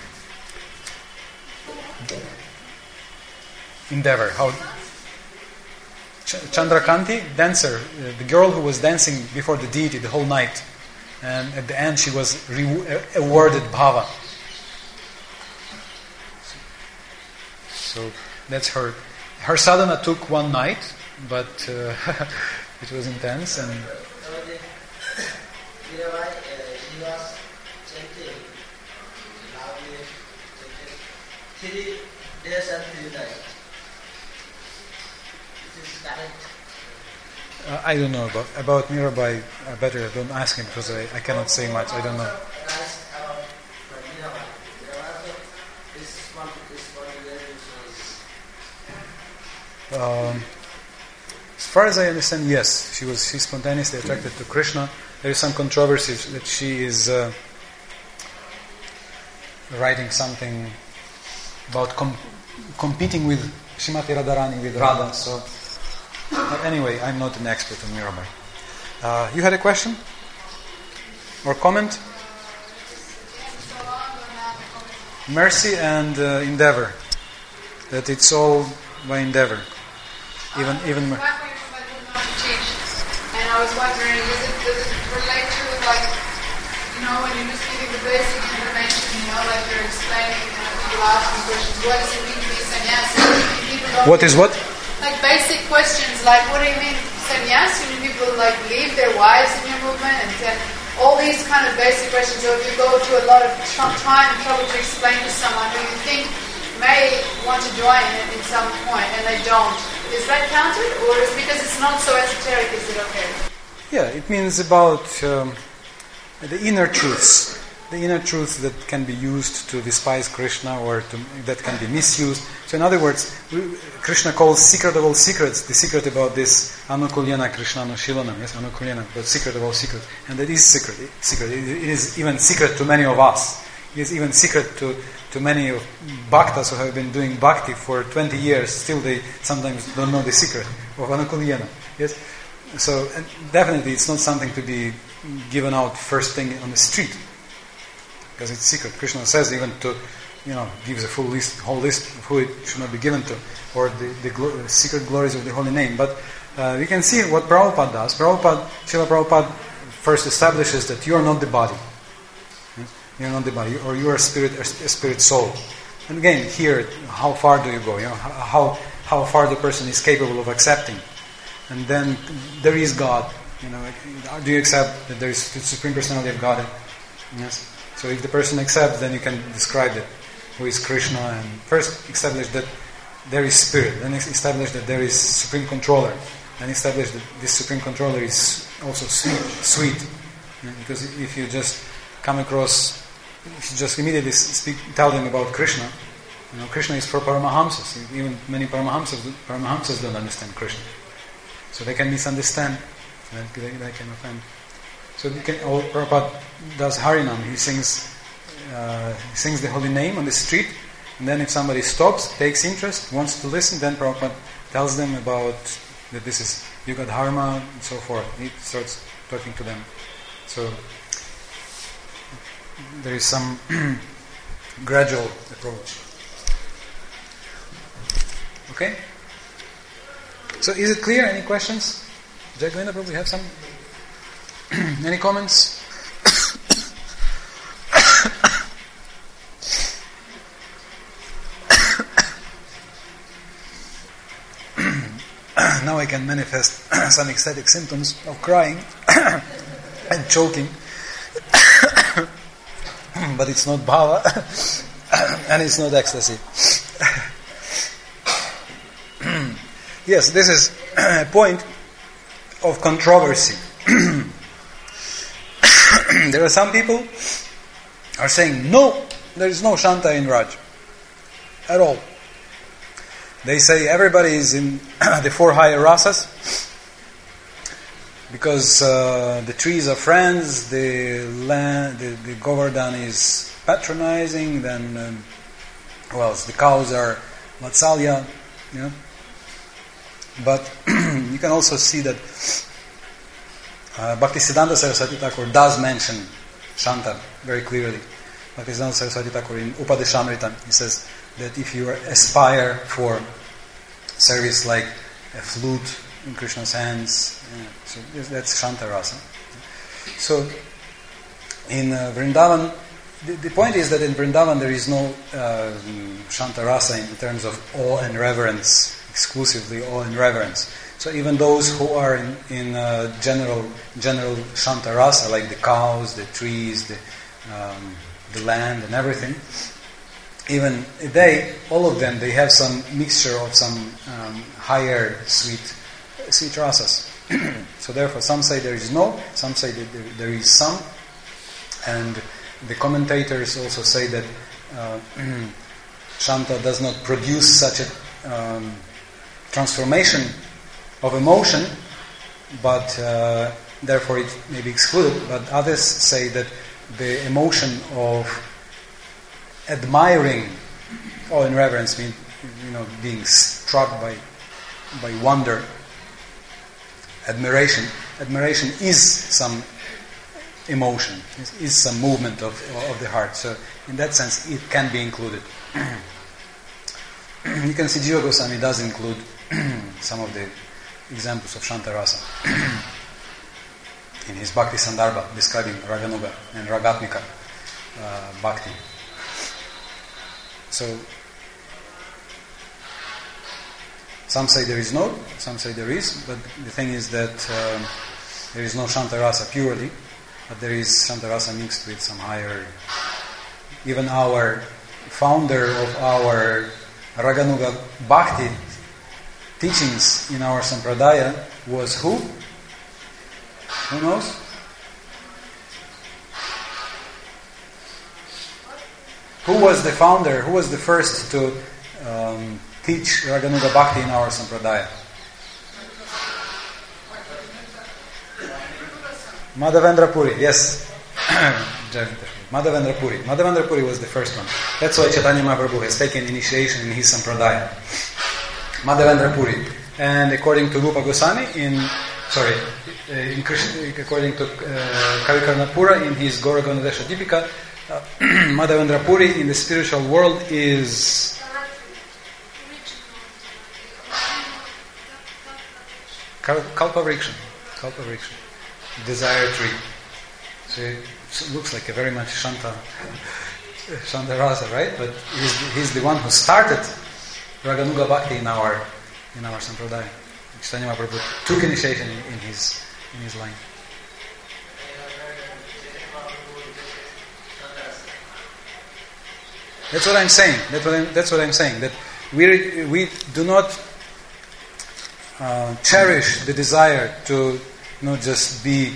S1: Endeavor. How? Chandrakanti, dancer, the girl who was dancing before the deity the whole night, and at the end she was awarded bhava. So that's her. Her sadhana took one night, but it was intense. And
S8: he was chanting loudly, 3 days and 3 nights. This is correct.
S1: I don't know about Mirabai. Better don't ask him because I cannot say much. I don't know. As far as I understand, yes, she's spontaneously attracted to Krishna. There is some controversy that she is writing something about competing with Srimati Radharani, with Radha. So, but anyway, I'm not an expert on Mirabai. You had a question or comment? Mercy and endeavor. That it's all by endeavor. Even.
S3: And I was wondering, does it relate to when you're just giving the basic information, like you're explaining, people asking questions, what does it mean to be sannyasi?
S1: What is what?
S3: Like basic questions, like what do you mean sannyasi? When people leave their wives in your movement, and all these kind of basic questions. So if you go to a lot of time and trouble to explain to someone who you think may want to join in some point and they don't, is that counted, or is because it's not so esoteric, is it okay?
S1: Yeah, it means about the inner truths. The inner truths that can be used to despise Krishna or that can be misused. So in other words, Krishna calls secret of all secrets, the secret about this Anukulyana Krishna Anushilana, yes, Anukulyana, the secret of all secrets. And that is secret. It is even secret to many of us. It is even secret to many of bhaktas who have been doing bhakti for 20 years. Still they sometimes don't know the secret of Anukulyana. Yes? So definitely it's not something to be given out first thing on the street. Because it's secret. Krishna says even to, gives a whole list of who it should not be given to, or the secret glories of the holy name. But we can see what Prabhupada does. Srila Prabhupada first establishes that you are not the body. You're not the body, or you are a spirit soul. And again, here, how far do you go? How far the person is capable of accepting. And then there is God. Do you accept that there is the Supreme Personality of God? Yes. So if the person accepts, then you can describe it. Who is Krishna? And first establish that there is spirit. Then establish that there is Supreme Controller. Then establish that this Supreme Controller is also sweet. Because if you just come across, if you just immediately tell them about Krishna, Krishna is for Paramahamsas. Even many Paramahamsas don't understand Krishna. So they can misunderstand. They can offend. So Prabhupada does Harinam. He sings the holy name on the street, and then if somebody stops, takes interest, wants to listen, then Prabhupada tells them about that this is Yuga Dharma and so forth. He starts talking to them. So there is some gradual approach. Okay? So is it clear? Any questions? Jagavindra, probably have some. Any comments? Now I can manifest some ecstatic symptoms of crying and choking. But it's not bhava and it's not ecstasy. Yes, this is a point of controversy. There are some people are saying, no, there is no Shanta in Raj at all. They say everybody is in the 4 higher rasas because the trees are friends, the land, the Govardhan is patronizing, then the cows are Vatsalya, But you can also see that Bhaktisiddhanta Saraswati Thakur does mention Shanta very clearly. Bhaktisiddhanta Saraswati Thakur in Upadeshamrita, he says that if you aspire for service like a flute in Krishna's hands, so that's Shanta Rasa. So in Vrindavan, the point is that in Vrindavan there is no Shantarasa in terms of awe and reverence, exclusively awe and reverence. So even those who are in general Shantarasa, like the cows, the trees, the land and everything, even all of them, they have some mixture of some higher sweet rasas. So therefore, some say there is no, some say that there is some, and the commentators also say that Shanta does not produce such a transformation of emotion, but therefore it may be excluded. But others say that the emotion of admiring, or in reverence, means being struck by wonder, admiration is some emotion, is some movement of the heart. So in that sense, it can be included. You can see Jiva Goswami does include some of the examples of Shantarasa in his Bhakti Sandarbha, describing Raganuga and Ragatmika Bhakti. So some say there is no, some say there is, but the thing is that there is no Shantarasa purely, but there is Shantarasa mixed with some higher. Even our founder of our Raganuga Bhakti teachings in our Sampradaya was who? Who knows? Who was the founder? Who was the first to teach Raganuga Bhakti in our Sampradaya? Madhavendra Puri, yes. Madhavendra Puri. Madhavendra Puri was the first one. That's why Chaitanya Mahaprabhu has taken initiation in his Sampradaya. Madhavendra Puri. And according to Rupa Goswami, according to Kavi Karnapura in his Gaura Ganadesha Dipika, Madhavendra Puri in the spiritual world is Kalpavriksha, desire tree. So it looks like a very much Shantarasa, right? But he's the one who started Raganuga Bhakti in our Sampradaya. Chaitanya Mahaprabhu took initiation in his line. That's what I'm saying. That's what I'm saying. That we do not cherish the desire to just be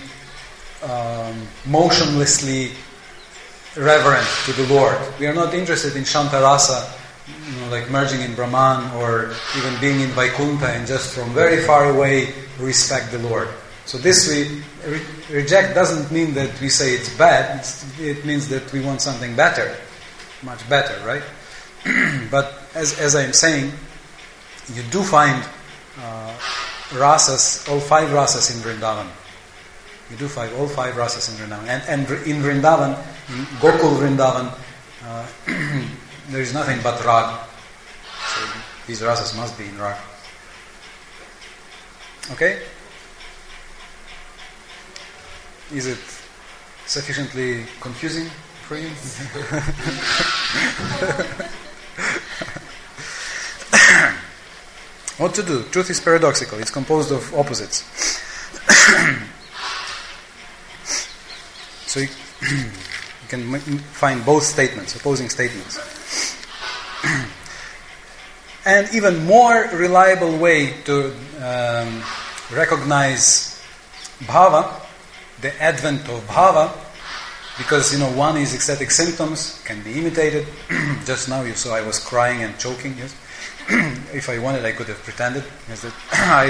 S1: motionlessly reverent to the Lord. We are not interested in Shantarasa, like merging in Brahman or even being in Vaikuntha and just from very far away respect the Lord. So this we reject doesn't mean that we say it's bad. It means that we want something better, much better, right? But as I'm saying, you do find rasas, all 5 rasas in Vrindavan. You do find all 5 rasas in Vrindavan. And in Vrindavan, in Gokul Vrindavan, there is nothing but rag. So these rasas must be in rag. Okay? Is it sufficiently confusing for you? What to do? Truth is paradoxical. It's composed of opposites. So you can find both statements, opposing statements. And even more reliable way to recognize bhava, the advent of bhava, because one is ecstatic symptoms, can be imitated. Just now you saw I was crying and choking, yes. If I wanted, I could have pretended, yes, that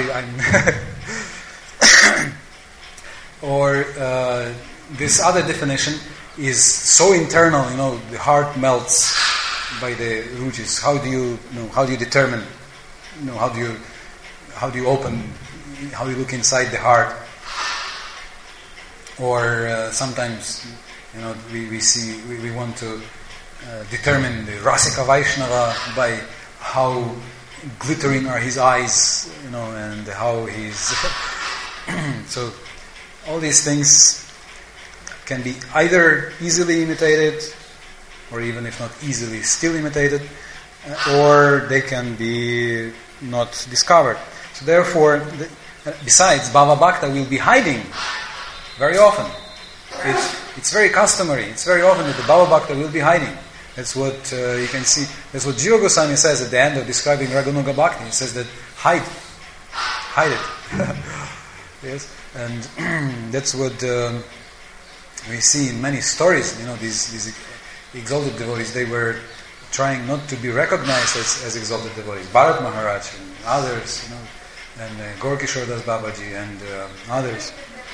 S1: I'm or this other definition is so internal, the heart melts by the rujis. How do you determine, how do you open, how you look inside the heart? Or sometimes, we want to determine the Rasika Vaishnava by how glittering are his eyes, and how he's... So, all these things can be either easily imitated or even if not easily, still imitated, or they can be not discovered. So therefore, besides, Bhava Bhakta will be hiding very often. It's very customary. It's very often that the Bhava Bhakta will be hiding. That's what you can see. That's what Jiva Goswami says at the end of describing Raganuga Bhakti. He says that hide it. Yes, and that's what we see in many stories. These exalted devotees, they were trying not to be recognized as exalted devotees. Bharat Maharaj and others, and Gorkishore Das Babaji and others.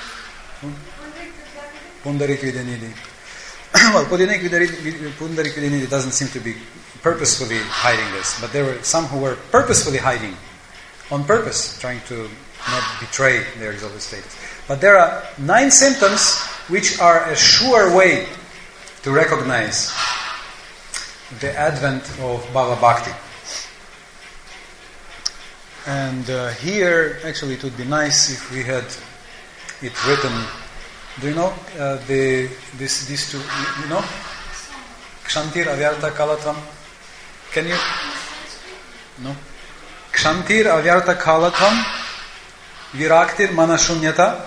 S1: Pundarik Vidyanidhi. Well, Pundarik Vidyanidhi doesn't seem to be purposefully hiding this, but there were some who were purposefully hiding, on purpose, trying to not betray their exalted status. But there are 9 symptoms which are a sure way to recognize the advent of Bhava Bhakti. And here, actually, it would be nice if we had it written. Do you know these two? You know, Kshantir Avyarta Kalatvam. Can you? No. Kshantir Avyarta Kalatvam, Viraktir Manashunyata.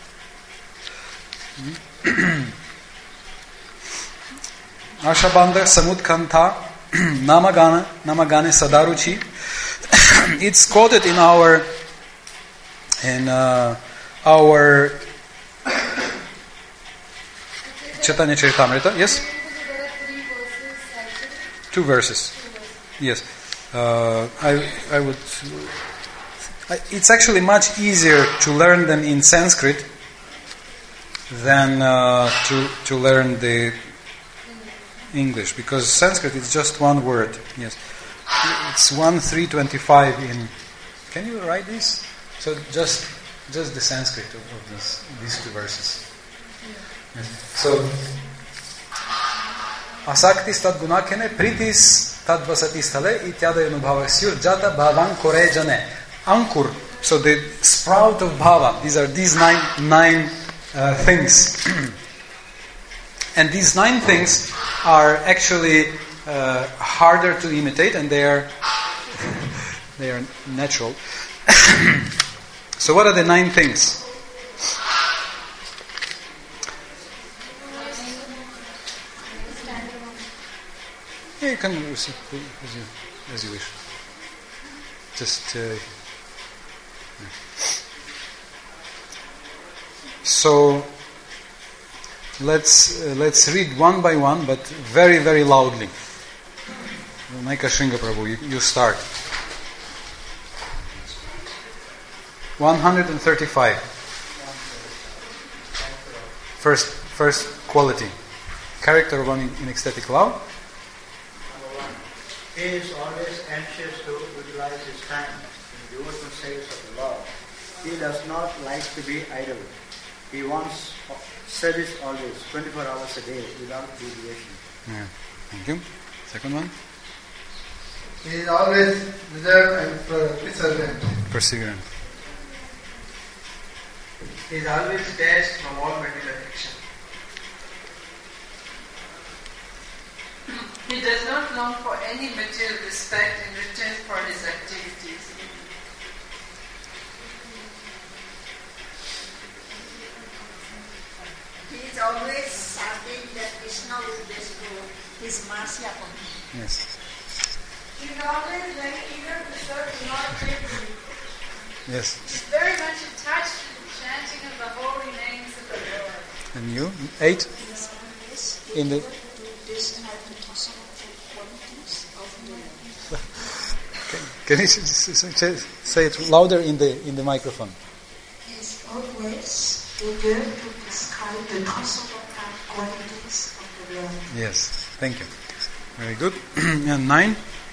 S1: Ashabandha Samutkanta Namagane Sadaruchi. It's quoted in our Chaitanya Charitamrita. Yes? 2 verses. Yes. I would. It's actually much easier to learn them in Sanskrit than to learn the English, because Sanskrit is just one word. Yes, it's 1:325 in. Can you write this? So just the Sanskrit of these 2 verses. Yes. So asaktis tad gunakene pritis tad vasati stale ityada anubhavasyur jata bhavan korejane. Ankur. So the sprout of bhava. These are these nine things. And these 9 things are actually harder to imitate, and they are natural. So what are the 9 things? Yeah, you can as you wish. Just so. Let's read one by one, but very, very loudly. Naika Shringa Prabhu, you start. 135. First quality. Character of one in ecstatic love.
S8: Number 1. He is always anxious to utilize his time in devotional service of the Lord. He does not like to be idle. He wants service always, 24 hours a day, without deviation.
S1: Yeah. Thank you. Second one.
S9: He is always reserved and perseverant.
S10: He is always detached from all material affection. He does not long for any material respect in return for his activities.
S11: He is always certain that Krishna will bestow his mercy upon him.
S1: Yes.
S3: He is always very eager to serve the Lord faithfully.
S1: Yes.
S3: He is very much attached to the chanting of the holy names of the Lord.
S1: And you? 8? In the. Can you say it louder in the microphone?
S11: He is always eager to describe the transcendental qualities of the Lord.
S1: Yes, thank you. Very good. And 9?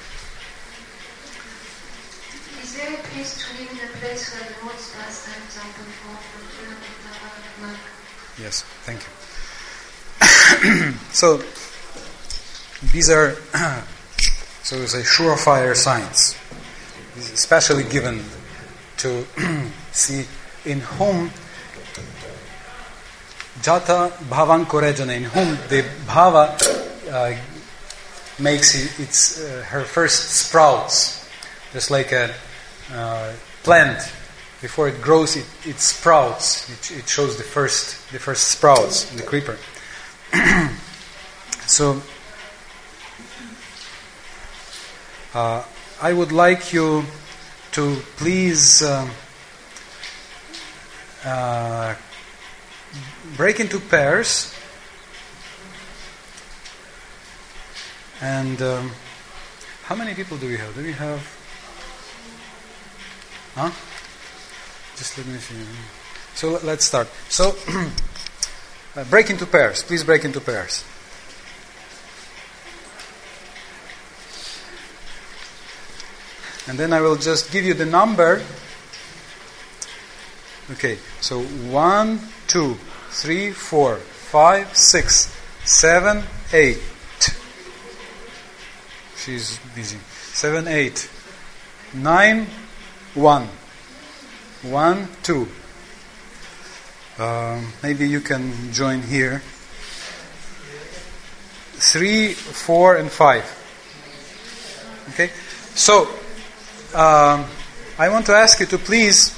S4: Is very pleased to live in a place where the Lord's pastimes are performed.
S1: Yes, thank you. So, these are, so to say, surefire signs. This is especially given to see in whom Jata Bhavan Korejana, in whom the Bhava makes her first sprouts, just like a plant. Before it grows, it sprouts. It shows the first sprouts in the creeper. So, I would like you to please break into pairs. And how many people do we have? Do we have? Huh? Just let me see. So let's start. So break into pairs. Please break into pairs. And then I will just give you the number. Okay, so 1, 2, 3, 4, 5, 6, 7, 8. She's busy. 7, 8, 9, 1. 1, 2. Maybe you can join here. 3, 4, and 5. Okay? So, I want to ask you to please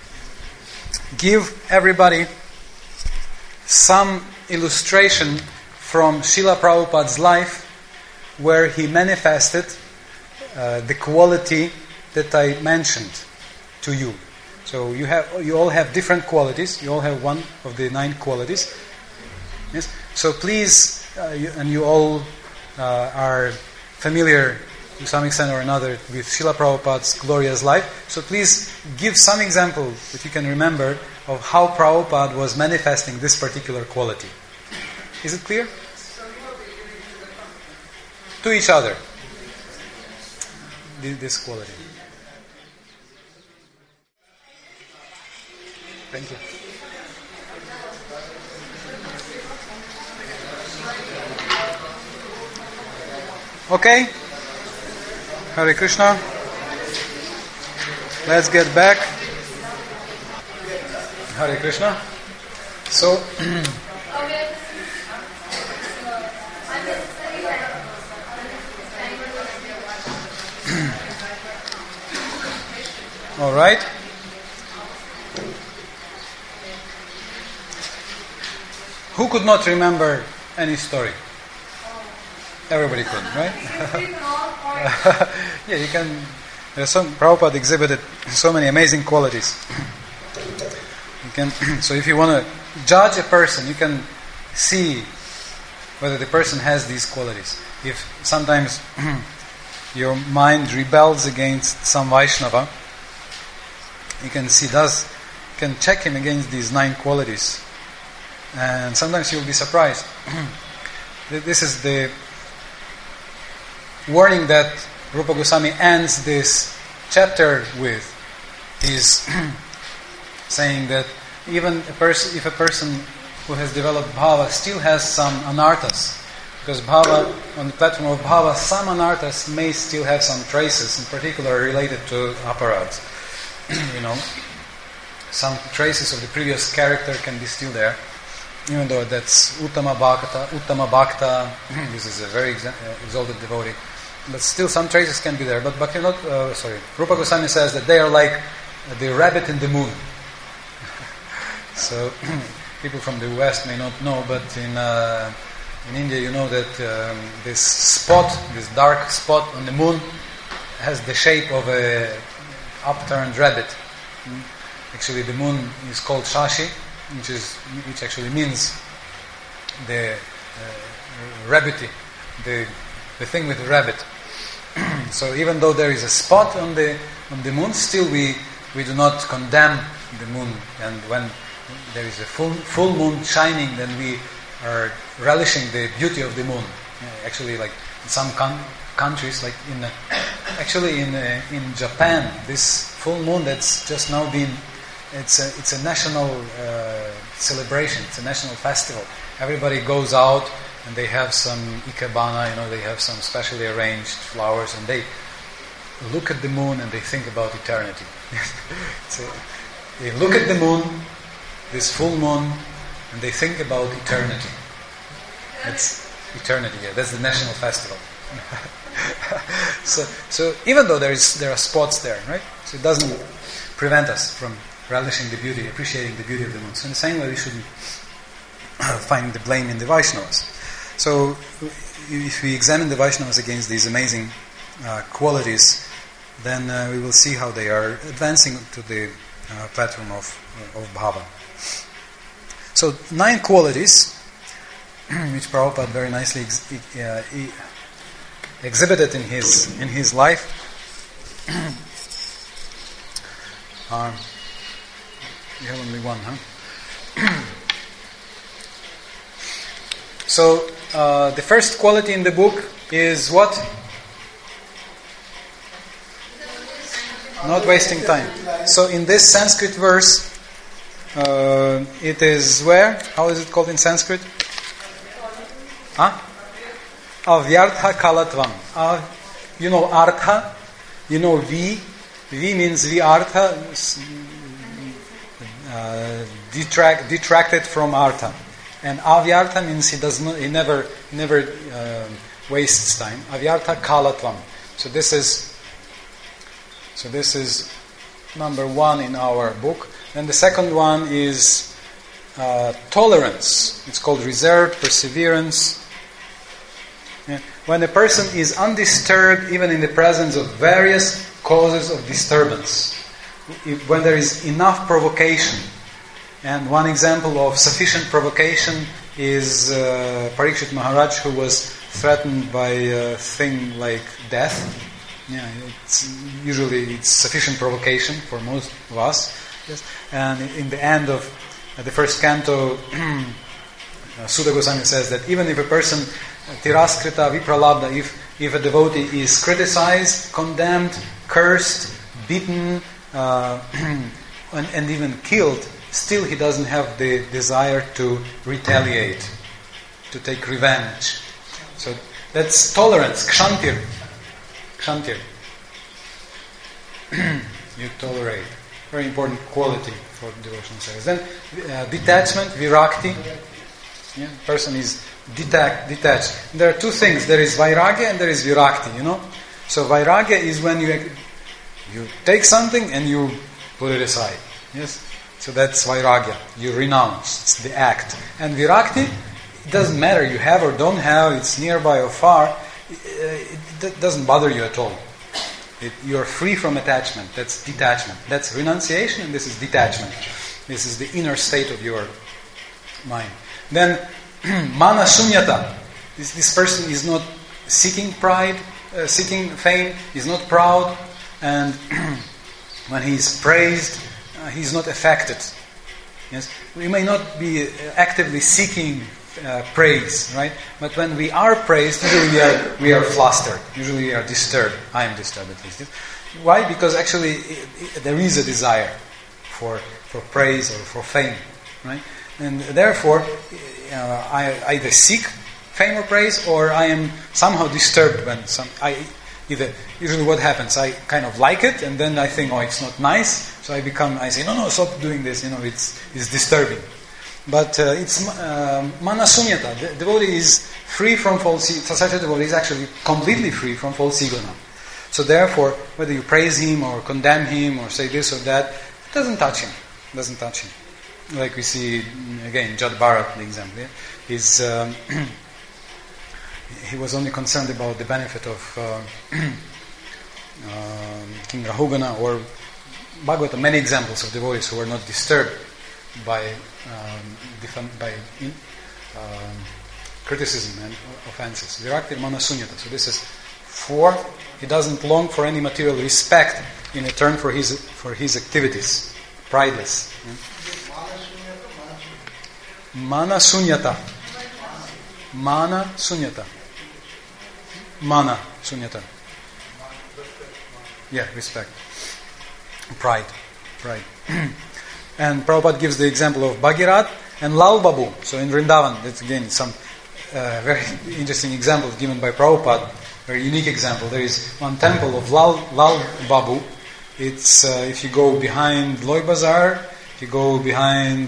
S1: give everybody some illustration from Srila Prabhupada's life where he manifested the quality that I mentioned to you. So you all have different qualities. You all have one of the 9 qualities. Yes. So please, you all are familiar to some extent or another with Srila Prabhupada's glorious life. So please give some example that you can remember of how Prabhupada was manifesting this particular quality. Is it clear? To each other. This quality. Thank you. Okay. Hare Krishna. Let's get back. Hare Krishna. So, all right. Who could not remember any story? Everybody could, right? Yeah, you can. Prabhupada exhibited so many amazing qualities. You can. So if you want to judge a person, you can see whether the person has these qualities. If sometimes your mind rebels against some Vaishnava, you can see can check him against these 9 qualities. And sometimes you'll be surprised. This is the warning that Rupa Goswami ends this chapter with. He's saying that even if a person who has developed bhava still has some anarthas, because bhava, on the platform of bhava, some anarthas may still have some traces, in particular related to aparadhs. Some traces of the previous character can be still there. Even though that's Uttama Bhakta, this is a very exalted devotee, but still some traces can be there. But Rupa Goswami says that they are like the rabbit in the moon. So people from the West may not know, but in India you know that this dark spot on the moon has the shape of a upturned rabbit. Actually, the moon is called Shashi, which actually means the rabbity, the thing with the rabbit. So even though there is a spot on the moon, still we do not condemn the moon. And when there is a full moon shining, then we are relishing the beauty of the moon. Actually, like in some countries, like in Japan, this full moon that's just now been. It's a national celebration. It's a national festival. Everybody goes out and they have some ikebana, they have some specially arranged flowers, and they look at the moon and they think about eternity. They look at the moon, this full moon, and they think about eternity. That's eternity. Yeah, that's the national festival. So even though there are spots there, right? So it doesn't prevent us from relishing the beauty, appreciating the beauty of the moon. So in the same way, we shouldn't find the blame in the Vaishnavas. So if we examine the Vaishnavas against these amazing qualities, then we will see how they are advancing to the platform of bhava. So 9 qualities, which Prabhupada very nicely exhibited in his life. You have only one, huh? So the first quality in the book is what? Not wasting time. So in this Sanskrit verse, it is where? How is it called in Sanskrit? Avyartha kalatvam. You know artha, you know V. V means Vyartha, detracted from artha. And avyartha means he never wastes time. Avyartha kalatvam. So this is number 1 in our book. And the second one is tolerance. It's called reserve, perseverance. Yeah. When a person is undisturbed, even in the presence of various causes of disturbance, when there is enough provocation. And one example of sufficient provocation is Parikshit Maharaj, who was threatened by a thing like death. Yeah, usually it's sufficient provocation for most of us. Yes. And in the end of the first canto, Sudha Goswami says that even if a person, tiraskrita vipralabdha, if a devotee is criticized, condemned, cursed, beaten, and even killed, still he doesn't have the desire to retaliate, to take revenge. So that's tolerance, kshantir. Kshantir. You tolerate. Very important quality for devotional service. Then detachment, virakti. Yeah, person is detached. There are 2 things. There is vairagya and there is virakti, you know. So vairagya is when you take something and you put it aside. Yes. So that's vairagya. You renounce. It's the act. And virakti, it doesn't matter. You have or don't have. It's nearby or far. It doesn't bother you at all. You're free from attachment. That's detachment. That's renunciation, and this is detachment. This is the inner state of your mind. Then mana shunyata. This person is not seeking pride, seeking fame. He's not proud, and when he's praised, he's not affected. Yes, we may not be actively seeking praise, right? But when we are praised, usually we are flustered. Usually we are disturbed. I am disturbed at least. Why? Because actually there is a desire for praise or for fame, right? And therefore, I either seek fame or praise, or I am somehow disturbed when usually what happens, I kind of like it, and then I think, oh, it's not nice, so I say, no, stop doing this, it's disturbing. But it's mana sunyata. The devotee is free from false ego. Such a devotee is actually completely free from false ego now. So therefore, whether you praise him or condemn him or say this or that, it doesn't touch him. Like we see again, Jad Bharat, the example. Yeah? He was only concerned about the benefit of King Rahugana or Bhagavata. Many examples of devotees who were not disturbed by criticism and offenses. Virakti mana sunyata. So this is 4. He doesn't long for any material respect in return for his activities. Prideless. Mana sunyata. Mana sunyata. Mana sunyata. Yeah, respect. Pride. And Prabhupada gives the example of Bhagirath and Lal Babu. So in Vrindavan, that's again some very interesting examples given by Prabhupada. Very unique example. There is one temple of Lal Babu. It's if you go behind Loy Bazar, behind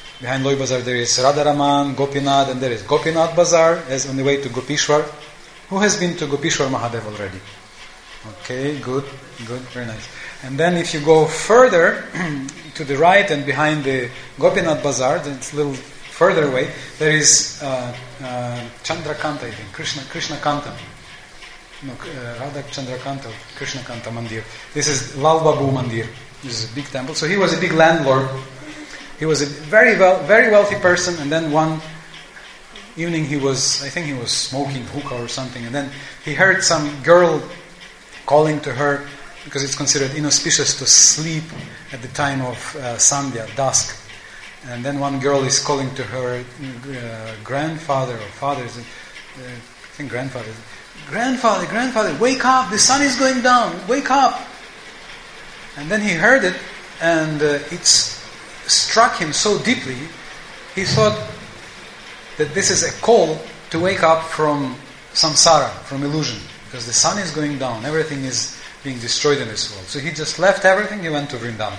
S1: Loy Bazar there is Radharaman, Gopinath, and there is Gopinath Bazar as on the way to Gopishwar. Who has been to Gopishwar Mahadev already? Okay, good, very nice. And then if you go further to the right and behind the Gopinath Bazaar, then it's a little further away, there is Chandrakanta, I think, Krishna Kanta. No, Radha Chandrakanta, Krishna Kanta Mandir. This is Lal Babu Mandir. This is a big temple. So he was a big landlord. He was a very wealthy person, and then one evening I think he was smoking hookah or something, and then he heard some girl calling to her, because it's considered inauspicious to sleep at the time of Sandhya, dusk. And then one girl is calling to her grandfather or father, I think grandfather, Grandfather, wake up, the sun is going down, wake up. And then he heard it, and it struck him so deeply, he thought that this is a call to wake up from samsara, from illusion, because the sun is going down, everything is being destroyed in this world. So he just left everything, he went to Vrindavan.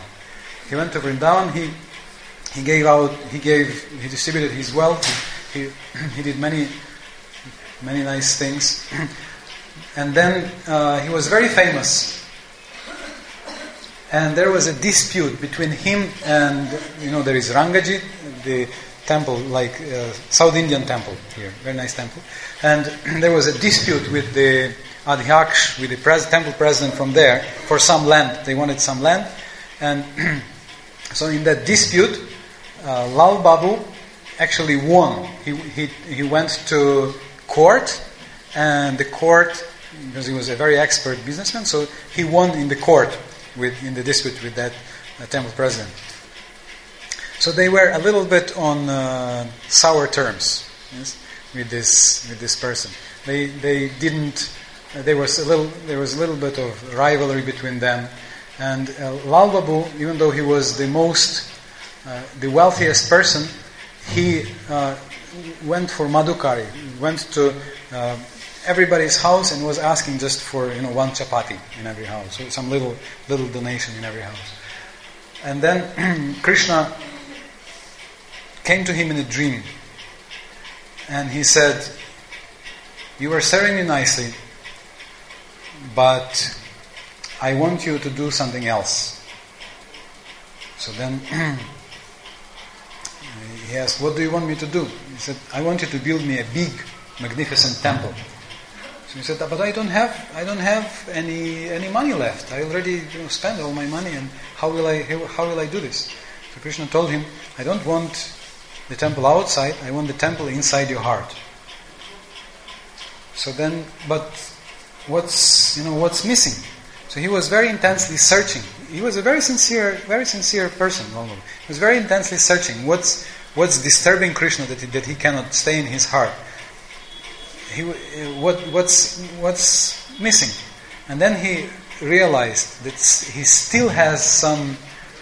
S1: He distributed his wealth, he did many nice things. And then he was very famous. And there was a dispute between him and, there is Rangaji, the temple, like South Indian temple here, very nice temple. And there was a dispute with the Adhyaksh, with the temple president from there, for some land. They wanted some land. And so in that dispute, Lal Babu actually won. He went to court, and the court, because he was a very expert businessman, so he won in the court in the dispute with that temple president. So they were a little bit on sour terms, yes, with this person. There was a little bit of rivalry between them, and Lal Babu, even though he was the wealthiest person, he went for Madhukari, went to everybody's house and was asking just for one chapati in every house, so some little donation in every house. And then Krishna came to him in a dream, and he said, "You are serving me nicely, but I want you to do something else." So then he asked, "What do you want me to do?" He said, "I want you to build me a big, magnificent temple." So he said, "But I don't have any money left. I already spent all my money, and how will I do this?" So Krishna told him, "I don't want the temple outside. I want the temple inside your heart." So then, but what's missing? So he was very intensely searching. He was a very sincere person. He was very intensely searching. What's disturbing Krishna that he cannot stay in his heart? What's missing? And then he realized that he still has some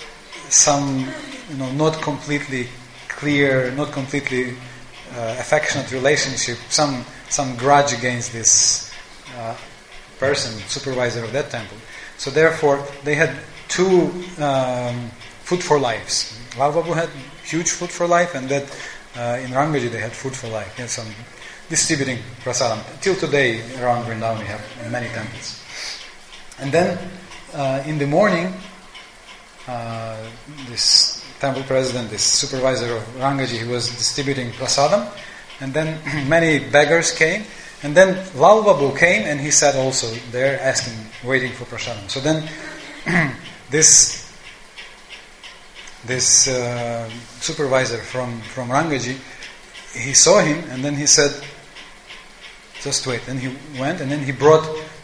S1: not completely clear, not completely affectionate relationship, some grudge against this person, supervisor of that temple. So therefore, they had two food for lives. Lal Babu had huge food for life, and that in Rangaji they had food for life. They had some distributing prasadam. Till today, around Vrindavan we have many temples. And then in the morning, this temple president, this supervisor of Rangaji, he was distributing prasadam, and then many beggars came, and then Lal Babu came, and he sat also there waiting for prasadam. So then this supervisor from Rangaji, he saw him, and then he said, "Just wait." And he went, and then he brought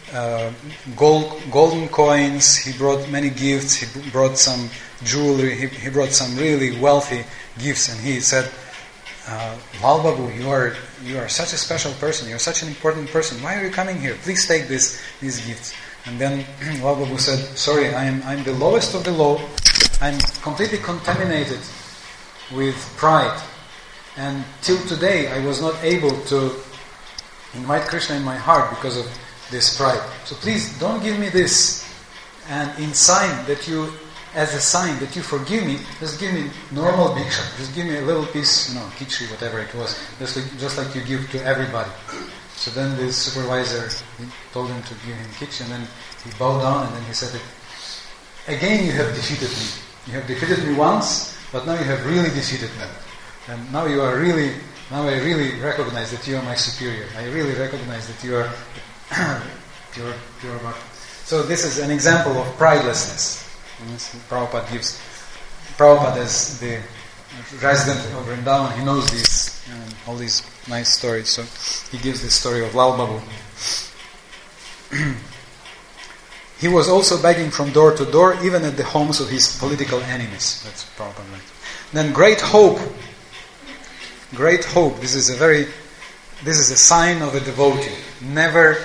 S1: golden coins, he brought many gifts, he brought some jewelry, he brought some really wealthy gifts, and he said, "Lal Babu, you are such a special person, you are such an important person, why are you coming here? Please take these gifts." And then Lal Babu said, "Sorry, I'm the lowest of the low, I'm completely contaminated with pride, and till today I was not able to invite Krishna in my heart because of this pride. So please don't give me this, and as a sign that you forgive me, just give me normal bhiksha, just give me a little piece, khichdi, whatever it was, just like you give to everybody." So then the supervisor, he told him to give him kiks, and then he bowed down, and then he said, again you have defeated me. You have defeated me once, but now you have really defeated me. And now I really recognize that you are my superior. I really recognize that you are pure bhakti. So this is an example of pridelessness. Prabhupada as the resident of Vrindavan, he knows these, all these nice stories. So he gives the story of Lal Babu. He was also begging from door to door, even at the homes of his political enemies. That's Prabhupada. Then great hope. Great hope. This is a sign of a devotee. Never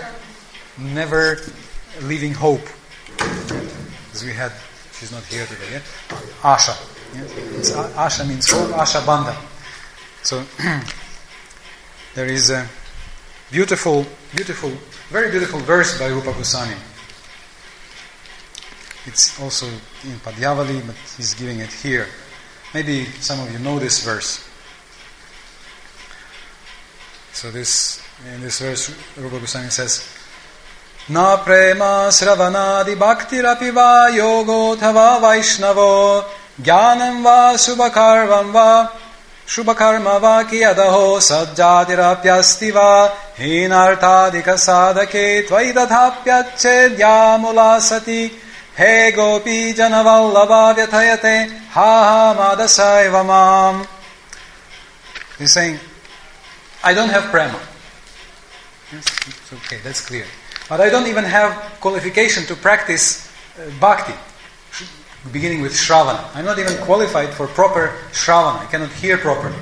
S1: leaving hope. As we had, she's not here today. Yeah? Asha. Yeah? Asha means hope. Asha Bandha. So there is a very beautiful verse by Rupa Goswami. It's also in Padyavali, but he's giving it here. Maybe some of you know this verse. So in this verse, Rupa Goswami says, Na prema sravanadi bhaktirapi va yogo thava vaishnavo jnanam va shubhakarma va kiyadaho sajjatirapyasti va hinartadika sadake tvaidadhapyachedyamulasati he gopi janavallabha vyathayate ha madasaiva mam. He's saying, I don't have prema. Yes, it's okay, that's clear. But I don't even have qualification to practice bhakti, beginning with Shravana. I'm not even qualified for proper Shravana. I cannot hear properly.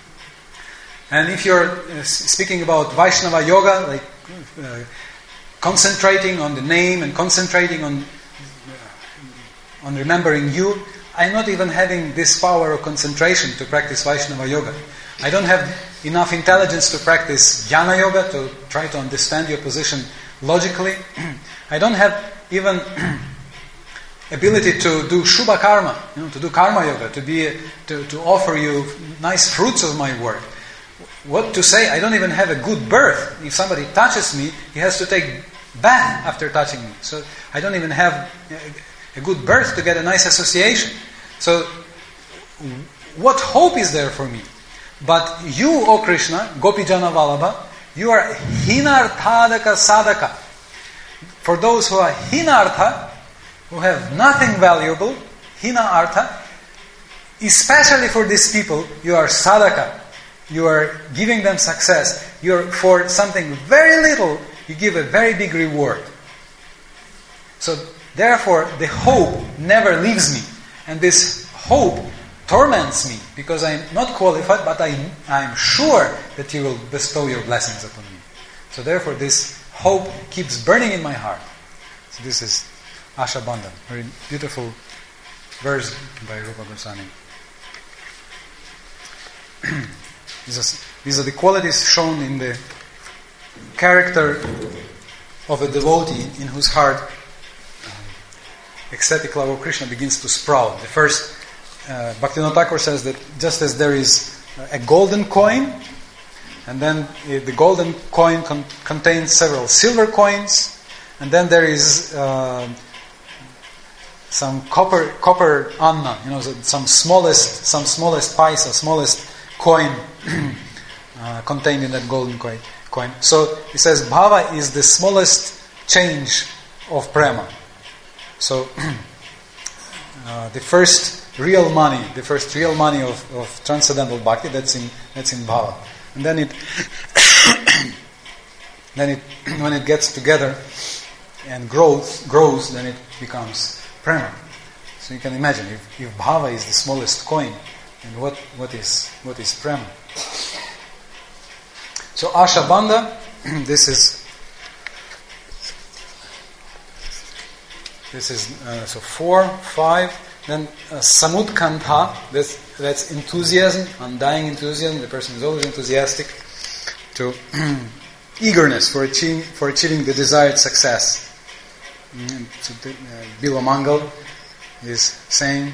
S1: And if you're speaking about Vaishnava yoga, like concentrating on the name and concentrating on remembering you, I'm not even having this power of concentration to practice Vaishnava yoga. I don't have enough intelligence to practice jnana yoga, to try to understand your position logically. I don't have even ability to do shubha karma, to do karma yoga, to offer you nice fruits of my work. What to say? I don't even have a good birth. If somebody touches me, he has to take bath after touching me. So I don't even have a good birth to get a nice association. So what hope is there for me? But you, O Krishna, Gopijana Vallabha, you are hinarthadaka sadaka. For those who are hinartha, who have nothing valuable, hina artha, especially for these people, you are sadaka. You are giving them success. You are, for something very little, you give a very big reward. So therefore, the hope never leaves me. And this hope torments me, because I'm not qualified, but I'm sure that you will bestow your blessings upon me. So therefore this hope keeps burning in my heart. So this is Asha Bandhan, very beautiful verse by Rupa Goswami. These are the qualities shown in the character of a devotee in whose heart ecstatic love of Krishna begins to sprout. The first, Bhaktivinoda Thakur says that just as there is a golden coin, and then the golden coin contains several silver coins, and then there is some copper anna, some smallest paisa, smallest coin contained in that golden coin. So he says bhava is the smallest change of prema. So the first real money of transcendental bhakti, that's in bhava, and then when it gets together and grows, then it becomes prema. So you can imagine if bhava is the smallest coin, and what is prema? So Asha Bandha, this is so 4, 5. Then Samutkantha, that's enthusiasm, undying enthusiasm. The person is always enthusiastic to eagerness for achieving the desired success. So Bilamangal is saying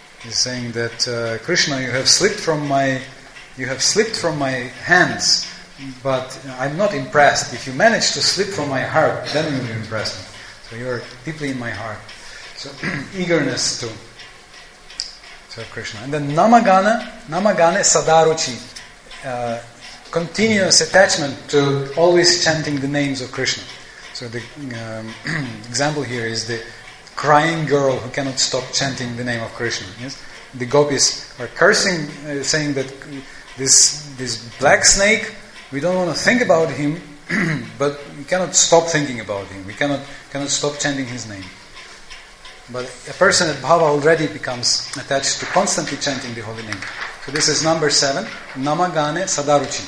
S1: that Krishna, you have slipped from my hands but I'm not impressed. If you manage to slip from my heart, then you will impress me. So you are deeply in my heart. So eagerness to serve Krishna. And then namagane sadaruchi, continuous attachment to always chanting the names of Krishna. So the example here is the crying girl who cannot stop chanting the name of Krishna. Yes? The gopis are cursing, saying that this black snake, we don't want to think about him, but we cannot stop thinking about him. We cannot stop chanting his name. But a person at bhava already becomes attached to constantly chanting the holy name. So this is number 7, namagane sadaruchi.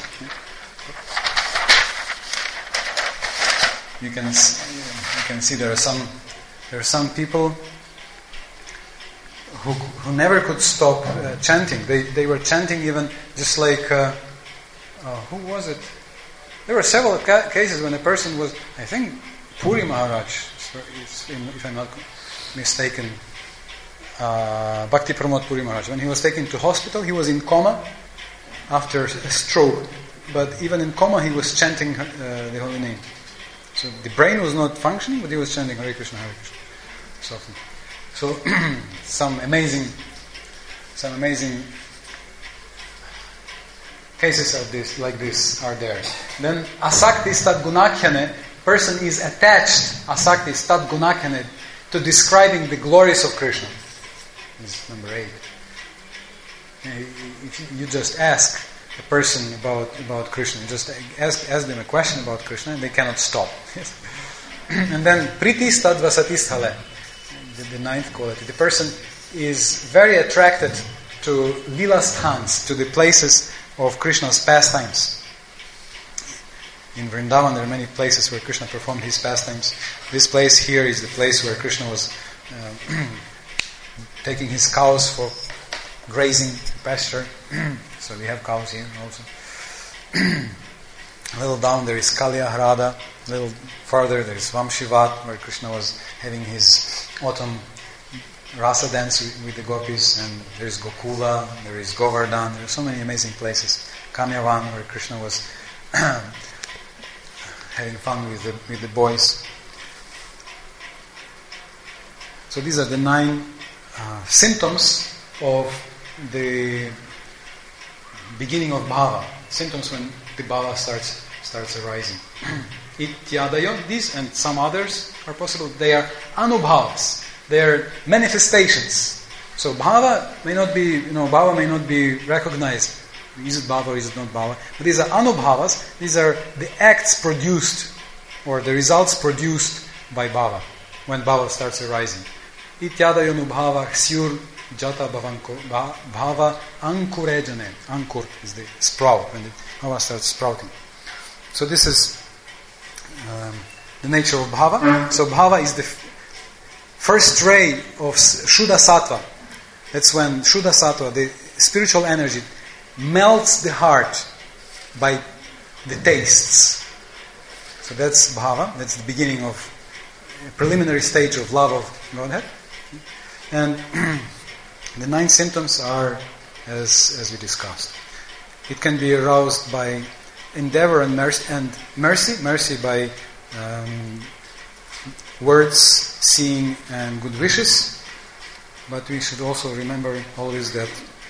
S1: You can see there are some people who never could stop chanting. They were chanting even just like who was it? There were several cases when a person was, I think, Puri Maharaj, if I'm not mistaken, Bhakti Pramod Puri Maharaj. When he was taken to hospital, he was in coma after a stroke. But even in coma, he was chanting the holy name. So the brain was not functioning, but he was chanting Hare Krishna, Hare Krishna. So some amazing cases of this, like this, are there. Then asakti stat gunakhyane, person is attached, asakti stat gunakhyane, to describing the glories of Krishna. This is number 8. If you just ask a person about Krishna, just ask them a question about Krishna, and they cannot stop. And then priti stat vasati sthale, the 9th quality. The person is very attracted to lila sthans, to the places of Krishna's pastimes. In Vrindavan, there are many places where Krishna performed his pastimes. This place here is the place where Krishna was taking his cows for grazing pasture. So we have cows here also. A little down there is Kalya Hrada. A little further there is Vamshivat, where Krishna was having his autumn rasa dance with the gopis. And there is Gokula, there is Govardhan. There are so many amazing places. Kamyavan, where Krishna was having fun with the boys. So these are the 9 symptoms of the beginning of bhava. Symptoms when the bhava starts arising. Ityadayo, these and some others are possible. They are anubhavas. They are manifestations. So bhava may not be recognized. Is it bhava or is it not bhava? But these are anubhavas. These are the acts produced or the results produced by bhava when bhava starts arising. Ityadayo anubhava ksyur jata bhava ankurejane. Ankur is the sprout, when the bhava starts sprouting. So this is the nature of bhava. So bhava is the first ray of Shuddha Sattva. That's when Shuddha Sattva, the spiritual energy, melts the heart by the tastes. So that's bhava. That's the beginning of a preliminary stage of love of Godhead. And the 9 symptoms are as we discussed. It can be aroused by endeavor and mercy. Mercy by words, seeing, and good wishes. But we should also remember always that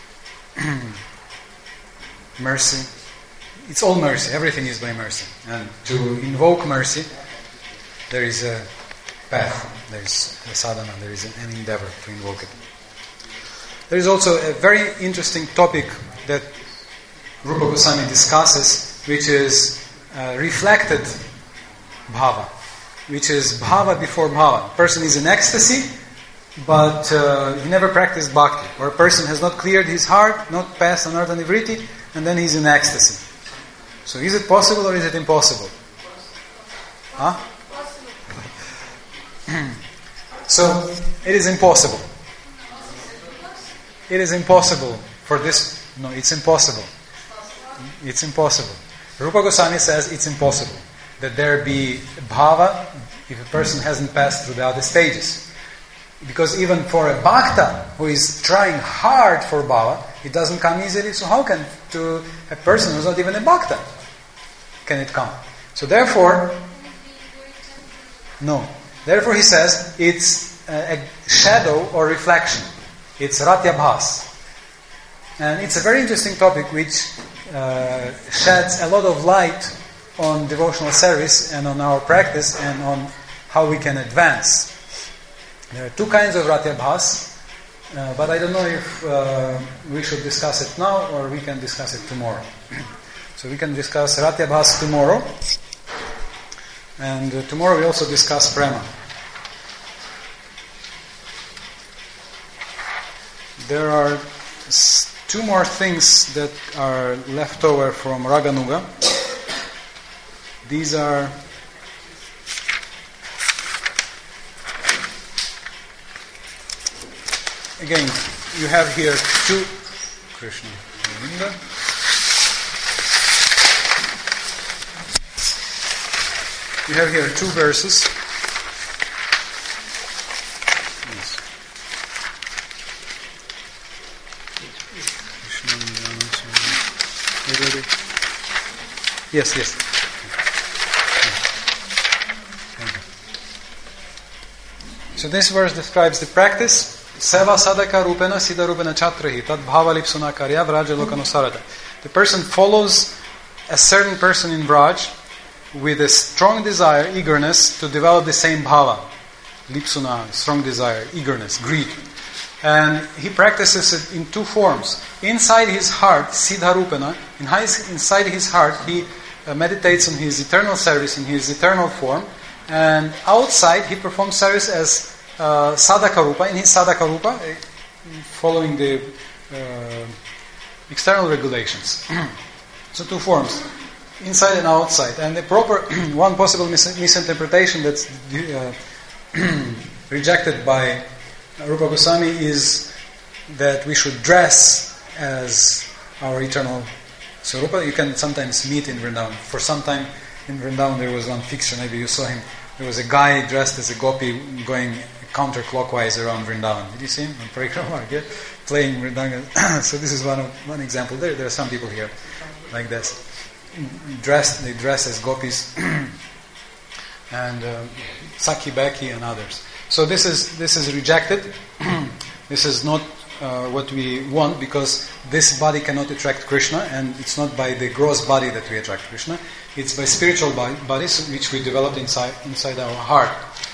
S1: mercy, it's all mercy. Everything is by mercy. And to invoke mercy, there is a path, there is a sadhana, there is an endeavor to invoke it. There is also a very interesting topic that Rupa Goswami discusses, which is reflected bhava, which is bhava before bhava. A person is in ecstasy, but he never practiced bhakti. Or a person has not cleared his heart, not passed anartha nivritti, and then he's in ecstasy. So is it possible or is it impossible? Huh? So it is impossible. It is impossible for this. No, it's impossible. It's impossible. Rupa Goswami says it's impossible that there be bhava if a person hasn't passed through the other stages. Because even for a bhakta who is trying hard for bhava, it doesn't come easily. So how can to a person who's not even a bhakta? can it come. So therefore, no. Therefore he says it's a shadow or reflection. It's ratyabhas. And it's a very interesting topic which sheds a lot of light on devotional service and on our practice and on how we can advance. There are two kinds of ratyabhas, but I don't know if we should discuss it now or we can discuss it tomorrow. So we can discuss ratyabhas tomorrow, and tomorrow we also discuss prema. There are two more things that are left over from Raganuga. These are again, you have here two Krishna. You have here two verses. Yes, yes. So this verse describes the practice. Seva sadaka rupena siddha rupena chatrahi tad bhava lipsuna karya vraja lokanusarata. The person follows a certain person in Vraj with a strong desire, eagerness to develop the same bhava. Lipsuna, strong desire, eagerness, greed. And he practices it in two forms. Inside his heart, siddha rupena, inside his heart he meditates on his eternal service in his eternal form, and outside he performs service as sadhaka rupa, in his sadhaka rupa, following the external regulations. So two forms, inside and outside. And the proper, one possible misinterpretation that's rejected by Rupa Goswami is that we should dress as our eternal Swarupa. You can sometimes meet in Vrindavan. For some time in Vrindavan there was one fixture, maybe you saw him. There was a guy dressed as a gopi going counterclockwise around Vrindavan. Did you see him on Parikrama? Yeah? Playing Vrindavan. So this is one example. There are some people here like this. They dress as gopis and Sakhi Baki and others. So this is rejected. This is not what we want, because this body cannot attract Krishna, and it's not by the gross body that we attract Krishna. It's by spiritual bodies which we developed inside our heart.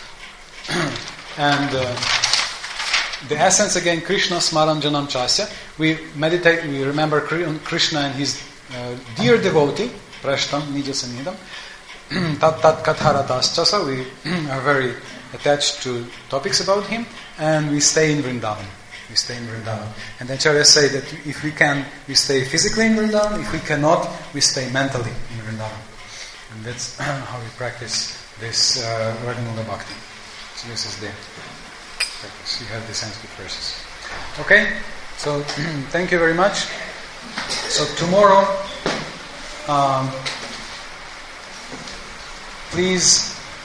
S1: And the essence again, Krishna smaran janam chasya. We meditate, we remember Krishna and his dear devotee, prashtam nijasanidam, tat tat katharatascha. We are very attached to topics about him, and we stay in Vrindavan. And the acharyas say that if we can, we stay physically in Vrindavan. If we cannot, we stay mentally in Vrindavan. And that's how we practice this Raganuga Bhakti. So this is the practice. You have the Sanskrit verses. Okay? So thank you very much. So tomorrow, please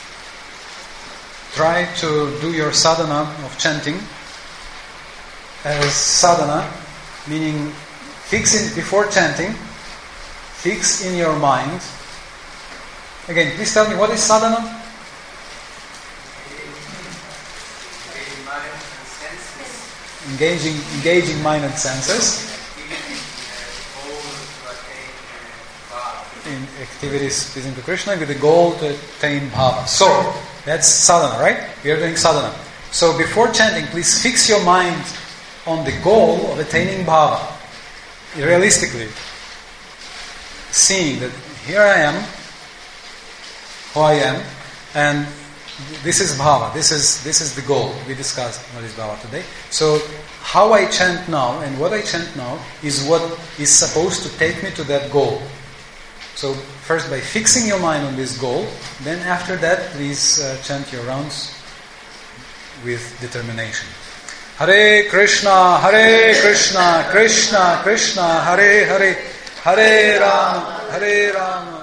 S1: try to do your sadhana of chanting as sadhana, meaning before chanting, fix in your mind. Again, please tell me, what is sadhana? Engaging mind and senses in activities pleasing to Krishna with the goal to attain bhava. So, that's sadhana, right? We are doing sadhana. So before chanting, please fix your mind on the goal of attaining bhava. Realistically, seeing that here I am, who I am, and this is bhava. This is the goal. We discussed what is bhava today. So how I chant now and what I chant now is what is supposed to take me to that goal. So first by fixing your mind on this goal, then after that please chant your rounds with determination. Hare Krishna, Krishna Krishna, Hare Hare, Hare Rama,